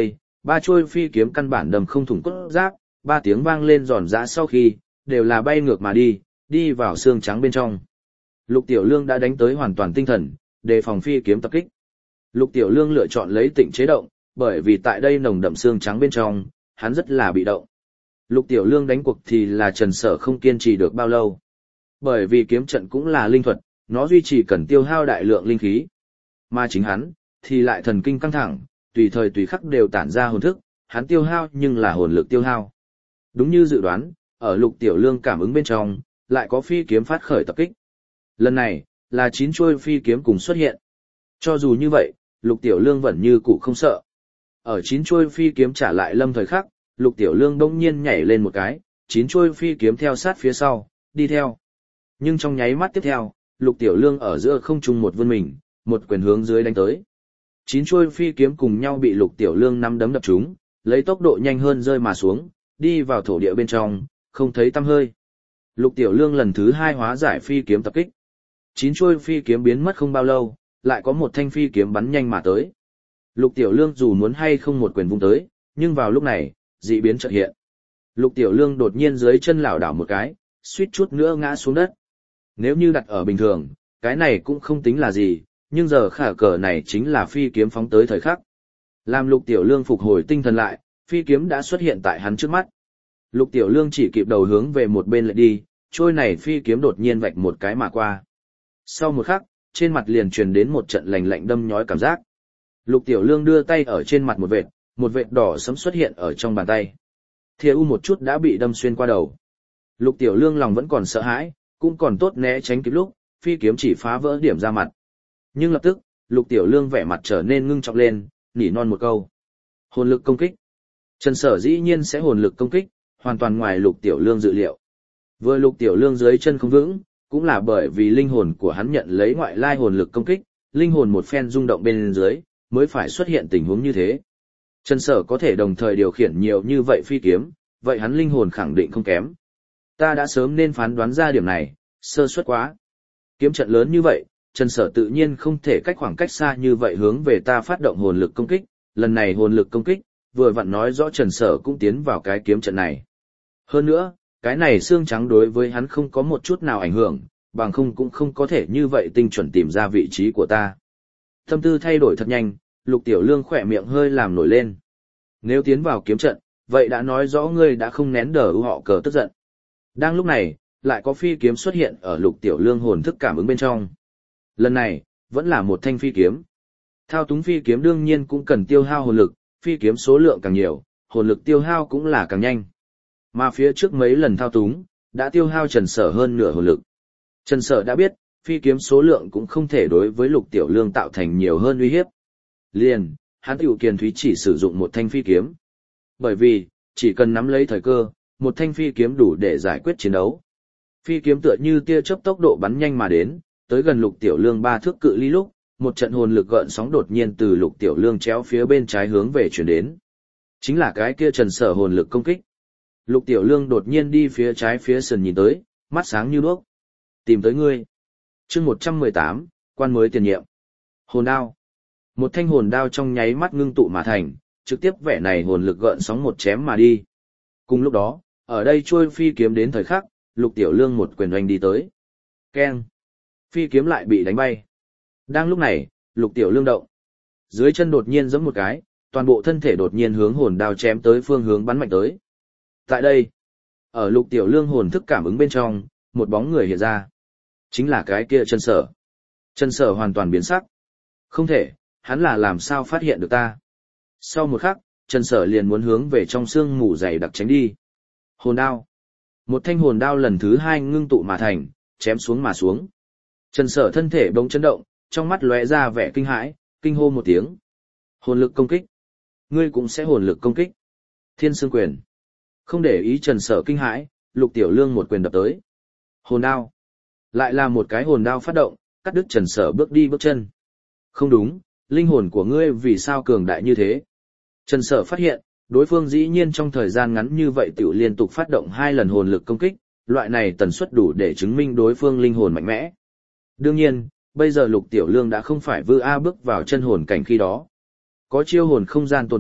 Ba trôi phi kiếm căn bản đầm không thủng cốt giáp, ba tiếng vang lên giòn giã sau khi, đều là bay ngược mà đi, đi vào xương trắng bên trong. Lục Tiểu Lương đã đánh tới hoàn toàn tinh thần, đề phòng phi kiếm tập kích. Lục Tiểu Lương lựa chọn lấy tịnh chế động, bởi vì tại đây nồng đậm xương trắng bên trong, hắn rất là bị động. Lục Tiểu Lương đánh cuộc thì là Trần Sở không kiên trì được bao lâu. Bởi vì kiếm trận cũng là linh thuật, nó duy trì cần tiêu hao đại lượng linh khí. Mà chính hắn, thì lại thần kinh căng thẳng, tùy thời tùy khắc đều tản ra hồn thức, hắn tiêu hao nhưng là hồn lực tiêu hao. Đúng như dự đoán, ở Lục Tiểu Lương cảm ứng bên trong, lại có phi kiếm phát khởi tập kích. Lần này, là chín chuôi phi kiếm cùng xuất hiện. Cho dù như vậy, Lục Tiểu Lương vẫn như cũ không sợ. Ở chín chuôi phi kiếm trả lại lâm thời khắc, Lục Tiểu Lương đông nhiên nhảy lên một cái, chín chuôi phi kiếm theo sát phía sau, đi theo. Nhưng trong nháy mắt tiếp theo, Lục Tiểu Lương ở giữa không trung một vươn mình, một quyền hướng dưới đánh tới. Chín chuôi phi kiếm cùng nhau bị Lục Tiểu Lương nắm đấm đập trúng, lấy tốc độ nhanh hơn rơi mà xuống, đi vào thổ địa bên trong, không thấy tăm hơi. Lục Tiểu Lương lần thứ hai hóa giải phi kiếm tập kích. Chín chuôi phi kiếm biến mất không bao lâu, lại có một thanh phi kiếm bắn nhanh mà tới. Lục Tiểu Lương dù muốn hay không một quyền vung tới, nhưng vào lúc này, dị biến chợt hiện. Lục Tiểu Lương đột nhiên dưới chân lảo đảo một cái, suýt chút nữa ngã xuống đất. Nếu như đặt ở bình thường, cái này cũng không tính là gì, nhưng giờ khả cờ này chính là phi kiếm phóng tới thời khắc. Làm Lục Tiểu Lương phục hồi tinh thần lại, phi kiếm đã xuất hiện tại hắn trước mắt. Lục Tiểu Lương chỉ kịp đầu hướng về một bên lại đi, trôi này phi kiếm đột nhiên vạch một cái mà qua. Sau một khắc, trên mặt liền truyền đến một trận lạnh lạnh đâm nhói cảm giác. Lục Tiểu Lương đưa tay ở trên mặt một vệt, một vệt đỏ sẫm xuất hiện ở trong bàn tay. Thìa u một chút đã bị đâm xuyên qua đầu. Lục Tiểu Lương lòng vẫn còn sợ hãi, cũng còn tốt né tránh kịp lúc, phi kiếm chỉ phá vỡ điểm ra mặt. Nhưng lập tức, Lục Tiểu Lương vẻ mặt trở nên ngưng trọng lên, nỉ non một câu. Hồn lực công kích. Trần Sở dĩ nhiên sẽ hồn lực công kích, hoàn toàn ngoài Lục Tiểu Lương dự liệu. Vừa Lục Tiểu Lương dưới chân không vững, cũng là bởi vì linh hồn của hắn nhận lấy ngoại lai hồn lực công kích, linh hồn một phen rung động bên dưới, mới phải xuất hiện tình huống như thế. Trần Sở có thể đồng thời điều khiển nhiều như vậy phi kiếm, vậy hắn linh hồn khẳng định không kém. Ta đã sớm nên phán đoán ra điểm này, sơ suất quá. Kiếm trận lớn như vậy, Trần Sở tự nhiên không thể cách khoảng cách xa như vậy hướng về ta phát động hồn lực công kích, lần này hồn lực công kích, vừa vặn nói rõ Trần Sở cũng tiến vào cái kiếm trận này. Hơn nữa, cái này xương trắng đối với hắn không có một chút nào ảnh hưởng, bằng không cũng không có thể như vậy tinh chuẩn tìm ra vị trí của ta. Tâm tư thay đổi thật nhanh, Lục Tiểu Lương khỏe miệng hơi làm nổi lên. Nếu tiến vào kiếm trận, vậy đã nói rõ ngươi đã không nén đờ ưu họ cờ tức giận. Đang lúc này, lại có phi kiếm xuất hiện ở Lục Tiểu Lương hồn thức cảm ứng bên trong. Lần này, vẫn là một thanh phi kiếm. Thao túng phi kiếm đương nhiên cũng cần tiêu hao hồn lực, phi kiếm số lượng càng nhiều, hồn lực tiêu hao cũng là càng nhanh. Mà phía trước mấy lần thao túng, đã tiêu hao Trần Sở hơn nửa hồn lực. Trần Sở đã biết, phi kiếm số lượng cũng không thể đối với Lục Tiểu Lương tạo thành nhiều hơn uy hiếp. Liền, hắn tiểu kiền thúy chỉ sử dụng một thanh phi kiếm. Bởi vì, chỉ cần nắm lấy thời cơ, một thanh phi kiếm đủ để giải quyết chiến đấu. Phi kiếm tựa như tia chớp tốc độ bắn nhanh mà đến, tới gần Lục Tiểu Lương ba thước cự ly lúc, một trận hồn lực gợn sóng đột nhiên từ Lục Tiểu Lương chéo phía bên trái hướng về chuyển đến. Chính là cái kia Trần Sở hồn lực công kích. Lục Tiểu Lương đột nhiên đi phía trái phía sườn nhìn tới, mắt sáng như đuốc. Tìm tới ngươi. Chương một trăm mười tám, quan mới tiền nhiệm. Hồn đao. Một thanh hồn đao trong nháy mắt ngưng tụ mà thành, trực tiếp vẻ này hồn lực gợn sóng một chém mà đi. Cùng lúc đó, ở đây trôi phi kiếm đến thời khắc, Lục Tiểu Lương một quyền oanh đi tới. Keng. Phi kiếm lại bị đánh bay. Đang lúc này, Lục Tiểu Lương động. Dưới chân đột nhiên giẫm một cái, toàn bộ thân thể đột nhiên hướng hồn đao chém tới phương hướng bắn mạnh tới. Tại đây, ở Lục Tiểu Lương hồn thức cảm ứng bên trong, một bóng người hiện ra. Chính là cái kia Trần Sở. Trần Sở hoàn toàn biến sắc. Không thể, hắn là làm sao phát hiện được ta. Sau một khắc, Trần Sở liền muốn hướng về trong xương mù dày đặc tránh đi. Hồn đao. Một thanh hồn đao lần thứ hai ngưng tụ mà thành, chém xuống mà xuống. Trần Sở thân thể bỗng chấn động, trong mắt lóe ra vẻ kinh hãi, kinh hô một tiếng. Hồn lực công kích. Ngươi cũng sẽ hồn lực công kích. Thiên Sương Quyền. Không để ý Trần Sở kinh hãi, Lục Tiểu Lương một quyền đập tới. Hồn đao. Lại là một cái hồn đao phát động, cắt đứt Trần Sở bước đi bước chân. Không đúng, linh hồn của ngươi vì sao cường đại như thế? Trần Sở phát hiện, đối phương dĩ nhiên trong thời gian ngắn như vậy tiểu liên tục phát động hai lần hồn lực công kích, loại này tần suất đủ để chứng minh đối phương linh hồn mạnh mẽ. Đương nhiên, bây giờ Lục Tiểu Lương đã không phải vư A bước vào chân hồn cảnh khi đó. Có chiêu hồn không gian tồn tại,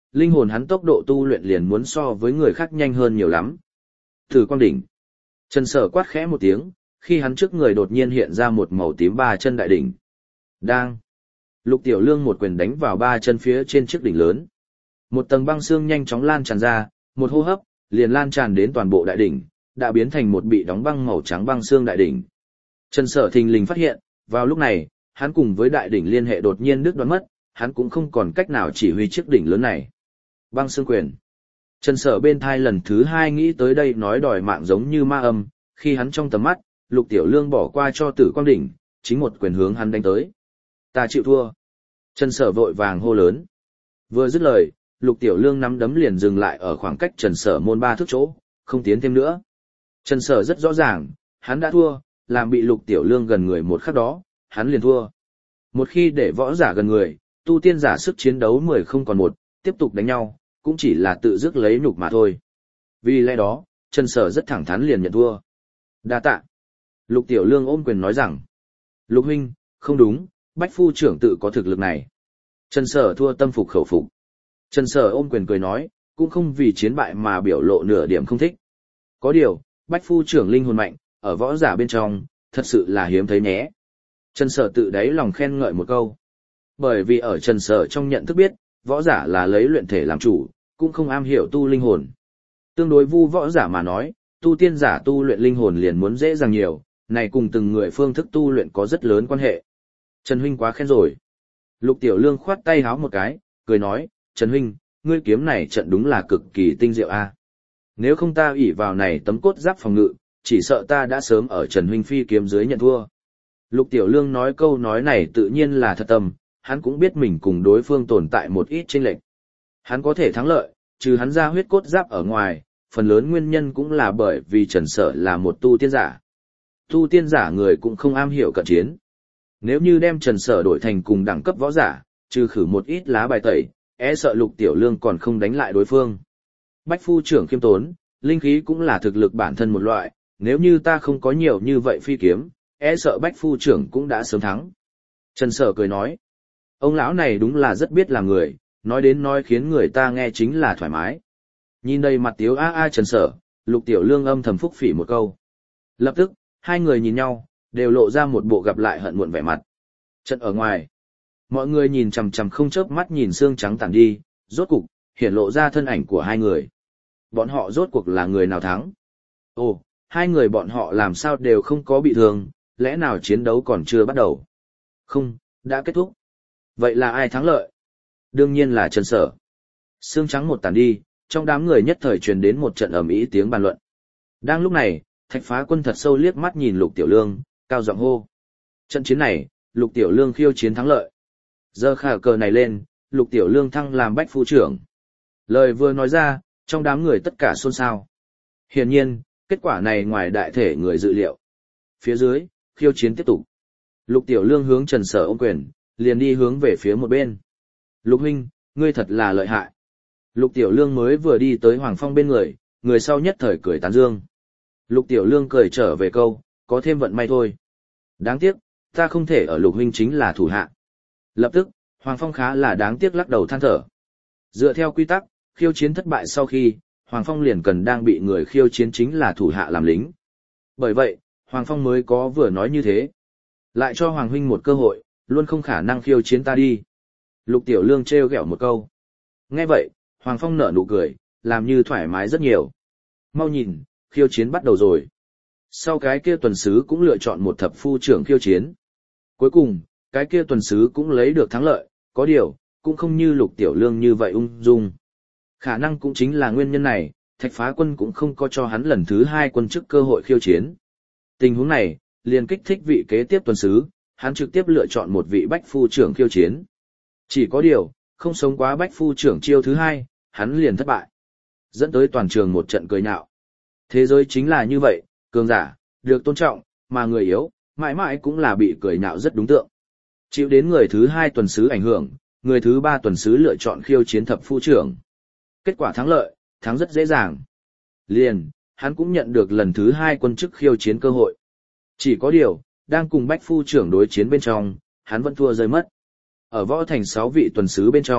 linh hồn hắn tốc độ tu luyện liền muốn so với người khác nhanh hơn nhiều lắm. Tử quang đỉnh. Trần Sở quát khẽ một tiếng, khi hắn trước người đột nhiên hiện ra một màu tím ba chân đại đỉnh. Đang. Lục Tiểu Lương một quyền đánh vào ba chân phía trên chiếc đỉnh lớn. Một tầng băng xương nhanh chóng lan tràn ra, một hô hấp, liền lan tràn đến toàn bộ đại đỉnh, đã biến thành một bị đóng băng màu trắng băng xương đại đỉnh. Trần Sở thình lình phát hiện, vào lúc này, hắn cùng với đại đỉnh liên hệ đột nhiên đứt đoạn mất, hắn cũng không còn cách nào chỉ huy chiếc đỉnh lớn này. Băng xương quyền. Trần Sở bên thai lần thứ hai nghĩ tới đây nói đòi mạng giống như ma âm, khi hắn trong tầm mắt, Lục Tiểu Lương bỏ qua cho Tử Quang đỉnh, chính một quyền hướng hắn đánh tới. Ta chịu thua. Trần Sở vội vàng hô lớn. Vừa dứt lời, Lục Tiểu Lương nắm đấm liền dừng lại ở khoảng cách Trần Sở môn ba thước chỗ, không tiến thêm nữa. Trần Sở rất rõ ràng, hắn đã thua, làm bị Lục Tiểu Lương gần người một khắc đó, hắn liền thua. Một khi để võ giả gần người, tu tiên giả sức chiến đấu mười không còn một, tiếp tục đánh nhau, cũng chỉ là tự dứt lấy nhục mà thôi. Vì lẽ đó, Trần Sở rất thẳng thắn liền nhận thua. Đa tạ. Lục Tiểu Lương ôm quyền nói rằng, Lục huynh, không đúng, Bách Phu trưởng tự có thực lực này. Trần Sở thua tâm phục khẩu phục. Trần Sở ôm quyền cười nói, cũng không vì chiến bại mà biểu lộ nửa điểm không thích. Có điều, Bách Phu trưởng linh hồn mạnh, ở võ giả bên trong, thật sự là hiếm thấy nhé. Trần Sở tự đáy lòng khen ngợi một câu. Bởi vì ở Trần Sở trong nhận thức biết, võ giả là lấy luyện thể làm chủ, cũng không am hiểu tu linh hồn. Tương đối vu võ giả mà nói, tu tiên giả tu luyện linh hồn liền muốn dễ dàng nhiều, này cùng từng người phương thức tu luyện có rất lớn quan hệ. Trần huynh quá khen rồi. Lục Tiểu Lương khoát tay háo một cái, cười nói, Trần huynh, ngươi kiếm này trận đúng là cực kỳ tinh diệu a. Nếu không ta ỷ vào này tấm cốt giáp phòng ngự, chỉ sợ ta đã sớm ở Trần huynh phi kiếm dưới nhận thua. Lục Tiểu Lương nói câu nói này tự nhiên là thật tâm, hắn cũng biết mình cùng đối phương tồn tại một ít chênh lệch. Hắn có thể thắng lợi, trừ hắn ra huyết cốt giáp ở ngoài, phần lớn nguyên nhân cũng là bởi vì Trần Sở là một tu tiên giả. Tu tiên giả người cũng không am hiểu cận chiến. Nếu như đem Trần Sở đổi thành cùng đẳng cấp võ giả, trừ khử một ít lá bài tẩy, e sợ Lục Tiểu Lương còn không đánh lại đối phương. Bách Phu trưởng khiêm tốn, linh khí cũng là thực lực bản thân một loại, nếu như ta không có nhiều như vậy phi kiếm, e sợ Bách Phu trưởng cũng đã sớm thắng. Trần Sở cười nói, ông lão này đúng là rất biết làm người, nói đến nói khiến người ta nghe chính là thoải mái. Nhìn đây mặt tiếu a a Trần Sở, Lục Tiểu Lương âm thầm phúc phỉ một câu. Lập tức, hai người nhìn nhau, đều lộ ra một bộ gặp lại hận muộn vẻ mặt. Trận ở ngoài, mọi người nhìn chằm chằm không chớp mắt nhìn xương trắng tản đi, rốt cục, hiển lộ ra thân ảnh của hai người. Bọn họ rốt cuộc là người nào thắng? Ồ, hai người bọn họ làm sao đều không có bị thương, lẽ nào chiến đấu còn chưa bắt đầu? Không, đã kết thúc. Vậy là ai thắng lợi? Đương nhiên là Trần Sở. Xương trắng một tàn đi, trong đám người nhất thời truyền đến một trận ầm ĩ tiếng bàn luận. Đang lúc này, Thạch Phá Quân thật sâu liếc mắt nhìn Lục Tiểu Lương, cao giọng hô. Trận chiến này, Lục Tiểu Lương khiêu chiến thắng lợi. Giờ khả cờ này lên, Lục Tiểu Lương thăng làm Bách Phu trưởng. Lời vừa nói ra, trong đám người tất cả xôn xao. Hiển nhiên, kết quả này ngoài đại thể người dự liệu. Phía dưới, khiêu chiến tiếp tục. Lục Tiểu Lương hướng Trần Sở ôm quyền, liền đi hướng về phía một bên. Lục huynh, ngươi thật là lợi hại. Lục Tiểu Lương mới vừa đi tới Hoàng Phong bên người, người sau nhất thời cười tán dương. Lục Tiểu Lương cười trở về câu, có thêm vận may thôi. Đáng tiếc, ta không thể ở Lục huynh chính là thủ hạ. Lập tức, Hoàng Phong khá là đáng tiếc lắc đầu than thở. Dựa theo quy tắc, khiêu chiến thất bại sau khi, Hoàng Phong liền cần đang bị người khiêu chiến chính là thủ hạ làm lính. Bởi vậy, Hoàng Phong mới có vừa nói như thế. Lại cho Hoàng huynh một cơ hội, luôn không khả năng khiêu chiến ta đi. Lục Tiểu Lương trêu ghẹo một câu. Nghe vậy, Hoàng Phong nở nụ cười, làm như thoải mái rất nhiều. Mau nhìn, khiêu chiến bắt đầu rồi. Sau cái kia tuần sứ cũng lựa chọn một thập phu trưởng khiêu chiến. Cuối cùng, cái kia tuần sứ cũng lấy được thắng lợi, có điều, cũng không như Lục Tiểu Lương như vậy ung dung. Khả năng cũng chính là nguyên nhân này, Thạch Phá Quân cũng không có cho hắn lần thứ hai quân chức cơ hội khiêu chiến. Tình huống này, liền kích thích vị kế tiếp tuần sứ, hắn trực tiếp lựa chọn một vị Bách Phu trưởng khiêu chiến. Chỉ có điều, không sống quá Bách Phu trưởng chiêu thứ hai, hắn liền thất bại. Dẫn tới toàn trường một trận cười nhạo. Thế giới chính là như vậy, cường giả, được tôn trọng, mà người yếu, mãi mãi cũng là bị cười nhạo rất đúng tượng. Chịu đến người thứ hai tuần sứ ảnh hưởng, người thứ ba tuần sứ lựa chọn khiêu chiến thập phu trưởng. Kết quả thắng lợi, thắng rất dễ dàng. Liền, hắn cũng nhận được lần thứ hai quân chức khiêu chiến cơ hội. Chỉ có điều, đang cùng Bách Phu trưởng đối chiến bên trong, hắn vẫn thua rơi mất. Ở võ thành sáu vị tuần sứ bên trong,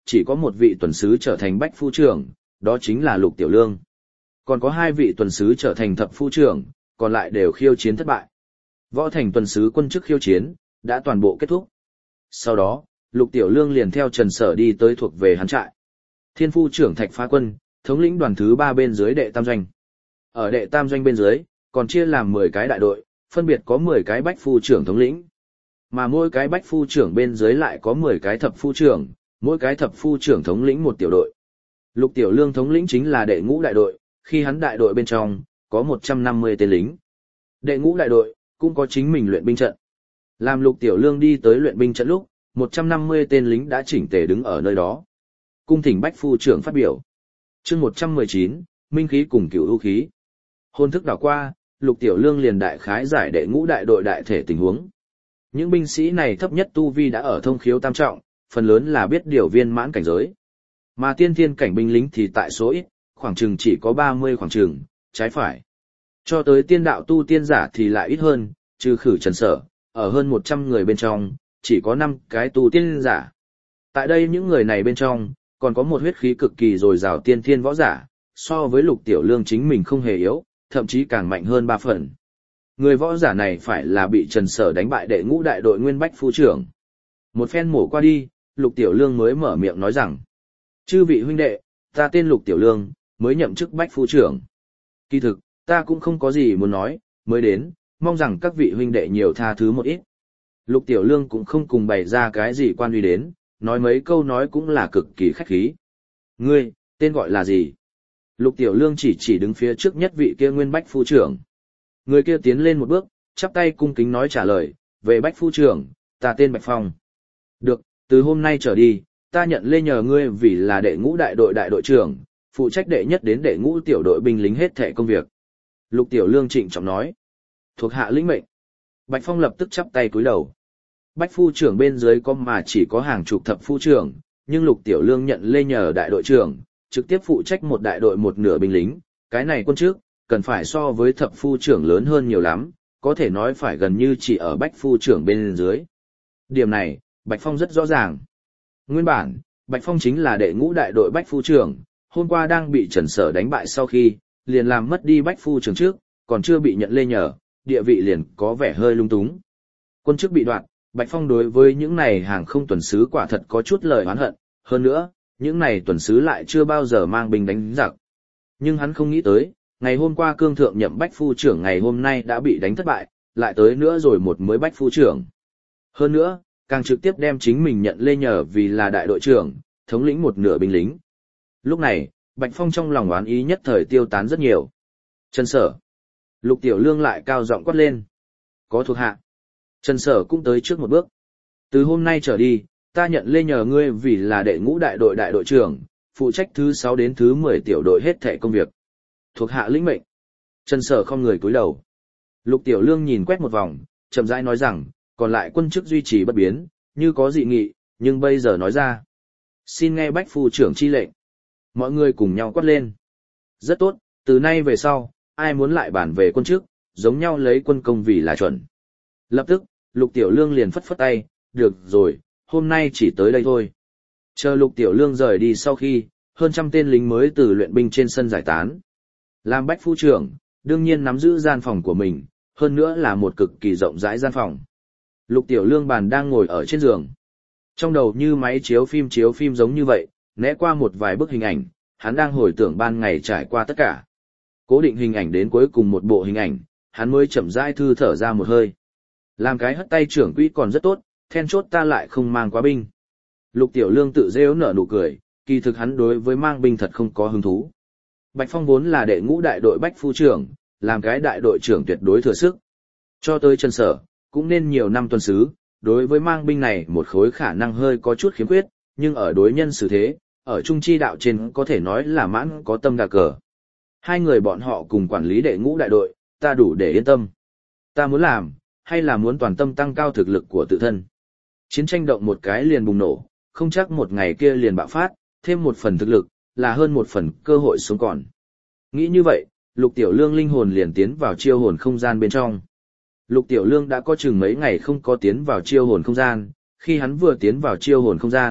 chỉ có một vị tuần sứ trở thành bách phu trưởng, đó chính là Lục Tiểu Lương. Còn có hai vị tuần sứ trở thành thập phu trưởng, còn lại đều khiêu chiến thất bại. Võ thành tuần sứ quân chức khiêu chiến, đã toàn bộ kết thúc. Sau đó, Lục Tiểu Lương liền theo Trần Sở đi tới thuộc về hắn trại. Thiên phu trưởng Thạch Phá Quân, thống lĩnh đoàn thứ ba bên dưới đệ tam doanh. Ở đệ tam doanh bên dưới, còn chia làm mười cái đại đội, phân biệt có mười cái bách phu trưởng thống lĩnh. Mà mỗi cái bách phu trưởng bên dưới lại có mười cái thập phu trưởng, mỗi cái thập phu trưởng thống lĩnh một tiểu đội. Lục Tiểu Lương thống lĩnh chính là đệ ngũ đại đội, khi hắn đại đội bên trong, có một trăm năm mươi tên lính. Đệ ngũ đại đội, cũng có chính mình luyện binh trận. Làm Lục Tiểu Lương đi tới luyện binh trận lúc, một trăm năm mươi tên lính đã chỉnh tề đứng ở nơi đó. Cung thỉnh bách phu trưởng phát biểu. Chương một trăm mười chín, Minh khí cùng cửu ưu khí. Hôn thức đảo qua, Lục Tiểu Lương liền đại khái giải đệ ngũ đại đội đại thể tình huống. Những binh sĩ này thấp nhất tu vi đã ở thông khiếu tam trọng, phần lớn là biết điều viên mãn cảnh giới. Mà tiên thiên cảnh binh lính thì tại số ít, khoảng chừng chỉ có ba mươi khoảng chừng, trái phải. Cho tới tiên đạo tu tiên giả thì lại ít hơn, trừ khử Trần Sở, ở hơn một trăm người bên trong, chỉ có năm cái tu tiên giả. Tại đây những người này bên trong, còn có một huyết khí cực kỳ dồi dào tiên thiên võ giả, so với Lục Tiểu Lương chính mình không hề yếu, thậm chí càng mạnh hơn ba phần. Người võ giả này phải là bị Trần Sở đánh bại đệ ngũ đại đội nguyên bách phu trưởng. Một phen mổ qua đi, Lục Tiểu Lương mới mở miệng nói rằng: "Chư vị huynh đệ, ta tên Lục Tiểu Lương, mới nhậm chức bách phu trưởng. Kỳ thực, ta cũng không có gì muốn nói, mới đến, mong rằng các vị huynh đệ nhiều tha thứ một ít." Lục Tiểu Lương cũng không cùng bày ra cái gì quan uy đến, nói mấy câu nói cũng là cực kỳ khách khí. "Ngươi, tên gọi là gì?" Lục Tiểu Lương chỉ chỉ đứng phía trước nhất vị kia nguyên bách phu trưởng. Người kia tiến lên một bước, chắp tay cung kính nói trả lời: "Về bách phu trưởng, ta tên Bạch Phong." "Được, từ hôm nay trở đi, ta nhận lê nhờ ngươi vì là đệ ngũ đại đội đại đội trưởng, phụ trách đệ nhất đến đệ ngũ tiểu đội binh lính hết thảy công việc." Lục Tiểu Lương trịnh trọng nói. "Thuộc hạ lĩnh mệnh." Bạch Phong lập tức chắp tay cúi đầu. Bách phu trưởng bên dưới có mà chỉ có hàng chục thập phu trưởng, nhưng Lục Tiểu Lương nhận lê nhờ đại đội trưởng, trực tiếp phụ trách một đại đội một nửa binh lính, cái này quân trước, cần phải so với thập phu trưởng lớn hơn nhiều lắm, có thể nói phải gần như chỉ ở bách phu trưởng bên dưới. Điểm này, Bạch Phong rất rõ ràng. Nguyên bản, Bạch Phong chính là đệ ngũ đại đội bách phu trưởng, hôm qua đang bị Trần Sở đánh bại sau khi, liền làm mất đi bách phu trưởng trước, còn chưa bị nhận lê nhờ, địa vị liền có vẻ hơi lung túng. Quân chức bị đoạt, Bạch Phong đối với những này hàng không tuần sứ quả thật có chút lời oán hận, hơn nữa, những này tuần sứ lại chưa bao giờ mang binh đánh giặc. Nhưng hắn không nghĩ tới, ngày hôm qua cương thượng nhậm bách phu trưởng ngày hôm nay đã bị đánh thất bại, lại tới nữa rồi một mới bách phu trưởng. Hơn nữa, càng trực tiếp đem chính mình nhận lê nhờ vì là đại đội trưởng, thống lĩnh một nửa binh lính. Lúc này, Bạch Phong trong lòng oán ý nhất thời tiêu tán rất nhiều. Trần Sở. Lục Tiểu Lương lại cao giọng quát lên. "Có thuộc hạ." Trần Sở cũng tới trước một bước. "Từ hôm nay trở đi, ta nhận lê nhờ ngươi vì là đệ ngũ đại đội đại đội trưởng, phụ trách thứ sáu đến thứ mười tiểu đội hết thảy công việc." "Thuộc hạ lĩnh mệnh." Trần Sở không người cúi đầu. Lục Tiểu Lương nhìn quét một vòng, chậm rãi nói rằng, còn lại quân chức duy trì bất biến, như có dị nghị, nhưng bây giờ nói ra. "Xin nghe bách phu trưởng chi lệnh." Mọi người cùng nhau quát lên. "Rất tốt, từ nay về sau, ai muốn lại bàn về quân chức, giống nhau lấy quân công vì là chuẩn." Lập tức, Lục Tiểu Lương liền phất phất tay, "Được rồi, hôm nay chỉ tới đây thôi." Chờ Lục Tiểu Lương rời đi sau khi, hơn trăm tên lính mới từ luyện binh trên sân giải tán. Làm bách phu trưởng, đương nhiên nắm giữ gian phòng của mình, hơn nữa là một cực kỳ rộng rãi gian phòng. Lục Tiểu Lương bàn đang ngồi ở trên giường. Trong đầu như máy chiếu phim chiếu phim giống như vậy, né qua một vài bức hình ảnh, hắn đang hồi tưởng ban ngày trải qua tất cả. Cố định hình ảnh đến cuối cùng một bộ hình ảnh, hắn mới chậm rãi thư thở ra một hơi. Làm cái hất tay trưởng quỹ còn rất tốt, then chốt ta lại không mang quá binh. Lục Tiểu Lương tự rêu nở nụ cười, kỳ thực hắn đối với mang binh thật không có hứng thú. Bạch Phong vốn là đệ ngũ đại đội bách phu trưởng, làm cái đại đội trưởng tuyệt đối thừa sức. Cho tới Trần Sở, cũng nên nhiều năm tuần sứ, đối với mang binh này một khối khả năng hơi có chút khiếm khuyết, nhưng ở đối nhân xử thế, ở trung chi đạo trên có thể nói là mãn có tâm đà cờ. Hai người bọn họ cùng quản lý đệ ngũ đại đội, ta đủ để yên tâm. Ta muốn làm, hay là muốn toàn tâm tăng cao thực lực của tự thân. Chiến tranh động một cái liền bùng nổ, không chắc một ngày kia liền bạo phát, thêm một phần thực lực, là hơn một phần cơ hội sống còn. Nghĩ như vậy, Lục Tiểu Lương linh hồn liền tiến vào chiêu hồn không gian bên trong. Lục Tiểu Lương đã có chừng mấy ngày không có tiến vào chiêu hồn không gian, khi hắn vừa tiến vào chiêu hồn không gian,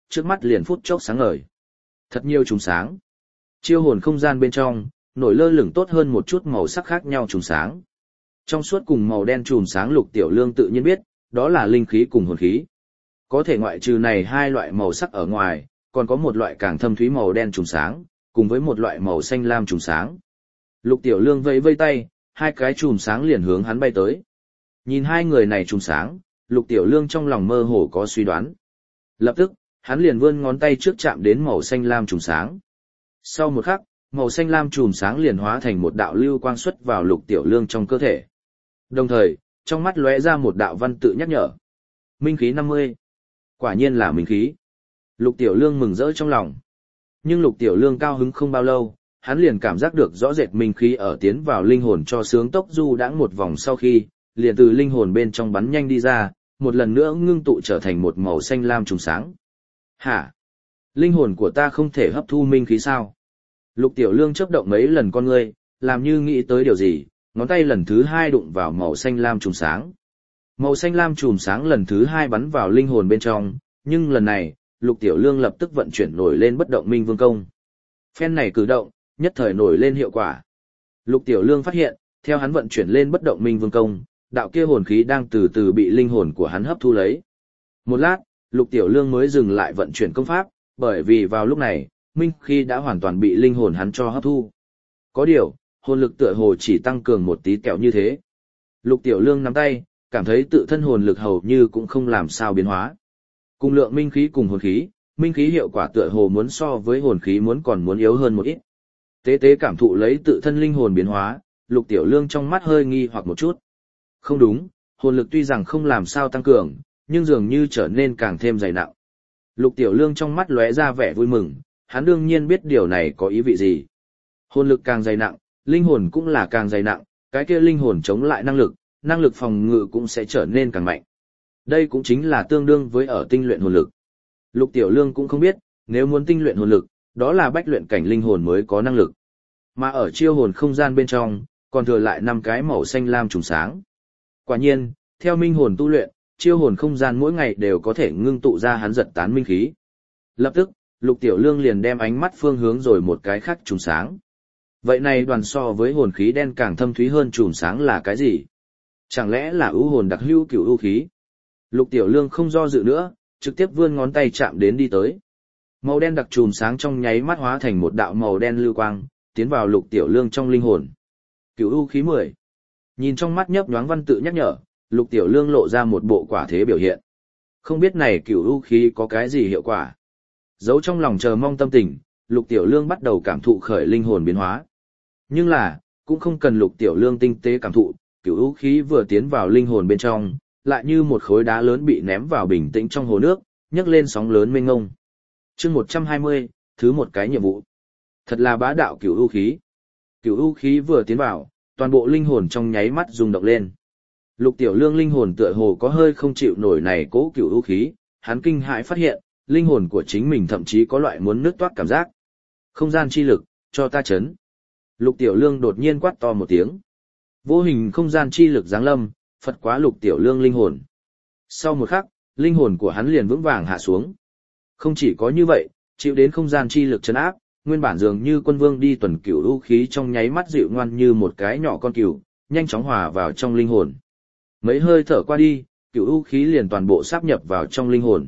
trước mắt liền phút chốc sáng ngời. Thật nhiều trùng sáng. Chiêu hồn không gian bên trong, nổi lơ lửng tốt hơn một chút màu sắc khác nhau trùng sáng. Trong suốt cùng màu đen trùng sáng Lục Tiểu Lương tự nhiên biết, đó là linh khí cùng hồn khí. Có thể ngoại trừ này hai loại màu sắc ở ngoài, còn có một loại càng thâm thúy màu đen trùng sáng, cùng với một loại màu xanh lam trùng sáng. Lục Tiểu Lương vẫy vây tay, hai cái trùng sáng liền hướng hắn bay tới. Nhìn hai người này trùng sáng, Lục Tiểu Lương trong lòng mơ hồ có suy đoán. Lập tức, hắn liền vươn ngón tay trước chạm đến màu xanh lam trùng sáng. Sau một khắc, màu xanh lam trùng sáng liền hóa thành một đạo lưu quang xuất vào Lục Tiểu Lương trong cơ thể. Đồng thời, trong mắt lóe ra một đạo văn tự nhắc nhở. Minh khí năm mươi. Quả nhiên là minh khí. Lục Tiểu Lương mừng rỡ trong lòng. Nhưng Lục Tiểu Lương cao hứng không bao lâu, hắn liền cảm giác được rõ rệt minh khí ở tiến vào linh hồn cho sướng tốc du đãng một vòng sau khi, liền từ linh hồn bên trong bắn nhanh đi ra, một lần nữa ngưng tụ trở thành một màu xanh lam trùng sáng. Hả? Linh hồn của ta không thể hấp thu minh khí sao? Lục Tiểu Lương chớp động mấy lần con ngươi, làm như nghĩ tới điều gì, ngón tay lần thứ hai đụng vào màu xanh lam trùng sáng. Màu xanh lam trùng sáng lần thứ hai bắn vào linh hồn bên trong, nhưng lần này, Lục Tiểu Lương lập tức vận chuyển nổi lên bất động minh vương công. Phen này cử động, nhất thời nổi lên hiệu quả. Lục Tiểu Lương phát hiện, theo hắn vận chuyển lên bất động minh vương công, đạo kia hồn khí đang từ từ bị linh hồn của hắn hấp thu lấy. Một lát, Lục Tiểu Lương mới dừng lại vận chuyển công pháp, bởi vì vào lúc này, minh khí đã hoàn toàn bị linh hồn hắn cho hấp thu. Có điều, hồn lực tựa hồ chỉ tăng cường một tí kẹo như thế. Lục Tiểu Lương nắm tay, cảm thấy tự thân hồn lực hầu như cũng không làm sao biến hóa. Cùng lượng minh khí cùng hồn khí, minh khí hiệu quả tựa hồ muốn so với hồn khí muốn còn muốn yếu hơn một ít. Tế tế cảm thụ lấy tự thân linh hồn biến hóa, Lục Tiểu Lương trong mắt hơi nghi hoặc một chút. Không đúng, hồn lực tuy rằng không làm sao tăng cường, nhưng dường như trở nên càng thêm dày nặng. Lục Tiểu Lương trong mắt lóe ra vẻ vui mừng, hắn đương nhiên biết điều này có ý vị gì. Hồn lực càng dày nặng, linh hồn cũng là càng dày nặng, cái kia linh hồn chống lại năng lực, năng lực phòng ngự cũng sẽ trở nên càng mạnh. Đây cũng chính là tương đương với ở tinh luyện hồn lực. Lục Tiểu Lương cũng không biết, nếu muốn tinh luyện hồn lực, đó là bách luyện cảnh linh hồn mới có năng lực. Mà ở chiêu hồn không gian bên trong, còn thừa lại năm cái màu xanh lam trùng sáng. Quả nhiên, theo minh hồn tu luyện, chiêu hồn không gian mỗi ngày đều có thể ngưng tụ ra hắn giật tán minh khí. Lập tức, Lục Tiểu Lương liền đem ánh mắt phương hướng rồi một cái khác trùng sáng. Vậy này đoàn so với hồn khí đen càng thâm thúy hơn trùng sáng là cái gì? Chẳng lẽ là ưu hồn đặc hữu cửu ưu khí? Lục Tiểu Lương không do dự nữa, trực tiếp vươn ngón tay chạm đến đi tới. Màu đen đặc trùm sáng trong nháy mắt hóa thành một đạo màu đen lưu quang, tiến vào Lục Tiểu Lương trong linh hồn. Cửu ưu khí mười. Nhìn trong mắt nhấp nhoáng văn tự nhắc nhở, Lục Tiểu Lương lộ ra một bộ quả thế biểu hiện. Không biết này cửu ưu khí có cái gì hiệu quả. Giấu trong lòng chờ mong tâm tình, Lục Tiểu Lương bắt đầu cảm thụ khởi linh hồn biến hóa. Nhưng là, cũng không cần Lục Tiểu Lương tinh tế cảm thụ, cửu ưu khí vừa tiến vào linh hồn bên trong, lại như một khối đá lớn bị ném vào bình tĩnh trong hồ nước, nhấc lên sóng lớn mênh mông. Chương một trăm hai mươi, thứ một cái nhiệm vụ. Thật là bá đạo cửu ưu khí. Cửu ưu khí vừa tiến vào, toàn bộ linh hồn trong nháy mắt rung động lên. Lục Tiểu Lương linh hồn tựa hồ có hơi không chịu nổi này cố cửu ưu khí, hắn kinh hãi phát hiện, linh hồn của chính mình thậm chí có loại muốn nứt toát cảm giác. Không gian chi lực, cho ta chấn. Lục Tiểu Lương đột nhiên quát to một tiếng. Vô hình không gian chi lực giáng lâm, phật quá Lục Tiểu Lương linh hồn. Sau một khắc, linh hồn của hắn liền vững vàng hạ xuống. Không chỉ có như vậy, chịu đến không gian chi lực chấn áp, nguyên bản dường như quân vương đi tuần cửu ưu khí trong nháy mắt dịu ngoan như một cái nhỏ con cừu, nhanh chóng hòa vào trong linh hồn. Mấy hơi thở qua đi, cửu ưu khí liền toàn bộ sáp nhập vào trong linh hồn.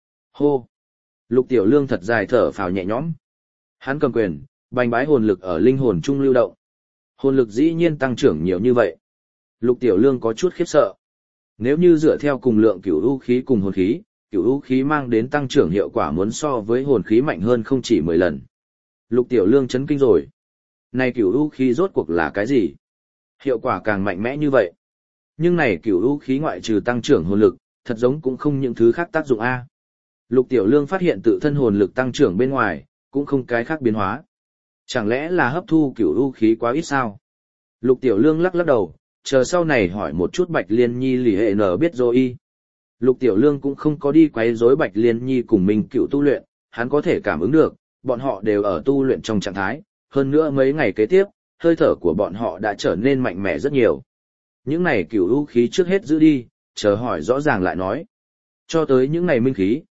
Hô! Lục Tiểu Lương thật dài thở phào nhẹ nhõm. Hắn cầm quyền, bành bái hồn lực ở linh hồn trung lưu động. Hồn lực dĩ nhiên tăng trưởng nhiều như vậy. Lục Tiểu Lương có chút khiếp sợ. Nếu như dựa theo cùng lượng cửu ưu khí cùng hồn khí, cửu ưu khí mang đến tăng trưởng hiệu quả muốn so với hồn khí mạnh hơn không chỉ mười lần. Lục Tiểu Lương chấn kinh rồi. Này cửu ưu khí rốt cuộc là cái gì? Hiệu quả càng mạnh mẽ như vậy. Nhưng này cửu ưu khí ngoại trừ tăng trưởng hồn lực, thật giống cũng không những thứ khác tác dụng a. Lục Tiểu Lương phát hiện tự thân hồn lực tăng trưởng bên ngoài, cũng không cái khác biến hóa. Chẳng lẽ là hấp thu cửu ưu khí quá ít sao? Lục Tiểu Lương lắc lắc đầu, chờ sau này hỏi một chút Bạch Liên Nhi lì hệ nở biết rồi y. Lục Tiểu Lương cũng không có đi quấy rối Bạch Liên Nhi cùng mình cựu tu luyện, hắn có thể cảm ứng được, bọn họ đều ở tu luyện trong trạng thái, hơn nữa mấy ngày kế tiếp, hơi thở của bọn họ đã trở nên mạnh mẽ rất nhiều. Những này cửu ưu khí trước hết giữ đi, chờ hỏi rõ ràng lại nói. Cho tới những ngày minh khí,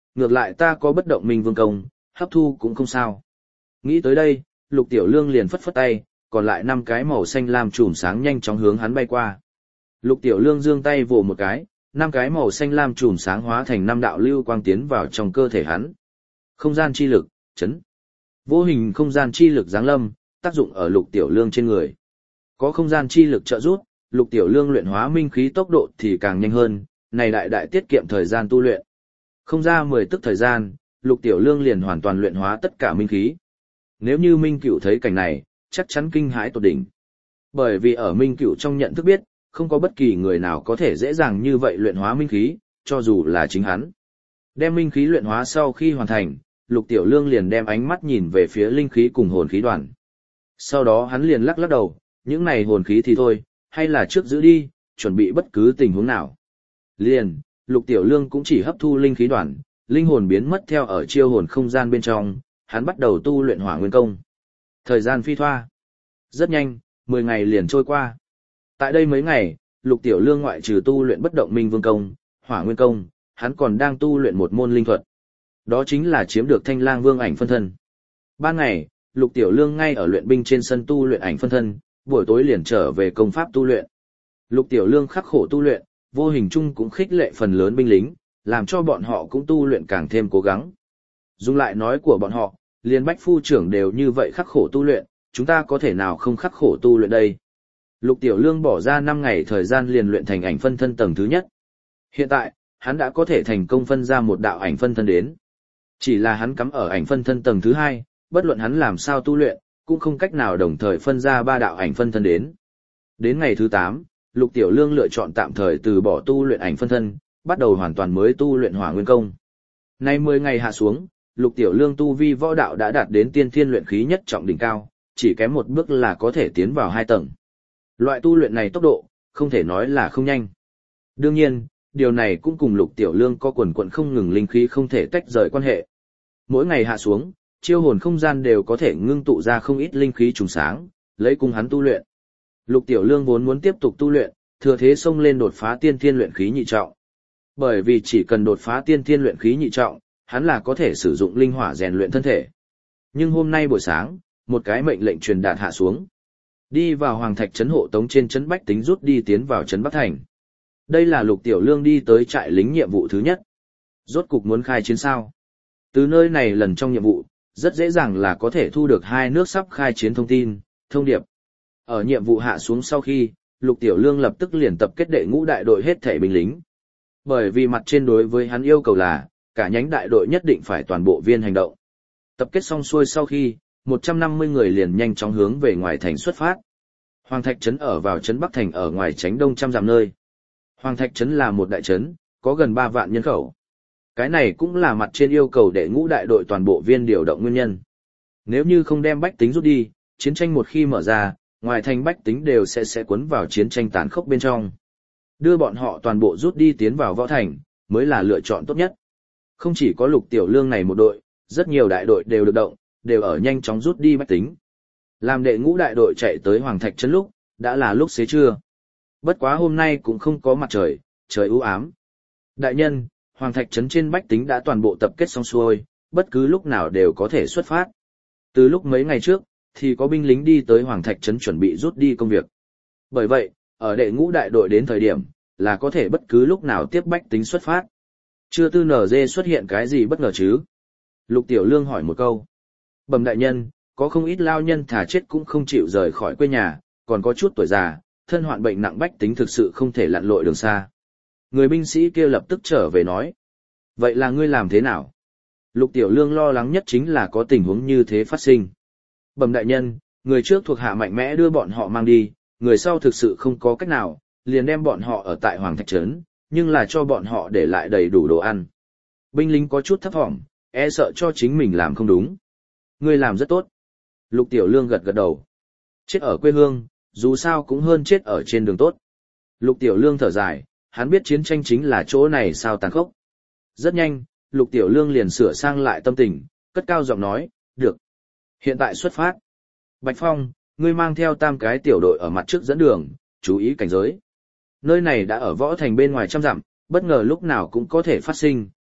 ngược lại ta có bất động minh vương công, hấp thu cũng không sao. Nghĩ tới đây, Lục Tiểu Lương liền phất phất tay, còn lại năm cái màu xanh lam chùm sáng nhanh chóng hướng hắn bay qua. Lục Tiểu Lương giương tay vồ một cái, năm cái màu xanh lam chùm sáng hóa thành năm đạo lưu quang tiến vào trong cơ thể hắn. Không gian chi lực, chấn. Vô hình không gian chi lực giáng lâm, tác dụng ở Lục Tiểu Lương trên người. Có không gian chi lực trợ giúp, Lục Tiểu Lương luyện hóa minh khí tốc độ thì càng nhanh hơn, này đại đại tiết kiệm thời gian tu luyện. Không ra mười tức thời gian, Lục Tiểu Lương liền hoàn toàn luyện hóa tất cả minh khí. Nếu như Minh Cửu thấy cảnh này, chắc chắn kinh hãi tột đỉnh. Bởi vì ở Minh Cửu trong nhận thức biết, không có bất kỳ người nào có thể dễ dàng như vậy luyện hóa minh khí, cho dù là chính hắn. Đem minh khí luyện hóa sau khi hoàn thành, Lục Tiểu Lương liền đem ánh mắt nhìn về phía linh khí cùng hồn khí đoàn. Sau đó hắn liền lắc lắc đầu, những này hồn khí thì thôi, hay là trước giữ đi, chuẩn bị bất cứ tình huống nào. Liền, Lục Tiểu Lương cũng chỉ hấp thu linh khí đoàn, linh hồn biến mất theo ở chiêu hồn không gian bên trong, hắn bắt đầu tu luyện Hỏa Nguyên Công. Thời gian phi thoa. Rất nhanh, mười ngày liền trôi qua. Tại đây mấy ngày, Lục Tiểu Lương ngoại trừ tu luyện bất động minh vương công, Hỏa Nguyên Công, hắn còn đang tu luyện một môn linh thuật. Đó chính là chiếm được Thanh Lang Vương ảnh phân thân. Ban ngày, Lục Tiểu Lương ngay ở luyện binh trên sân tu luyện ảnh phân thân, buổi tối liền trở về công pháp tu luyện. Lục Tiểu Lương khắc khổ tu luyện, vô hình chung cũng khích lệ phần lớn binh lính, làm cho bọn họ cũng tu luyện càng thêm cố gắng. Dùng lại nói của bọn họ, liền Bách Phu trưởng đều như vậy khắc khổ tu luyện, chúng ta có thể nào không khắc khổ tu luyện đây. Lục Tiểu Lương bỏ ra năm ngày thời gian liền luyện thành ảnh phân thân tầng thứ nhất. Hiện tại, hắn đã có thể thành công phân ra một đạo ảnh phân thân đến. Chỉ là hắn cắm ở ảnh phân thân tầng thứ hai, bất luận hắn làm sao tu luyện, cũng không cách nào đồng thời phân ra ba đạo ảnh phân thân đến. Đến ngày thứ tám, Lục Tiểu Lương lựa chọn tạm thời từ bỏ tu luyện ảnh phân thân, bắt đầu hoàn toàn mới tu luyện Hỏa Nguyên Công. Nay mười ngày hạ xuống, Lục Tiểu Lương tu vi võ đạo đã đạt đến tiên thiên luyện khí nhất trọng đỉnh cao, chỉ kém một bước là có thể tiến vào hai tầng. Loại tu luyện này tốc độ, không thể nói là không nhanh. Đương nhiên, điều này cũng cùng Lục Tiểu Lương có quần quần không ngừng linh khí không thể tách rời quan hệ. Mỗi ngày hạ xuống, chiêu hồn không gian đều có thể ngưng tụ ra không ít linh khí trùng sáng, lấy cùng hắn tu luyện. Lục Tiểu Lương vốn muốn tiếp tục tu luyện, thừa thế xông lên đột phá tiên thiên luyện khí nhị trọng. Bởi vì chỉ cần đột phá tiên thiên luyện khí nhị trọng, hắn là có thể sử dụng linh hỏa rèn luyện thân thể. Nhưng hôm nay buổi sáng, một cái mệnh lệnh truyền đạt hạ xuống. Đi vào Hoàng Thạch trấn hộ tống trên trấn Bách Tính rút đi tiến vào trấn Bắc Thành. Đây là Lục Tiểu Lương đi tới trại lính nhiệm vụ thứ nhất. Rốt cục muốn khai chiến sao? Từ nơi này lần trong nhiệm vụ, rất dễ dàng là có thể thu được hai nước sắp khai chiến thông tin, thông điệp. Ở nhiệm vụ hạ xuống sau khi, Lục Tiểu Lương lập tức liền tập kết đệ ngũ đại đội hết thể binh lính. Bởi vì mặt trên đối với hắn yêu cầu là, cả nhánh đại đội nhất định phải toàn bộ viên hành động. Tập kết xong xuôi sau khi, một trăm năm mươi người liền nhanh chóng hướng về ngoài thành xuất phát. Hoàng Thạch trấn ở vào trấn Bắc Thành ở ngoài tránh đông trăm dặm nơi. Hoàng Thạch trấn là một đại trấn, có gần ba vạn nhân khẩu. Cái này cũng là mặt trên yêu cầu đệ ngũ đại đội toàn bộ viên điều động nguyên nhân. Nếu như không đem bách tính rút đi, chiến tranh một khi mở ra, ngoài thành bách tính đều sẽ sẽ cuốn vào chiến tranh tàn khốc bên trong. Đưa bọn họ toàn bộ rút đi tiến vào võ thành, mới là lựa chọn tốt nhất. Không chỉ có Lục Tiểu Lương này một đội, rất nhiều đại đội đều được động, đều ở nhanh chóng rút đi bách tính. Làm đệ ngũ đại đội chạy tới Hoàng Thạch trấn lúc, đã là lúc xế trưa. Bất quá hôm nay cũng không có mặt trời, trời u ám. Đại nhân, Hoàng Thạch trấn trên bách tính đã toàn bộ tập kết xong xuôi, bất cứ lúc nào đều có thể xuất phát. Từ lúc mấy ngày trước, thì có binh lính đi tới Hoàng Thạch trấn chuẩn bị rút đi công việc. Bởi vậy, ở đệ ngũ đại đội đến thời điểm, là có thể bất cứ lúc nào tiếp bách tính xuất phát. Chưa tư nở dê xuất hiện cái gì bất ngờ chứ? Lục Tiểu Lương hỏi một câu. Bẩm đại nhân, có không ít lao nhân thà chết cũng không chịu rời khỏi quê nhà, còn có chút tuổi già, thân hoạn bệnh nặng bách tính thực sự không thể lặn lội đường xa. Người binh sĩ kia lập tức trở về nói. Vậy là ngươi làm thế nào? Lục Tiểu Lương lo lắng nhất chính là có tình huống như thế phát sinh. Bẩm đại nhân, người trước thuộc hạ mạnh mẽ đưa bọn họ mang đi, người sau thực sự không có cách nào, liền đem bọn họ ở tại Hoàng Thạch trấn, nhưng là cho bọn họ để lại đầy đủ đồ ăn. Binh lính có chút thấp thỏm, e sợ cho chính mình làm không đúng. Ngươi làm rất tốt. Lục Tiểu Lương gật gật đầu. Chết ở quê hương, dù sao cũng hơn chết ở trên đường tốt. Lục Tiểu Lương thở dài, hắn biết chiến tranh chính là chỗ này sao tàn khốc. Rất nhanh, Lục Tiểu Lương liền sửa sang lại tâm tình, cất cao giọng nói, được. Hiện tại xuất phát. Bạch Phong, ngươi mang theo tam cái tiểu đội ở mặt trước dẫn đường, chú ý cảnh giới. Nơi này đã ở võ thành bên ngoài trăm dặm, bất ngờ lúc nào cũng có thể phát sinh,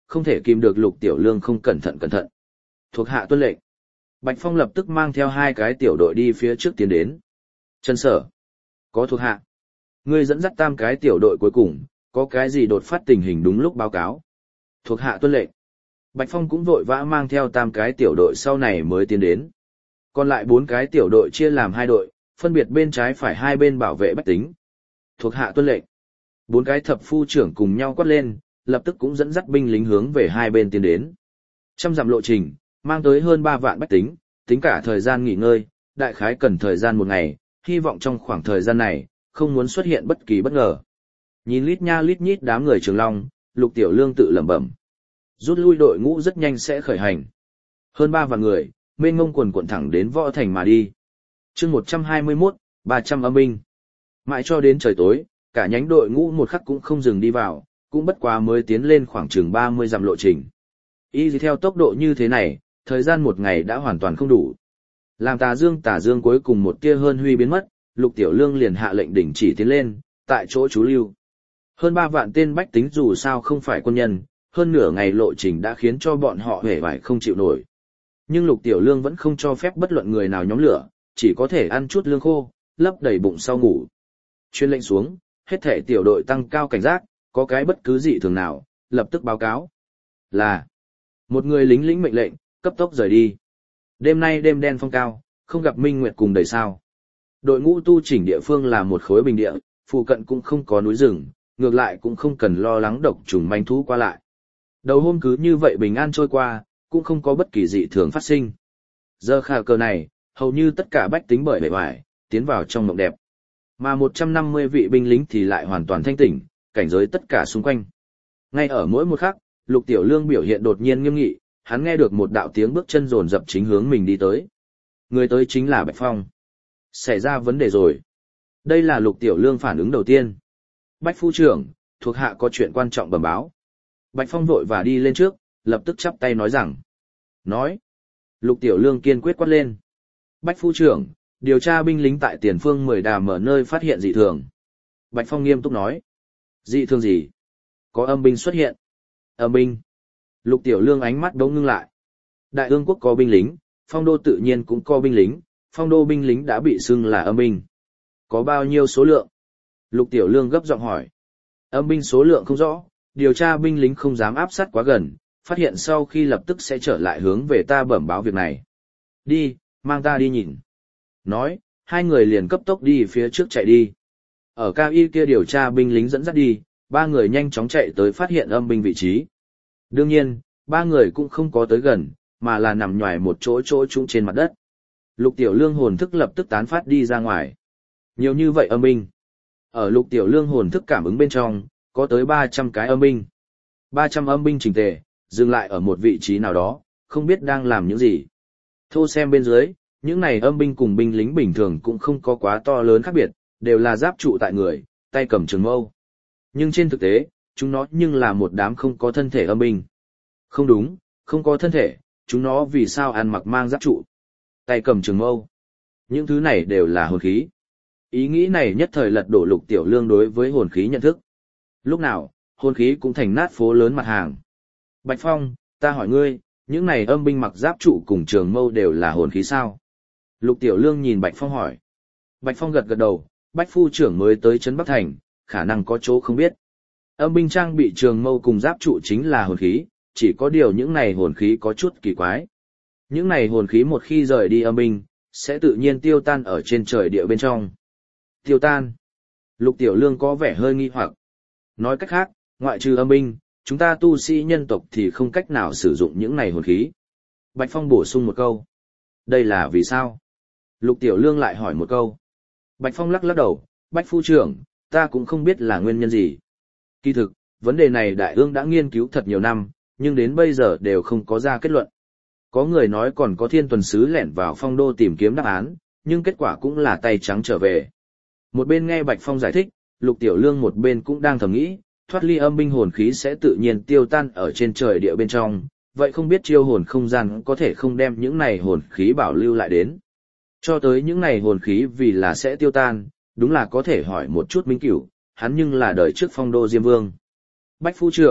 không thể kìm được Lục Tiểu Lương không cẩn thận cẩn thận. Thuộc hạ tuân lệnh. Bạch Phong lập tức mang theo hai cái tiểu đội đi phía trước tiến đến. Trần Sở, có thuộc hạ. Ngươi dẫn dắt tam cái tiểu đội cuối cùng, có cái gì đột phát tình hình đúng lúc báo cáo. Thuộc hạ tuân lệnh. Bạch Phong cũng vội vã mang theo tam cái tiểu đội sau này mới tiến đến. Còn lại bốn cái tiểu đội chia làm hai đội, phân biệt bên trái phải hai bên bảo vệ bách tính. Thuộc hạ tuân lệnh. Bốn cái thập phu trưởng cùng nhau quát lên, lập tức cũng dẫn dắt binh lính hướng về hai bên tiến đến. Trăm dặm lộ trình, mang tới hơn ba vạn bách tính, tính cả thời gian nghỉ ngơi, đại khái cần thời gian một ngày, hy vọng trong khoảng thời gian này, không muốn xuất hiện bất kỳ bất ngờ. Nhìn lít nha lít nhít đám người Trường Long, Lục Tiểu Lương tự lẩm bẩm. Rút lui đội ngũ rất nhanh sẽ khởi hành. Hơn ba vạn người, mênh mông quần quận thẳng đến võ thành mà đi. chương một trăm hai mươi mốt, ba trăm âm binh. Mãi cho đến trời tối, cả nhánh đội ngũ một khắc cũng không dừng đi vào, cũng bất quá mới tiến lên khoảng chừng ba mươi dặm lộ trình. Y theo tốc độ như thế này, thời gian một ngày đã hoàn toàn không đủ. Làm Tà Dương Tà Dương cuối cùng một tia hơn huy biến mất, Lục Tiểu Lương liền hạ lệnh đình chỉ tiến lên, tại chỗ trú lưu. Hơn ba vạn tên bách tính dù sao không phải quân nhân, hơn nửa ngày lộ trình đã khiến cho bọn họ hề vải không chịu nổi. Nhưng Lục Tiểu Lương vẫn không cho phép bất luận người nào nhóm lửa, chỉ có thể ăn chút lương khô, lấp đầy bụng sau ngủ. Chuyên lệnh xuống, hết thể tiểu đội tăng cao cảnh giác, có cái bất cứ dị thường nào, lập tức báo cáo. Là, một người lính lĩnh mệnh lệnh, cấp tốc rời đi. Đêm nay đêm đen phong cao, không gặp minh nguyệt cùng đầy sao. Đội ngũ tu chỉnh địa phương là một khối bình địa, phụ cận cũng không có núi rừng, ngược lại cũng không cần lo lắng độc trùng manh thú qua lại. Đầu hôm cứ như vậy bình an trôi qua, cũng không có bất kỳ dị thường phát sinh. Giờ khả cờ này, hầu như tất cả bách tính bởi bề ngoài, tiến vào trong mộng đẹp. Mà một trăm năm mươi vị binh lính thì lại hoàn toàn thanh tỉnh, cảnh giới tất cả xung quanh. Ngay ở mỗi một khắc, Lục Tiểu Lương biểu hiện đột nhiên nghiêm nghị, hắn nghe được một đạo tiếng bước chân dồn dập chính hướng mình đi tới. Người tới chính là Bạch Phong. Xảy ra vấn đề rồi. Đây là Lục Tiểu Lương phản ứng đầu tiên. Bạch phu trưởng, thuộc hạ có chuyện quan trọng bẩm báo. Bạch Phong vội và đi lên trước, lập tức chắp tay nói rằng. Nói. Lục Tiểu Lương kiên quyết quát lên. Bạch phu trưởng, điều tra binh lính tại tiền phương mười đà mở nơi phát hiện dị thường. Bạch Phong nghiêm túc nói. Dị thường gì? Có âm binh xuất hiện. Âm binh. Lục Tiểu Lương ánh mắt đống ngưng lại. Đại ương quốc có binh lính, phong đô tự nhiên cũng có binh lính, phong đô binh lính đã bị xưng là âm binh. Có bao nhiêu số lượng? Lục Tiểu Lương gấp giọng hỏi. Âm binh số lượng không rõ, điều tra binh lính không dám áp sát quá gần, phát hiện sau khi lập tức sẽ trở lại hướng về ta bẩm báo việc này. Đi, mang ta đi nhìn. Nói, hai người liền cấp tốc đi phía trước chạy đi. Ở cao y kia điều tra binh lính dẫn dắt đi, ba người nhanh chóng chạy tới phát hiện âm binh vị trí. Đương nhiên, ba người cũng không có tới gần, mà là nằm nhòi một chỗ chỗ trũng trên mặt đất. Lục Tiểu Lương hồn thức lập tức tán phát đi ra ngoài. Nhiều như vậy âm binh. Ở Lục Tiểu Lương hồn thức cảm ứng bên trong, có tới ba trăm cái âm binh. ba trăm âm binh chỉnh tề, dừng lại ở một vị trí nào đó, không biết đang làm những gì. Thô xem bên dưới, những này âm binh cùng binh lính bình thường cũng không có quá to lớn khác biệt, đều là giáp trụ tại người, tay cầm trường mâu. Nhưng trên thực tế, chúng nó nhưng là một đám không có thân thể âm binh. Không đúng, không có thân thể, chúng nó vì sao ăn mặc mang giáp trụ, tay cầm trường mâu. Những thứ này đều là hồn khí. Ý nghĩ này nhất thời lật đổ Lục Tiểu Lương đối với hồn khí nhận thức. Lúc nào, hồn khí cũng thành nát phố lớn mặt hàng. Bạch Phong, ta hỏi ngươi, những này âm binh mặc giáp trụ cùng trường mâu đều là hồn khí sao? Lục Tiểu Lương nhìn Bạch Phong hỏi. Bạch Phong gật gật đầu, Bạch phu trưởng mới tới trấn Bắc Thành, khả năng có chỗ không biết. Âm binh trang bị trường mâu cùng giáp trụ chính là hồn khí, chỉ có điều những này hồn khí có chút kỳ quái. Những này hồn khí một khi rời đi âm binh, sẽ tự nhiên tiêu tan ở trên trời địa bên trong. Tiêu tan. Lục Tiểu Lương có vẻ hơi nghi hoặc. Nói cách khác, ngoại trừ âm binh, chúng ta tu sĩ nhân tộc thì không cách nào sử dụng những này hồn khí. Bạch Phong bổ sung một câu. Đây là vì sao? Lục Tiểu Lương lại hỏi một câu. Bạch Phong lắc lắc đầu, Bạch phu trưởng, ta cũng không biết là nguyên nhân gì. Kỳ thực, vấn đề này Đại Ương đã nghiên cứu thật nhiều năm, nhưng đến bây giờ đều không có ra kết luận. Có người nói còn có thiên tuần sứ lẻn vào phong đô tìm kiếm đáp án, nhưng kết quả cũng là tay trắng trở về. Một bên nghe Bạch Phong giải thích, Lục Tiểu Lương một bên cũng đang thầm nghĩ, thoát ly âm binh hồn khí sẽ tự nhiên tiêu tan ở trên trời địa bên trong, vậy không biết chiêu hồn không gian có thể không đem những này hồn khí bảo lưu lại đến. Cho tới những này hồn khí vì là sẽ tiêu tan, đúng là có thể hỏi một chút Minh Cửu, hắn nhưng là đời trước phong đô Diêm Vương. Bạch phu trưởng,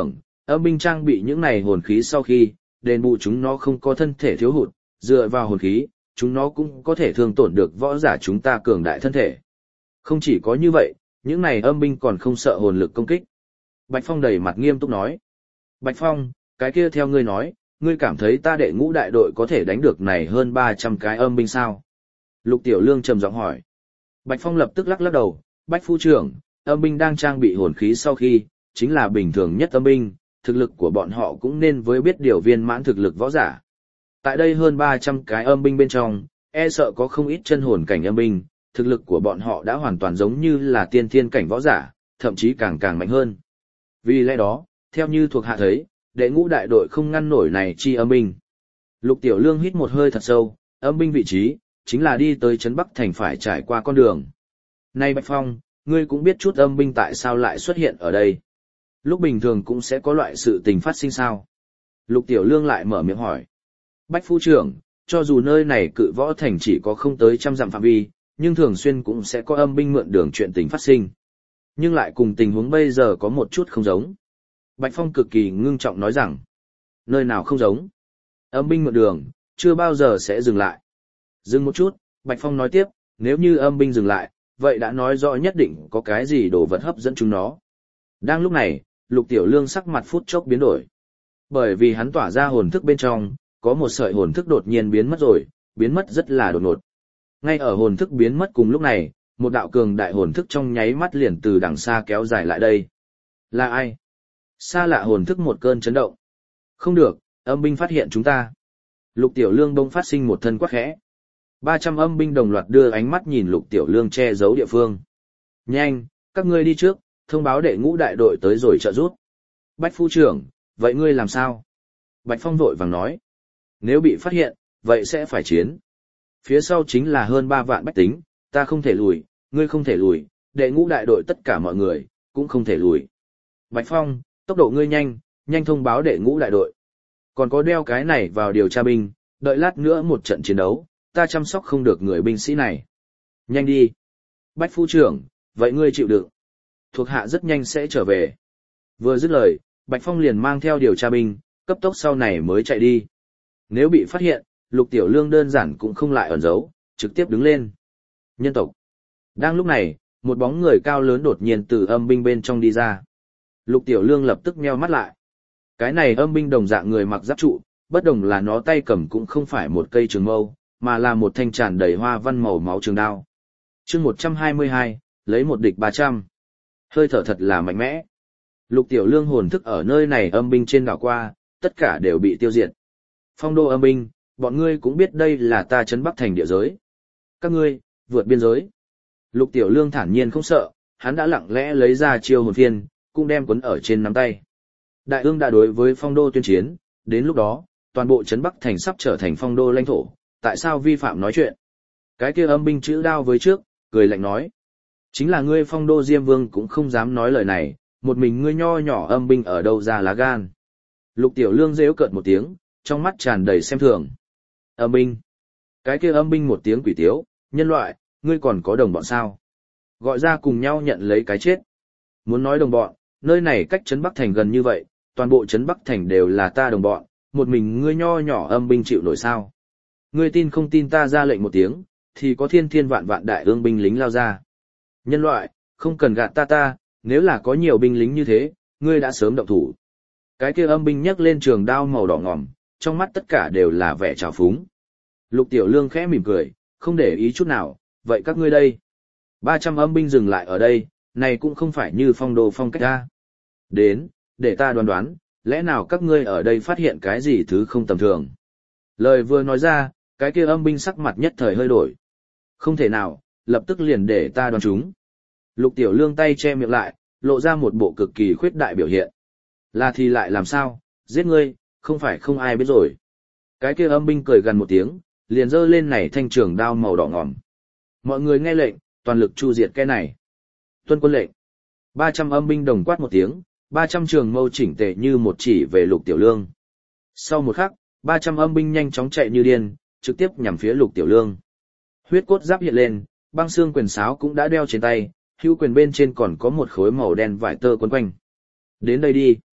Âm binh trang bị những này hồn khí sau khi, đền bù chúng nó không có thân thể thiếu hụt, dựa vào hồn khí, chúng nó cũng có thể thương tổn được võ giả chúng ta cường đại thân thể. Không chỉ có như vậy, những này âm binh còn không sợ hồn lực công kích. Bạch Phong đầy mặt nghiêm túc nói. Bạch Phong, cái kia theo ngươi nói, ngươi cảm thấy ta đệ ngũ đại đội có thể đánh được này hơn ba trăm cái âm binh sao? Lục Tiểu Lương trầm giọng hỏi. Bạch Phong lập tức lắc lắc đầu, Bách Phu trưởng, âm binh đang trang bị hồn khí sau khi, chính là bình thường nhất âm binh, thực lực của bọn họ cũng nên với biết điều viên mãn thực lực võ giả. Tại đây hơn ba trăm cái âm binh bên trong, e sợ có không ít chân hồn cảnh âm binh, thực lực của bọn họ đã hoàn toàn giống như là tiên thiên cảnh võ giả, thậm chí càng càng mạnh hơn. Vì lẽ đó, theo như thuộc hạ thấy, đệ ngũ đại đội không ngăn nổi này chi âm binh. Lục Tiểu Lương hít một hơi thật sâu, âm binh vị trí, chính là đi tới Trấn Bắc Thành phải trải qua con đường. Này Bạch Phong, ngươi cũng biết chút âm binh tại sao lại xuất hiện ở đây. Lúc bình thường cũng sẽ có loại sự tình phát sinh sao. Lục Tiểu Lương lại mở miệng hỏi. Bách Phu trưởng, cho dù nơi này cự võ thành chỉ có không tới trăm dặm phạm vi, nhưng thường xuyên cũng sẽ có âm binh mượn đường chuyện tình phát sinh. Nhưng lại cùng tình huống bây giờ có một chút không giống. Bạch Phong cực kỳ ngưng trọng nói rằng, nơi nào không giống. Âm binh mượn đường, chưa bao giờ sẽ dừng lại. Dừng một chút, Bạch Phong nói tiếp, nếu như âm binh dừng lại, vậy đã nói rõ nhất định có cái gì đồ vật hấp dẫn chúng nó. Đang lúc này, Lục Tiểu Lương sắc mặt phút chốc biến đổi. Bởi vì hắn tỏa ra hồn thức bên trong, có một sợi hồn thức đột nhiên biến mất rồi, biến mất rất là đột ngột. Ngay ở hồn thức biến mất cùng lúc này, một đạo cường đại hồn thức trong nháy mắt liền từ đằng xa kéo dài lại đây. Là ai? Xa lạ hồn thức một cơn chấn động. Không được, âm binh phát hiện chúng ta. Lục Tiểu Lương bỗng phát sinh một thân quát khẽ. ba trăm âm binh đồng loạt đưa ánh mắt nhìn Lục Tiểu Lương che giấu địa phương. Nhanh, các ngươi đi trước, thông báo đệ ngũ đại đội tới rồi trợ giúp. Bách Phu trưởng, vậy ngươi làm sao? Bạch Phong vội vàng nói. Nếu bị phát hiện, vậy sẽ phải chiến. Phía sau chính là hơn ba vạn bách tính, ta không thể lùi, ngươi không thể lùi, đệ ngũ đại đội tất cả mọi người, cũng không thể lùi. Bạch Phong, tốc độ ngươi nhanh, nhanh thông báo đệ ngũ đại đội. Còn có đeo cái này vào điều tra binh, đợi lát nữa một trận chiến đấu, ta chăm sóc không được người binh sĩ này. Nhanh đi. Bách Phu trưởng, vậy ngươi chịu đựng. Thuộc hạ rất nhanh sẽ trở về. Vừa dứt lời, Bạch Phong liền mang theo điều tra binh, cấp tốc sau này mới chạy đi. Nếu bị phát hiện, Lục Tiểu Lương đơn giản cũng không lại ẩn giấu, trực tiếp đứng lên. Nhân tộc. Đang lúc này, một bóng người cao lớn đột nhiên từ âm binh bên trong đi ra. Lục Tiểu Lương lập tức nheo mắt lại. Cái này âm binh đồng dạng người mặc giáp trụ, bất đồng là nó tay cầm cũng không phải một cây trường mâu, mà là một thanh tràn đầy hoa văn màu máu trường đao. Chương một trăm hai mươi hai, lấy một địch ba trăm. Hơi thở thật là mạnh mẽ. Lục Tiểu Lương hồn thức ở nơi này âm binh trên đảo qua, tất cả đều bị tiêu diệt. Phong đô âm binh, bọn ngươi cũng biết đây là ta Trấn Bắc Thành địa giới. Các ngươi, vượt biên giới. Lục Tiểu Lương thản nhiên không sợ, hắn đã lặng lẽ lấy ra chiêu hồn phiên, cũng đem cuốn ở trên nắm tay. Đại ương đã đối với phong đô tuyên chiến, đến lúc đó, toàn bộ Trấn Bắc Thành sắp trở thành phong đô lãnh thổ, tại sao vi phạm nói chuyện? Cái kia âm binh chữ đao với trước, cười lạnh nói. Chính là ngươi phong đô Diêm Vương cũng không dám nói lời này, một mình ngươi nho nhỏ âm binh ở đâu ra lá gan. Lục Tiểu Lương rêu cợt một tiếng, trong mắt tràn đầy xem thường. Âm binh. Cái kia âm binh một tiếng quỷ tiếu, nhân loại, ngươi còn có đồng bọn sao? Gọi ra cùng nhau nhận lấy cái chết. Muốn nói đồng bọn, nơi này cách Trấn Bắc Thành gần như vậy, toàn bộ Trấn Bắc Thành đều là ta đồng bọn, một mình ngươi nho nhỏ âm binh chịu nổi sao? Ngươi tin không tin ta ra lệnh một tiếng, thì có thiên thiên vạn vạn đại ương binh lính lao ra. Nhân loại, không cần gạt ta ta, nếu là có nhiều binh lính như thế, ngươi đã sớm động thủ. Cái kia âm binh nhấc lên trường đao màu đỏ ngòm, trong mắt tất cả đều là vẻ trào phúng. Lục Tiểu Lương khẽ mỉm cười, không để ý chút nào, vậy các ngươi đây. ba trăm âm binh dừng lại ở đây, này cũng không phải như phong đô phong cách ra. Đến, để ta đoán đoán, lẽ nào các ngươi ở đây phát hiện cái gì thứ không tầm thường. Lời vừa nói ra, cái kia âm binh sắc mặt nhất thời hơi đổi. Không thể nào, lập tức liền để ta đoán chúng. Lục Tiểu Lương tay che miệng lại, lộ ra một bộ cực kỳ khuyết đại biểu hiện. Là thì lại làm sao, giết ngươi, không phải không ai biết rồi. Cái kia âm binh cười gần một tiếng, liền giơ lên này thanh trường đao màu đỏ ngòm. Mọi người nghe lệnh, toàn lực chu diệt cái này. Tuân quân lệnh. ba trăm âm binh đồng quát một tiếng, ba trăm trường mâu chỉnh tề như một chỉ về Lục Tiểu Lương. Sau một khắc, ba trăm âm binh nhanh chóng chạy như điên, trực tiếp nhằm phía Lục Tiểu Lương. Huyết cốt giáp hiện lên, băng xương quyền sáo cũng đã đeo trên tay, hữu quyền bên trên còn có một khối màu đen vải tơ quấn quanh. Đến đây đi.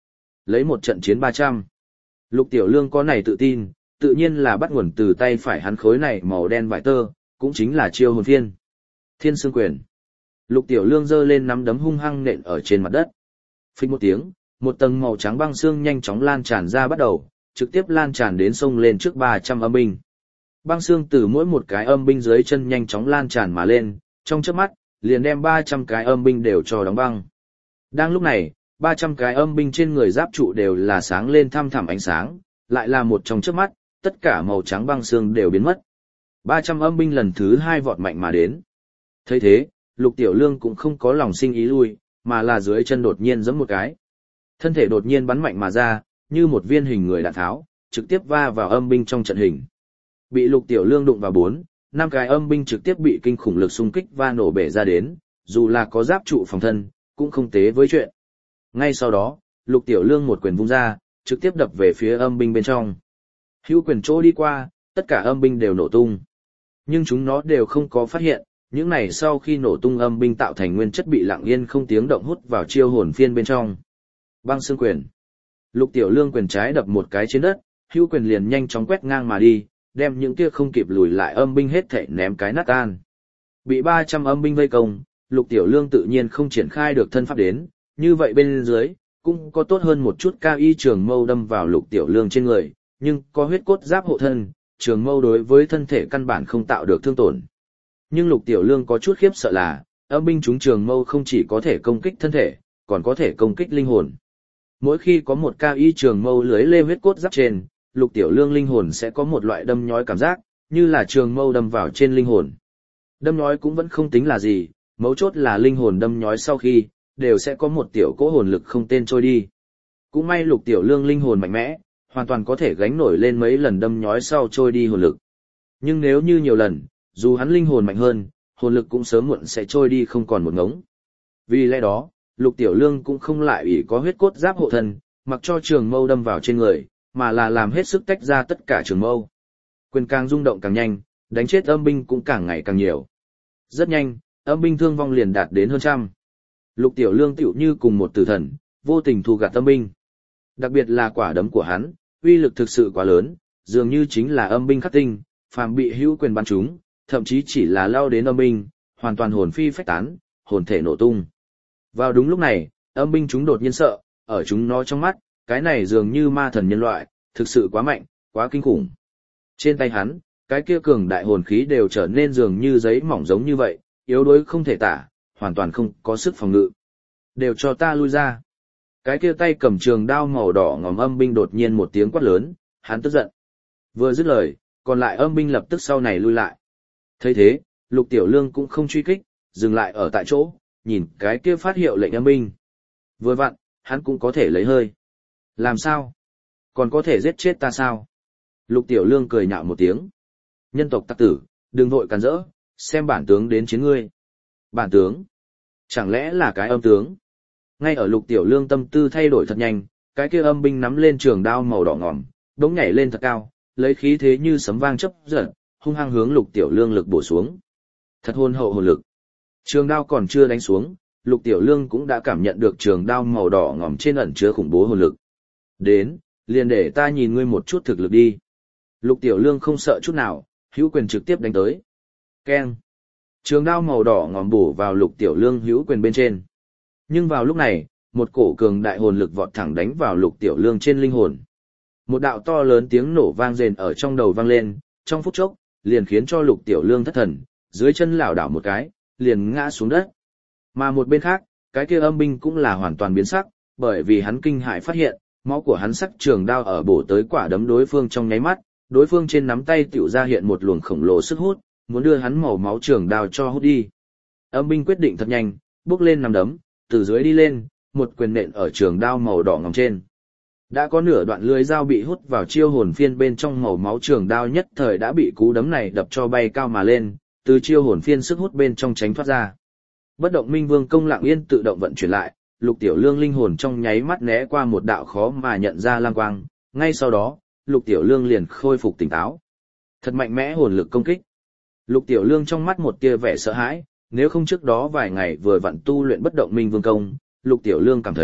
Lấy một trận chiến ba trăm. Lục Tiểu Lương có này tự tin, tự nhiên là bắt nguồn từ tay phải hắn khối này màu đen vải tơ, cũng chính là chiêu hồn phiên. Thiên Sương Quyền. Lục Tiểu Lương giơ lên nắm đấm hung hăng nện ở trên mặt đất. Phích một tiếng, một tầng màu trắng băng xương nhanh chóng lan tràn ra bắt đầu, trực tiếp lan tràn đến sông lên trước ba trăm âm binh. Băng xương từ mỗi một cái âm binh dưới chân nhanh chóng lan tràn mà lên, trong chớp mắt, liền đem ba trăm cái âm binh đều cho đóng băng. Đang lúc này, ba trăm cái âm binh trên người giáp trụ đều là sáng lên thăm thẳm ánh sáng, lại là một trong chớp mắt, tất cả màu trắng băng xương đều biến mất. ba trăm âm binh lần thứ hai vọt mạnh mà đến. Thấy thế, Lục Tiểu Lương cũng không có lòng sinh ý lui, mà là dưới chân đột nhiên giẫm một cái. Thân thể đột nhiên bắn mạnh mà ra, như một viên hình người đạn tháo, trực tiếp va vào âm binh trong trận hình. Bị Lục Tiểu Lương đụng vào bốn, năm cái âm binh trực tiếp bị kinh khủng lực xung kích va nổ bể ra đến, dù là có giáp trụ phòng thân, cũng không tế với chuyện. Ngay sau đó, Lục Tiểu Lương một quyền vung ra, trực tiếp đập về phía âm binh bên trong. Hữu quyền chỗ đi qua, tất cả âm binh đều nổ tung. Nhưng chúng nó đều không có phát hiện, những này sau khi nổ tung âm binh tạo thành nguyên chất bị lặng yên không tiếng động hút vào chiêu hồn phiên bên trong. Băng xương quyền. Lục Tiểu Lương quyền trái đập một cái trên đất, hữu quyền liền nhanh chóng quét ngang mà đi, đem những kia không kịp lùi lại âm binh hết thảy ném cái nát tan. Bị ba trăm âm binh vây công, Lục Tiểu Lương tự nhiên không triển khai được thân pháp đến, như vậy bên dưới, cũng có tốt hơn một chút cao y trường mâu đâm vào Lục Tiểu Lương trên người, nhưng có huyết cốt giáp hộ thân, trường mâu đối với thân thể căn bản không tạo được thương tổn. Nhưng Lục Tiểu Lương có chút khiếp sợ là, âm binh chúng trường mâu không chỉ có thể công kích thân thể, còn có thể công kích linh hồn. Mỗi khi có một cao y trường mâu lưới lê huyết cốt giáp trên, Lục Tiểu Lương linh hồn sẽ có một loại đâm nhói cảm giác, như là trường mâu đâm vào trên linh hồn. Đâm nhói cũng vẫn không tính là gì, mấu chốt là linh hồn đâm nhói sau khi, đều sẽ có một tiểu cỗ hồn lực không tên trôi đi. Cũng may Lục Tiểu Lương linh hồn mạnh mẽ, hoàn toàn có thể gánh nổi lên mấy lần đâm nhói sau trôi đi hồn lực. Nhưng nếu như nhiều lần, dù hắn linh hồn mạnh hơn, hồn lực cũng sớm muộn sẽ trôi đi không còn một ngống. Vì lẽ đó, Lục Tiểu Lương cũng không lại ủy có huyết cốt giáp hộ thân, mặc cho trường mâu đâm vào trên người, mà là làm hết sức tách ra tất cả trường mâu. Quyền càng rung động càng nhanh, đánh chết âm binh cũng càng ngày càng nhiều. Rất nhanh, âm binh thương vong liền đạt đến hơn trăm. Lục Tiểu Lương tựu như cùng một tử thần, vô tình thu gạt âm binh. Đặc biệt là quả đấm của hắn, uy lực thực sự quá lớn, dường như chính là âm binh khắc tinh, phàm bị hữu quyền bắn trúng, thậm chí chỉ là lao đến âm binh, hoàn toàn hồn phi phách tán, hồn thể nổ tung. Vào đúng lúc này, âm binh chúng đột nhiên sợ, ở chúng nó trong mắt, cái này dường như ma thần nhân loại, thực sự quá mạnh, quá kinh khủng. Trên tay hắn, cái kia cường đại hồn khí đều trở nên dường như giấy mỏng giống như vậy, yếu đuối không thể tả, hoàn toàn không có sức phòng ngự. Đều cho ta lui ra. Cái kia tay cầm trường đao màu đỏ ngòm âm binh đột nhiên một tiếng quát lớn, hắn tức giận. Vừa dứt lời, còn lại âm binh lập tức sau này lui lại. Thấy thế, Lục Tiểu Lương cũng không truy kích, dừng lại ở tại chỗ, nhìn cái kia phát hiệu lệnh âm binh. Vừa vặn, hắn cũng có thể lấy hơi. Làm sao? Còn có thể giết chết ta sao? Lục Tiểu Lương cười nhạo một tiếng. Nhân tộc tặc tử, đừng vội càn rỡ, xem bản tướng đến chiến ngươi. Bản tướng? Chẳng lẽ là cái âm tướng? Ngay ở Lục Tiểu Lương tâm tư thay đổi thật nhanh, cái kia âm binh nắm lên trường đao màu đỏ ngòm, đống nhảy lên thật cao, lấy khí thế như sấm vang chớp giật, hung hăng hướng Lục Tiểu Lương lực bổ xuống. Thật hồn hậu hồn lực. Trường đao còn chưa đánh xuống, Lục Tiểu Lương cũng đã cảm nhận được trường đao màu đỏ ngòm trên ẩn chứa khủng bố hồn lực. Đến, liền để ta nhìn ngươi một chút thực lực đi. Lục Tiểu Lương không sợ chút nào, hữu quyền trực tiếp đánh tới. Keng. Trường đao màu đỏ ngòm bổ vào Lục Tiểu Lương hữu quyền bên trên. Nhưng vào lúc này, một cổ cường đại hồn lực vọt thẳng đánh vào Lục Tiểu Lương trên linh hồn. Một đạo to lớn tiếng nổ vang rền ở trong đầu vang lên, trong phút chốc, liền khiến cho Lục Tiểu Lương thất thần, dưới chân lảo đảo một cái, liền ngã xuống đất. Mà một bên khác, cái kia âm binh cũng là hoàn toàn biến sắc, bởi vì hắn kinh hãi phát hiện, máu của hắn sắc trường đao ở bổ tới quả đấm đối phương trong nháy mắt, đối phương trên nắm tay tiểu ra hiện một luồng khổng lồ sức hút, muốn đưa hắn màu máu trường đao cho hút đi. Âm binh quyết định thật nhanh, bước lên nắm đấm, từ dưới đi lên, một quyền nện ở trường đao màu đỏ ngòm trên. Đã có nửa đoạn lưới dao bị hút vào chiêu hồn phiên bên trong màu máu trường đao nhất thời đã bị cú đấm này đập cho bay cao mà lên, từ chiêu hồn phiên sức hút bên trong tránh thoát ra. Bất động minh vương công lặng yên tự động vận chuyển lại, Lục Tiểu Lương linh hồn trong nháy mắt né qua một đạo khó mà nhận ra lang quang, ngay sau đó, Lục Tiểu Lương liền khôi phục tỉnh táo. Thật mạnh mẽ hồn lực công kích. Lục Tiểu Lương trong mắt một tia vẻ sợ hãi, nếu không trước đó vài ngày vừa vặn tu luyện bất động minh vương công, Lục Tiểu Lương cảm thấy,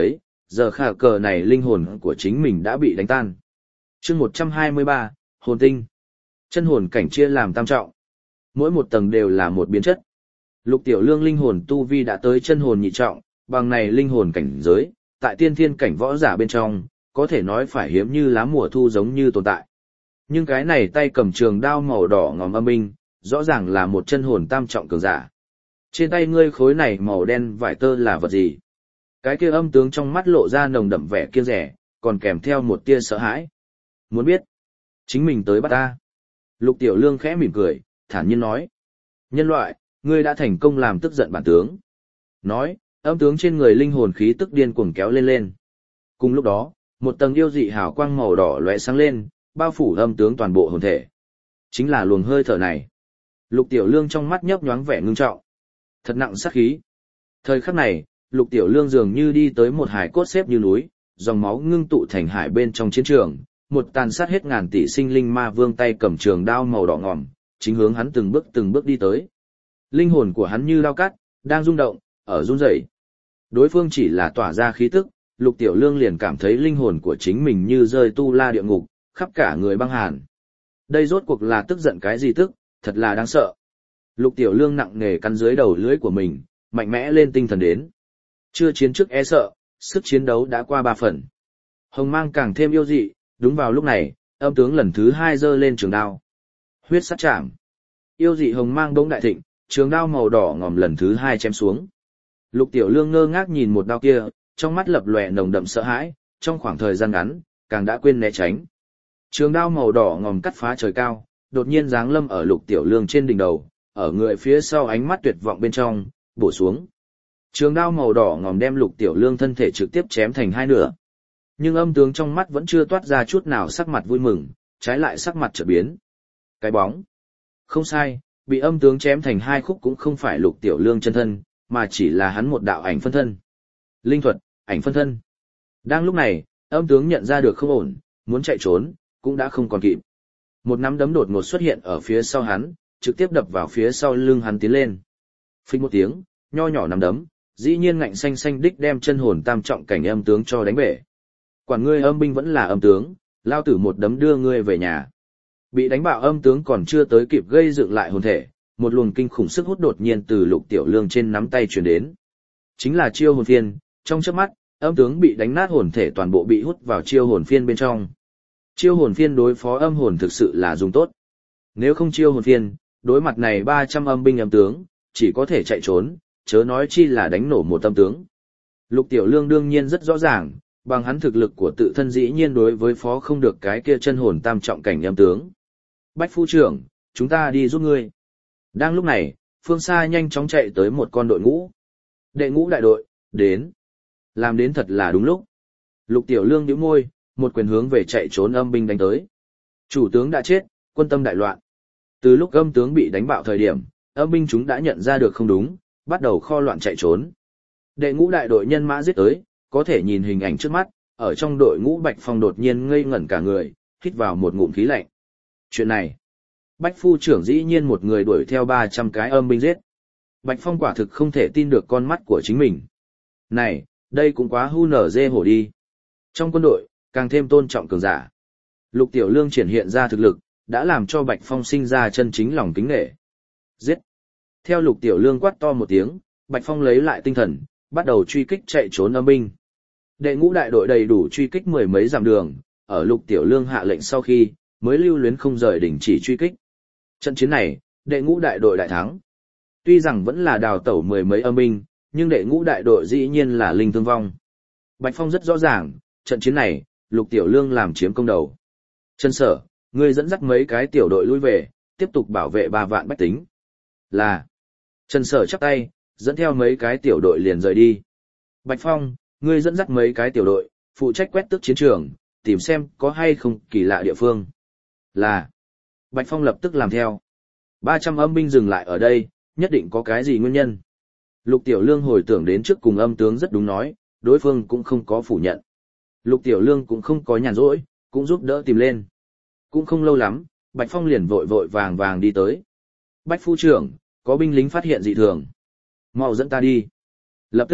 giờ khả cờ này linh hồn của chính mình đã bị đánh tan. chương một trăm hai mươi ba, hồn tinh. Chân hồn cảnh chia làm tam trọng. Mỗi một tầng đều là một biến chất. Lục Tiểu Lương linh hồn tu vi đã tới chân hồn nhị trọng, bằng này linh hồn cảnh giới, tại tiên thiên cảnh võ giả bên trong, có thể nói phải hiếm như lá mùa thu giống như tồn tại. Nhưng cái này tay cầm trường đao màu đỏ ngòm âm minh, rõ ràng là một chân hồn tam trọng cường giả. Trên tay ngươi khối này màu đen vải tơ là vật gì? Cái kia âm tướng trong mắt lộ ra nồng đậm vẻ kiêng rẻ, còn kèm theo một tia sợ hãi. Muốn biết? Chính mình tới bắt ta. Lục Tiểu Lương khẽ mỉm cười, thản nhiên nói. Nhân loại, ngươi đã thành công làm tức giận bản tướng. Nói, âm tướng trên người linh hồn khí tức điên cuồng kéo lên lên. Cùng lúc đó, một tầng yêu dị hào quang màu đỏ lóe sáng lên, bao phủ âm tướng toàn bộ hồn thể. Chính là luồng hơi thở này. Lục Tiểu Lương trong mắt nhấp nhoáng vẻ ngưng trọng. Thật nặng sát khí. Thời khắc này, Lục Tiểu Lương dường như đi tới một hải cốt xếp như núi, dòng máu ngưng tụ thành hải bên trong chiến trường, một tàn sát hết ngàn tỷ sinh linh ma vương tay cầm trường đao màu đỏ ngòm, chính hướng hắn từng bước từng bước đi tới. Linh hồn của hắn như đao cắt, đang rung động, ở run rẩy. Đối phương chỉ là tỏa ra khí tức, Lục Tiểu Lương liền cảm thấy linh hồn của chính mình như rơi tu la địa ngục, khắp cả người băng hàn. Đây rốt cuộc là tức giận cái gì tức, thật là đáng sợ. Lục Tiểu Lương nặng nề cắn dưới đầu lưỡi của mình, mạnh mẽ lên tinh thần đến. Chưa chiến trước e sợ, sức chiến đấu đã qua ba phần. Hồng mang càng thêm yêu dị, đúng vào lúc này, âm tướng lần thứ hai giơ lên trường đao. Huyết sát chạm. Yêu dị hồng mang bỗng đại thịnh, trường đao màu đỏ ngòm lần thứ hai chém xuống. Lục Tiểu Lương ngơ ngác nhìn một đao kia, trong mắt lập lòe nồng đậm sợ hãi, trong khoảng thời gian ngắn, càng đã quên né tránh. Trường đao màu đỏ ngòm cắt phá trời cao, đột nhiên giáng lâm ở Lục Tiểu Lương trên đỉnh đầu, ở người phía sau ánh mắt tuyệt vọng bên trong, bổ xuống. Trường đao màu đỏ ngòm đem Lục Tiểu Lương thân thể trực tiếp chém thành hai nửa. Nhưng âm tướng trong mắt vẫn chưa toát ra chút nào sắc mặt vui mừng, trái lại sắc mặt chợt biến. Cái bóng. Không sai, bị âm tướng chém thành hai khúc cũng không phải Lục Tiểu Lương chân thân, mà chỉ là hắn một đạo ảnh phân thân. Linh thuật, ảnh phân thân. Đang lúc này, âm tướng nhận ra được không ổn, muốn chạy trốn, cũng đã không còn kịp. Một nắm đấm đột ngột xuất hiện ở phía sau hắn, trực tiếp đập vào phía sau lưng hắn tiến lên. Phích một tiếng, nho nhỏ nắm đấm, dĩ nhiên ngạnh xanh xanh đích đem chân hồn tam trọng cảnh âm tướng cho đánh bể. Quản ngươi âm binh vẫn là âm tướng, lao tử một đấm đưa ngươi về nhà. Bị đánh bạo âm tướng còn chưa tới kịp gây dựng lại hồn thể, một luồng kinh khủng sức hút đột nhiên từ Lục Tiểu Lương trên nắm tay truyền đến. Chính là chiêu hồn phiên, trong chớp mắt, âm tướng bị đánh nát hồn thể toàn bộ bị hút vào chiêu hồn phiên bên trong. Chiêu hồn phiên đối phó âm hồn thực sự là dùng tốt. Nếu không chiêu hồn phiên, đối mặt này ba trăm âm binh âm tướng, chỉ có thể chạy trốn, chớ nói chi là đánh nổ một âm tướng. Lục Tiểu Lương đương nhiên rất rõ ràng, bằng hắn thực lực của tự thân dĩ nhiên đối với phó không được cái kia chân hồn tam trọng cảnh âm tướng. Bách phu trưởng, chúng ta đi giúp ngươi. Đang lúc này, phương xa nhanh chóng chạy tới một con đội ngũ. Đệ ngũ đại đội, đến. Làm đến thật là đúng lúc. Lục Tiểu Lương nhíu môi, một quyền hướng về chạy trốn âm binh đánh tới. Chủ tướng đã chết, quân tâm đại loạn. Từ lúc âm tướng bị đánh bạo thời điểm, âm binh chúng đã nhận ra được không đúng, bắt đầu kho loạn chạy trốn. Đệ ngũ đại đội nhân mã giết tới, có thể nhìn hình ảnh trước mắt, ở trong đội ngũ Bạch Phong đột nhiên ngây ngẩn cả người, hít vào một ngụm khí lạnh. Chuyện này, Bách phu trưởng dĩ nhiên một người đuổi theo ba trăm cái âm binh giết. Bạch Phong quả thực không thể tin được con mắt của chính mình. Này, đây cũng quá hu nở dê hổ đi. Trong quân đội, càng thêm tôn trọng cường giả. Lục Tiểu Lương triển hiện ra thực lực, đã làm cho Bạch Phong sinh ra chân chính lòng kính nể. Giết! Theo Lục Tiểu Lương quát to một tiếng, Bạch Phong lấy lại tinh thần, bắt đầu truy kích chạy trốn âm binh. Đệ ngũ đại đội đầy đủ truy kích mười mấy dặm đường, ở Lục Tiểu Lương hạ lệnh sau khi, mới lưu luyến không rời đình chỉ truy kích. Trận chiến này, đệ ngũ đại đội đại thắng. Tuy rằng vẫn là đào tẩu mười mấy âm binh, nhưng đệ ngũ đại đội dĩ nhiên là linh thương vong. Bạch Phong rất rõ ràng, trận chiến này, Lục Tiểu Lương làm chiếm công đầu. Trần Sở, ngươi dẫn dắt mấy cái tiểu đội lui về, tiếp tục bảo vệ ba vạn bách tính. Là. Trần Sở chắp tay, dẫn theo mấy cái tiểu đội liền rời đi. Bạch Phong, ngươi dẫn dắt mấy cái tiểu đội, phụ trách quét tước chiến trường, tìm xem có hay không kỳ lạ địa phương. Là. Bạch Phong lập tức làm theo. ba trăm âm binh dừng lại ở đây, nhất định có cái gì nguyên nhân. Lục Tiểu Lương hồi tưởng đến trước cùng âm tướng rất đúng nói, đối phương cũng không có phủ nhận. Lục Tiểu Lương cũng không có nhàn rỗi, cũng giúp đỡ tìm lên. Cũng không lâu lắm, Bạch Phong liền vội vội vàng vàng đi tới. Bách phu trưởng, có binh lính phát hiện dị thường. Mau dẫn ta đi. Lập tức,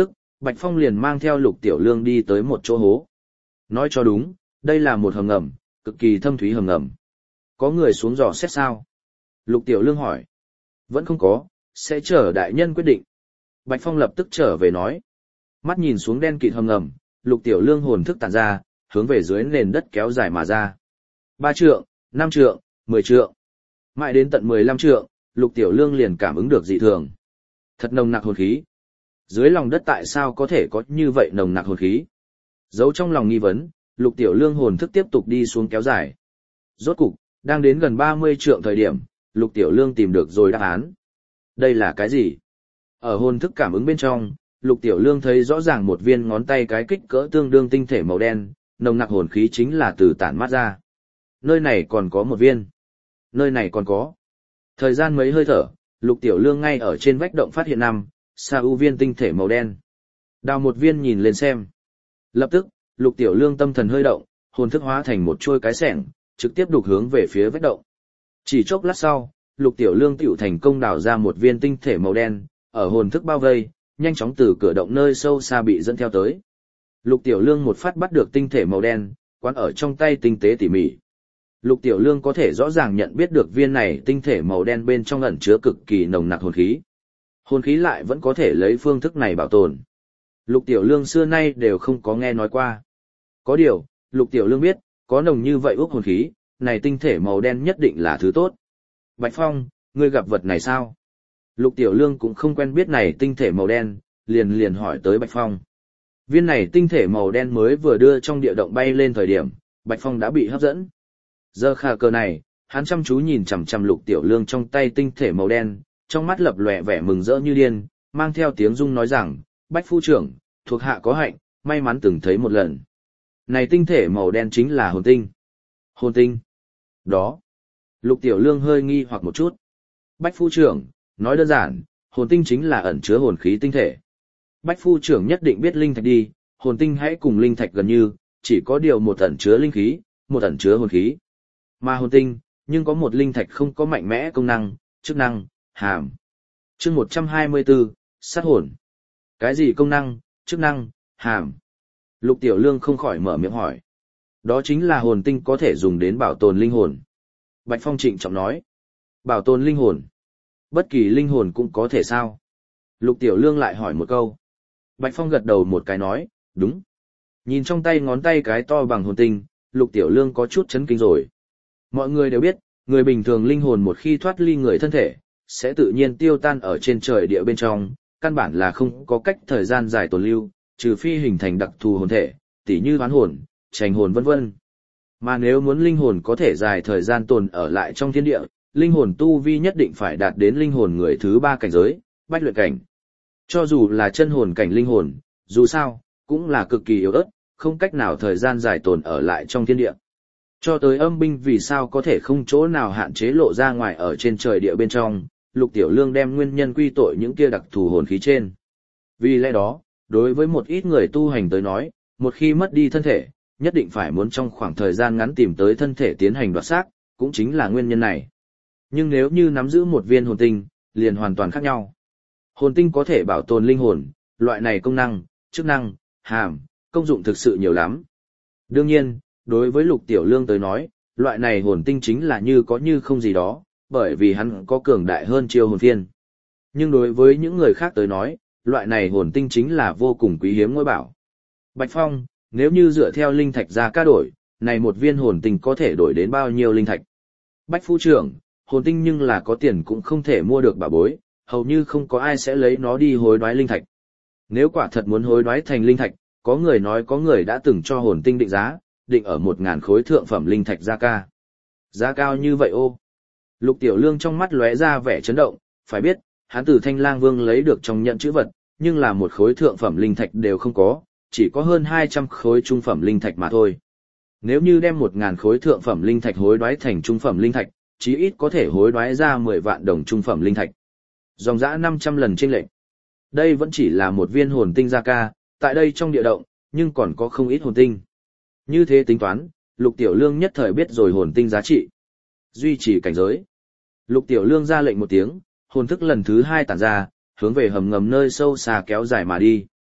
Bạch Phong liền mang theo Lục Tiểu Lương đi tới một chỗ hố. Nói cho đúng, đây là một hầm ngầm, cực kỳ thâm thúy hầm ngầm. Có người xuống dò xét sao? Lục Tiểu Lương hỏi. Vẫn không có, sẽ chờ đại nhân quyết định. Bạch Phong lập tức trở về nói. Mắt nhìn xuống đen kịt hầm ngầm, Lục Tiểu Lương hồn thức tản ra, hướng về dưới nền đất kéo dài mà ra. Ba trượng, năm trượng, mười trượng. Mãi đến tận mười lăm trượng, Lục Tiểu Lương liền cảm ứng được dị thường. Thật nồng nặc hồn khí. Dưới lòng đất tại sao có thể có như vậy nồng nặc hồn khí? Giấu trong lòng nghi vấn, Lục Tiểu Lương hồn thức tiếp tục đi xuống kéo dài. Rốt cục, đang đến gần ba mươi trượng thời điểm, Lục Tiểu Lương tìm được rồi đáp án. Đây là cái gì? Ở hồn thức cảm ứng bên trong, Lục Tiểu Lương thấy rõ ràng một viên ngón tay cái kích cỡ tương đương tinh thể màu đen, nồng nặc hồn khí chính là từ tản mát ra. Nơi này còn có một viên. Nơi này còn có. Thời gian mấy hơi thở, Lục Tiểu Lương ngay ở trên vách động phát hiện năm, sa u viên tinh thể màu đen. Đào một viên nhìn lên xem. Lập tức, Lục Tiểu Lương tâm thần hơi động, hồn thức hóa thành một chuôi cái xẻng, trực tiếp đục hướng về phía vách động. Chỉ chốc lát sau, Lục Tiểu Lương tiểu thành công đào ra một viên tinh thể màu đen, ở hồn thức bao vây, nhanh chóng từ cửa động nơi sâu xa bị dẫn theo tới. Lục Tiểu Lương một phát bắt được tinh thể màu đen, quán ở trong tay tinh tế tỉ mỉ. Lục Tiểu Lương có thể rõ ràng nhận biết được viên này tinh thể màu đen bên trong ẩn chứa cực kỳ nồng nặc hồn khí. Hồn khí lại vẫn có thể lấy phương thức này bảo tồn. Lục Tiểu Lương xưa nay đều không có nghe nói qua. Có điều, Lục Tiểu Lương biết, có nồng như vậy ước hồn khí, này tinh thể màu đen nhất định là thứ tốt. Bạch Phong, ngươi gặp vật này sao? Lục Tiểu Lương cũng không quen biết này tinh thể màu đen, liền liền hỏi tới Bạch Phong. Viên này tinh thể màu đen mới vừa đưa trong địa động bay lên thời điểm, Bạch Phong đã bị hấp dẫn. Giờ khả cờ này, hắn chăm chú nhìn chằm chằm Lục Tiểu Lương trong tay tinh thể màu đen, trong mắt lập lòe vẻ mừng rỡ như điên, mang theo tiếng rung nói rằng, Bách phu trưởng, thuộc hạ có hạnh, may mắn từng thấy một lần. Này tinh thể màu đen chính là hồn tinh. Hồn tinh. Đó. Lục Tiểu Lương hơi nghi hoặc một chút. Bách phu trưởng, nói đơn giản, hồn tinh chính là ẩn chứa hồn khí tinh thể. Bách phu trưởng nhất định biết linh thạch đi, hồn tinh hãy cùng linh thạch gần như, chỉ có điều một ẩn chứa linh khí, một ẩn chứa hồn khí. Mà hồn tinh, nhưng có một linh thạch không có mạnh mẽ công năng, chức năng, hàm. Chương một trăm hai mươi tư, sát hồn. Cái gì công năng, chức năng, hàm? Lục Tiểu Lương không khỏi mở miệng hỏi. Đó chính là hồn tinh có thể dùng đến bảo tồn linh hồn. Bạch Phong trịnh trọng nói. Bảo tồn linh hồn. Bất kỳ linh hồn cũng có thể sao? Lục Tiểu Lương lại hỏi một câu. Bạch Phong gật đầu một cái nói, đúng. Nhìn trong tay ngón tay cái to bằng hồn tinh, Lục Tiểu Lương có chút chấn kinh rồi. Mọi người đều biết, người bình thường linh hồn một khi thoát ly người thân thể, sẽ tự nhiên tiêu tan ở trên trời địa bên trong, căn bản là không có cách thời gian dài tồn lưu, trừ phi hình thành đặc thù hồn thể, tỉ như hoán hồn, trành hồn vân vân. Mà nếu muốn linh hồn có thể dài thời gian tồn ở lại trong thiên địa, linh hồn tu vi nhất định phải đạt đến linh hồn người thứ ba cảnh giới, bách luyện cảnh. Cho dù là chân hồn cảnh linh hồn, dù sao, cũng là cực kỳ yếu ớt, không cách nào thời gian dài tồn ở lại trong thiên địa. Cho tới âm binh vì sao có thể không chỗ nào hạn chế lộ ra ngoài ở trên trời địa bên trong, Lục Tiểu Lương đem nguyên nhân quy tội những kia đặc thù hồn khí trên. Vì lẽ đó, đối với một ít người tu hành tới nói, một khi mất đi thân thể, nhất định phải muốn trong khoảng thời gian ngắn tìm tới thân thể tiến hành đoạt xác, cũng chính là nguyên nhân này. Nhưng nếu như nắm giữ một viên hồn tinh, liền hoàn toàn khác nhau. Hồn tinh có thể bảo tồn linh hồn, loại này công năng, chức năng, hàm, công dụng thực sự nhiều lắm. Đương nhiên, đối với Lục Tiểu Lương tới nói, loại này hồn tinh chính là như có như không gì đó, bởi vì hắn có cường đại hơn chiêu hồn phiên. Nhưng đối với những người khác tới nói, loại này hồn tinh chính là vô cùng quý hiếm ngôi bảo. Bạch Phong, nếu như dựa theo linh thạch ra ca đổi, này một viên hồn tinh có thể đổi đến bao nhiêu linh thạch? Bách phu trưởng, hồn tinh nhưng là có tiền cũng không thể mua được bảo bối, hầu như không có ai sẽ lấy nó đi hối đoái linh thạch. Nếu quả thật muốn hối đoái thành linh thạch, có người nói có người đã từng cho hồn tinh định giá, định ở một ngàn khối thượng phẩm linh thạch ra ca. Giá cao như vậy ô. Lục Tiểu Lương trong mắt lóe ra vẻ chấn động, phải biết, hắn từ Thanh Lang Vương lấy được trong nhận chữ vật, nhưng là một khối thượng phẩm linh thạch đều không có, chỉ có hơn hai trăm khối trung phẩm linh thạch mà thôi. Nếu như đem một ngàn khối thượng phẩm linh thạch hối đoái thành trung phẩm linh thạch, chí ít có thể hối đoái ra mười vạn đồng trung phẩm linh thạch. Dòng dã năm trăm lần chênh lệch. Đây vẫn chỉ là một viên hồn tinh ra ca, tại đây trong địa động, nhưng còn có không ít hồn tinh. Như thế tính toán, Lục Tiểu Lương nhất thời biết rồi hồn tinh giá trị. Duy trì cảnh giới. Lục Tiểu Lương ra lệnh một tiếng, hồn thức lần thứ hai tản ra, hướng về hầm ngầm nơi sâu xa kéo dài mà đi.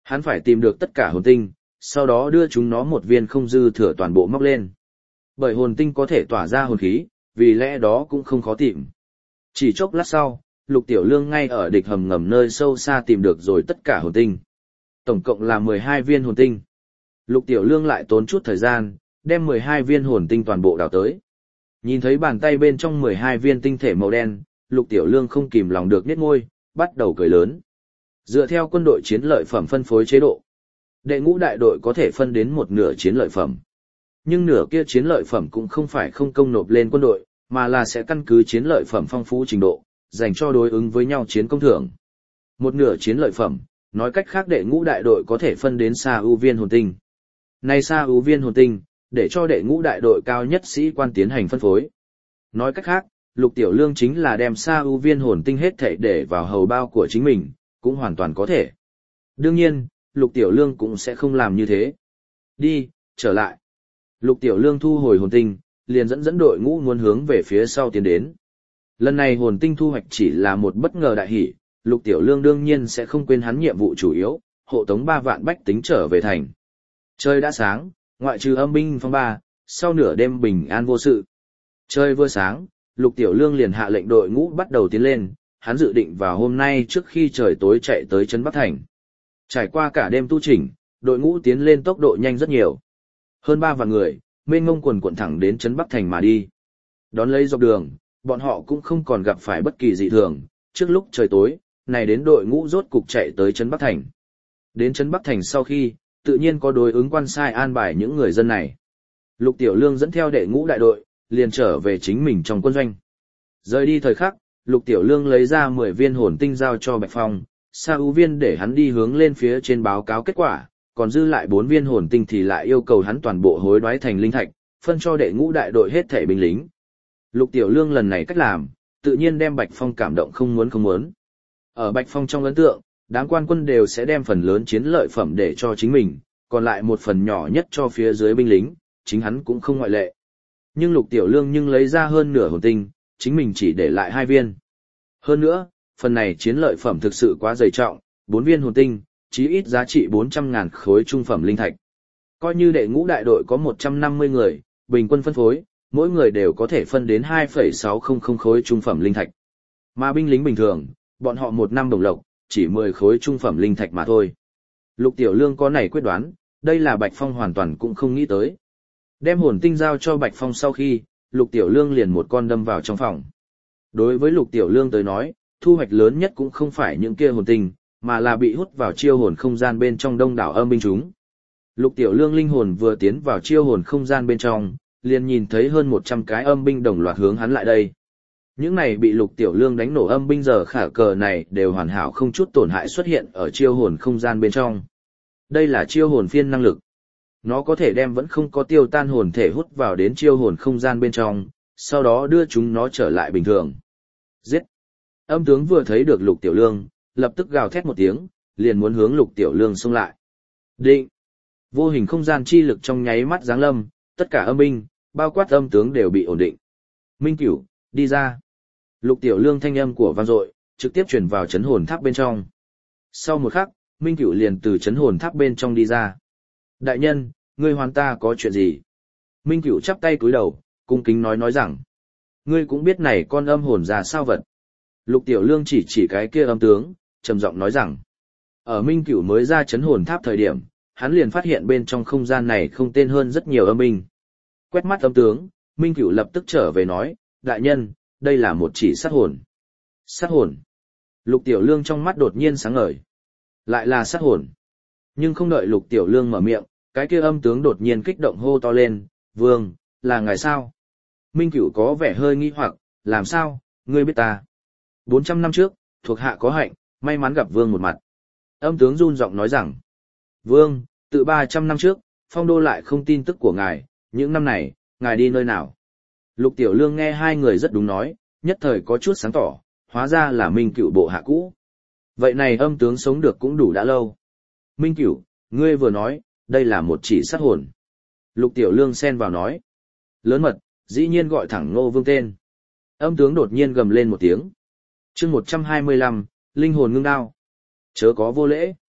Hắn phải tìm được tất cả hồn tinh, sau đó đưa chúng nó một viên không dư thừa toàn bộ móc lên. Bởi hồn tinh có thể tỏa ra hồn khí, vì lẽ đó cũng không khó tìm. Chỉ chốc lát sau, Lục Tiểu Lương ngay ở địch hầm ngầm nơi sâu xa tìm được rồi tất cả hồn tinh. Tổng cộng là mười hai viên hồn tinh. Lục Tiểu Lương lại tốn chút thời gian, đem mười hai viên hồn tinh toàn bộ đào tới. Nhìn thấy bàn tay bên trong mười hai viên tinh thể màu đen, Lục Tiểu Lương không kìm lòng được nhếch môi, bắt đầu cười lớn. Dựa theo quân đội chiến lợi phẩm phân phối chế độ, đệ ngũ đại đội có thể phân đến một nửa chiến lợi phẩm. Nhưng nửa kia chiến lợi phẩm cũng không phải không công nộp lên quân đội, mà là sẽ căn cứ chiến lợi phẩm phong phú trình độ, dành cho đối ứng với nhau chiến công thưởng. Một nửa chiến lợi phẩm, nói cách khác đệ ngũ đại đội có thể phân đến Sa ưu viên hồn tinh. Này Sa ưu viên hồn tinh, để cho đệ ngũ đại đội cao nhất sĩ quan tiến hành phân phối. Nói cách khác, Lục Tiểu Lương chính là đem Sa ưu viên hồn tinh hết thảy để vào hầu bao của chính mình, cũng hoàn toàn có thể. Đương nhiên, Lục Tiểu Lương cũng sẽ không làm như thế. Đi, trở lại. Lục Tiểu Lương thu hồi hồn tinh, liền dẫn dẫn đội ngũ muốn hướng về phía sau tiến đến. Lần này hồn tinh thu hoạch chỉ là một bất ngờ đại hỷ, Lục Tiểu Lương đương nhiên sẽ không quên hắn nhiệm vụ chủ yếu, hộ tống ba vạn bách tính trở về thành. Trời đã sáng, ngoại trừ âm binh phong ba, sau nửa đêm bình an vô sự. Trời vừa sáng, Lục Tiểu Lương liền hạ lệnh đội ngũ bắt đầu tiến lên, hắn dự định vào hôm nay trước khi trời tối chạy tới trấn Bắc Thành. Trải qua cả đêm tu chỉnh, đội ngũ tiến lên tốc độ nhanh rất nhiều. Hơn ba vạn người, mênh mông quần quần thẳng đến trấn Bắc Thành mà đi. Đón lấy dọc đường, bọn họ cũng không còn gặp phải bất kỳ dị thường, trước lúc trời tối, này đến đội ngũ rốt cục chạy tới trấn Bắc Thành. Đến trấn Bắc Thành sau khi, tự nhiên có đối ứng quan sai an bài những người dân này. Lục Tiểu Lương dẫn theo đệ ngũ đại đội, liền trở về chính mình trong quân doanh. Rời đi thời khắc, Lục Tiểu Lương lấy ra mười viên hồn tinh giao cho Bạch Phong, Sa ưu viên để hắn đi hướng lên phía trên báo cáo kết quả, còn dư lại bốn viên hồn tinh thì lại yêu cầu hắn toàn bộ hối đoái thành linh thạch, phân cho đệ ngũ đại đội hết thảy binh lính. Lục Tiểu Lương lần này cách làm, tự nhiên đem Bạch Phong cảm động không muốn không muốn. Ở Bạch Phong trong ấn tượng, đám quan quân đều sẽ đem phần lớn chiến lợi phẩm để cho chính mình, còn lại một phần nhỏ nhất cho phía dưới binh lính, chính hắn cũng không ngoại lệ. Nhưng Lục Tiểu Lương nhưng lấy ra hơn nửa hồn tinh, chính mình chỉ để lại hai viên. Hơn nữa, phần này chiến lợi phẩm thực sự quá dày trọng, bốn viên hồn tinh, chí ít giá trị bốn trăm ngàn khối trung phẩm linh thạch. Coi như đệ ngũ đại đội có một trăm năm mươi người, bình quân phân phối, mỗi người đều có thể phân đến hai phẩy sáu không không khối trung phẩm linh thạch. Mà binh lính bình thường, bọn họ một năm đồng lộc, chỉ mười khối trung phẩm linh thạch mà thôi. Lục Tiểu Lương có này quyết đoán, đây là Bạch Phong hoàn toàn cũng không nghĩ tới. Đem hồn tinh giao cho Bạch Phong sau khi, Lục Tiểu Lương liền một con đâm vào trong phòng. Đối với Lục Tiểu Lương tới nói, thu hoạch lớn nhất cũng không phải những kia hồn tinh, mà là bị hút vào chiêu hồn không gian bên trong đông đảo âm binh chúng. Lục Tiểu Lương linh hồn vừa tiến vào chiêu hồn không gian bên trong, liền nhìn thấy hơn một trăm cái âm binh đồng loạt hướng hắn lại đây. Những này bị Lục Tiểu Lương đánh nổ âm binh giờ khả cờ này đều hoàn hảo không chút tổn hại xuất hiện ở chiêu hồn không gian bên trong. Đây là chiêu hồn phiên năng lực. Nó có thể đem vẫn không có tiêu tan hồn thể hút vào đến chiêu hồn không gian bên trong, sau đó đưa chúng nó trở lại bình thường. Giết! Âm tướng vừa thấy được Lục Tiểu Lương, lập tức gào thét một tiếng, liền muốn hướng Lục Tiểu Lương xông lại. Định! Vô hình không gian chi lực trong nháy mắt giáng lâm, tất cả âm binh, bao quát âm tướng đều bị ổn định. Minh Cửu, đi ra! Lục Tiểu Lương thanh âm của vang dội, trực tiếp truyền vào chấn hồn tháp bên trong. Sau một khắc, Minh Cửu liền từ chấn hồn tháp bên trong đi ra. Đại nhân, ngươi hoàn ta có chuyện gì? Minh Cửu chắp tay cúi đầu, cung kính nói nói rằng, ngươi cũng biết này con âm hồn ra sao vật. Lục Tiểu Lương chỉ chỉ cái kia âm tướng, trầm giọng nói rằng, ở Minh Cửu mới ra chấn hồn tháp thời điểm, hắn liền phát hiện bên trong không gian này không tên hơn rất nhiều âm binh. Quét mắt âm tướng, Minh Cửu lập tức trở về nói, đại nhân, đây là một chỉ sát hồn. Sát hồn. Lục Tiểu Lương trong mắt đột nhiên sáng ngời. Lại là sát hồn. Nhưng không đợi Lục Tiểu Lương mở miệng, cái kia âm tướng đột nhiên kích động hô to lên, vương, là ngài sao? Minh Cửu có vẻ hơi nghi hoặc, làm sao, ngươi biết ta? bốn trăm năm trước, thuộc hạ có hạnh, may mắn gặp vương một mặt. Âm tướng run giọng nói rằng, vương, tự ba trăm năm trước, phong đô lại không tin tức của ngài, những năm này, ngài đi nơi nào? Lục Tiểu Lương nghe hai người rất đúng nói, nhất thời có chút sáng tỏ, hóa ra là Minh Cửu bộ hạ cũ. Vậy này âm tướng sống được cũng đủ đã lâu. Minh Cửu, ngươi vừa nói, đây là một chỉ sát hồn. Lục Tiểu Lương xen vào nói. Lớn mật, dĩ nhiên gọi thẳng Ngô Vương tên. Âm tướng đột nhiên gầm lên một tiếng. chương một trăm hai mươi lăm, linh hồn ngưng đao. Chớ có vô lễ.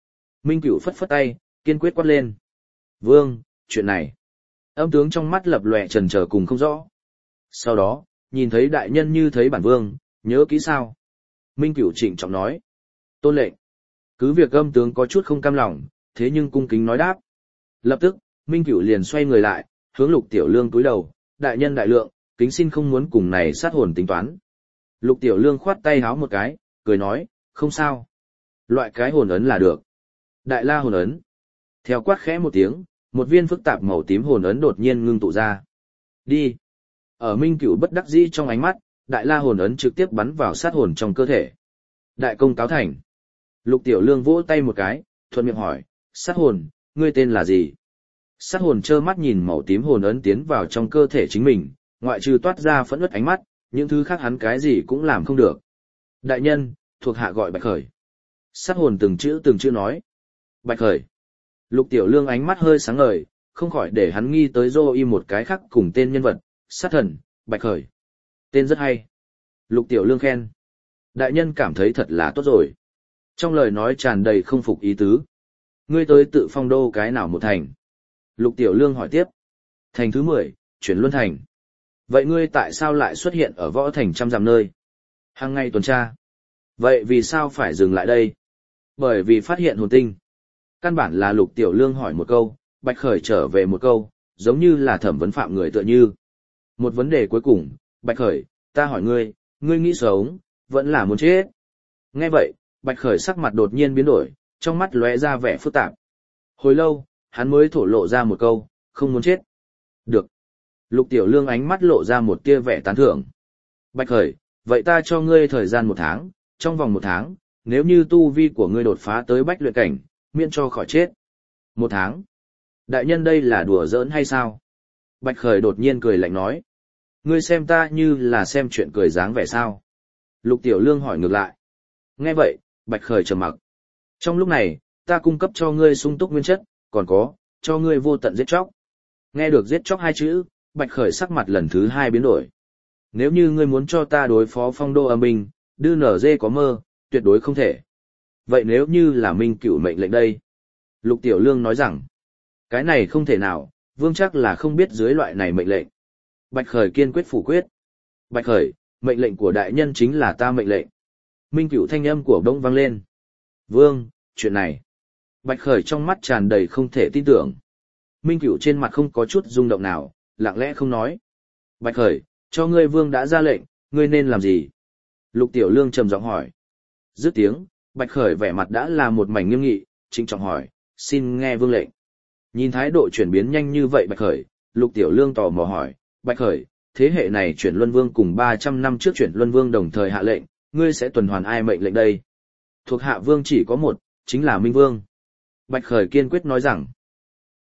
Minh Cửu phất phất tay, kiên quyết quát lên. Vương, chuyện này. Âm tướng trong mắt lập lòe trần trở cùng không rõ. Sau đó, nhìn thấy đại nhân như thấy bản vương, nhớ kỹ sao? Minh Cửu trịnh trọng nói. Tôn lệnh. Cứ việc âm tướng có chút không cam lòng, thế nhưng cung kính nói đáp. Lập tức, Minh Cửu liền xoay người lại, hướng Lục Tiểu Lương cúi đầu, đại nhân đại lượng, kính xin không muốn cùng này sát hồn tính toán. Lục Tiểu Lương khoát tay háo một cái, cười nói, không sao. Loại cái hồn ấn là được. Đại la hồn ấn. Theo quát khẽ một tiếng, một viên phức tạp màu tím hồn ấn đột nhiên ngưng tụ ra. Đi. Ở Minh Cửu bất đắc dĩ trong ánh mắt, đại la hồn ấn trực tiếp bắn vào sát hồn trong cơ thể. Đại công cáo thành. Lục Tiểu Lương vỗ tay một cái, thuận miệng hỏi, sát hồn, ngươi tên là gì? Sát hồn trơ mắt nhìn màu tím hồn ấn tiến vào trong cơ thể chính mình, ngoại trừ toát ra phẫn uất ánh mắt, những thứ khác hắn cái gì cũng làm không được. Đại nhân, thuộc hạ gọi Bạch Khởi. Sát hồn từng chữ từng chữ nói. Bạch Khởi. Lục Tiểu Lương ánh mắt hơi sáng ngời, không khỏi để hắn nghi tới dô y một cái khác cùng tên nhân vật, sát thần, Bạch Khởi. Tên rất hay. Lục Tiểu Lương khen. Đại nhân cảm thấy thật là tốt rồi. Trong lời nói tràn đầy không phục ý tứ. Ngươi tới tự phong đô cái nào một thành? Lục Tiểu Lương hỏi tiếp. Thành thứ mười, chuyển luân thành. Vậy ngươi tại sao lại xuất hiện ở võ thành trăm dặm nơi? Hàng ngày tuần tra. Vậy vì sao phải dừng lại đây? Bởi vì phát hiện hồn tinh. Căn bản là Lục Tiểu Lương hỏi một câu, Bạch Khởi trở về một câu, giống như là thẩm vấn phạm người tựa như. Một vấn đề cuối cùng, Bạch Khởi, ta hỏi ngươi, ngươi nghĩ sống, vẫn là muốn chết. Nghe vậy, Bạch Khởi sắc mặt đột nhiên biến đổi, trong mắt lóe ra vẻ phức tạp. Hồi lâu, hắn mới thổ lộ ra một câu, không muốn chết. Được. Lục Tiểu Lương ánh mắt lộ ra một tia vẻ tán thưởng. Bạch Khởi, vậy ta cho ngươi thời gian một tháng, trong vòng một tháng, nếu như tu vi của ngươi đột phá tới bách luyện cảnh, miễn cho khỏi chết. Một tháng. Đại nhân đây là đùa giỡn hay sao? Bạch Khởi đột nhiên cười lạnh nói. Ngươi xem ta như là xem chuyện cười dáng vẻ sao? Lục Tiểu Lương hỏi ngược lại. Nghe vậy, Bạch Khởi trầm mặc. Trong lúc này, ta cung cấp cho ngươi sung túc nguyên chất, còn có, cho ngươi vô tận giết chóc. Nghe được giết chóc hai chữ, Bạch Khởi sắc mặt lần thứ hai biến đổi. Nếu như ngươi muốn cho ta đối phó phong đô âm binh, đưa nở dê có mơ, tuyệt đối không thể. Vậy nếu như là Minh Cửu mệnh lệnh đây? Lục Tiểu Lương nói rằng, cái này không thể nào, vương chắc là không biết dưới loại này mệnh lệnh. Bạch Khởi kiên quyết phủ quyết. Bạch Khởi, mệnh lệnh của đại nhân chính là ta mệnh lệnh. Minh Cửu thanh âm của Đông vang lên. Vương, chuyện này. Bạch Khởi trong mắt tràn đầy không thể tin tưởng. Minh Cửu trên mặt không có chút rung động nào, lặng lẽ không nói. Bạch Khởi, cho ngươi vương đã ra lệnh, ngươi nên làm gì? Lục Tiểu Lương trầm giọng hỏi. Dứt tiếng, Bạch Khởi vẻ mặt đã là một mảnh nghiêm nghị, trịnh trọng hỏi, xin nghe vương lệnh. Nhìn thái độ chuyển biến nhanh như vậy Bạch Khởi, Lục Tiểu Lương tò mò hỏi, Bạch Khởi, thế hệ này chuyển luân vương cùng ba trăm năm trước chuyển luân vương đồng thời hạ lệnh, ngươi sẽ tuần hoàn ai mệnh lệnh đây? Thuộc hạ vương chỉ có một, chính là Minh Vương. Bạch Khởi kiên quyết nói rằng,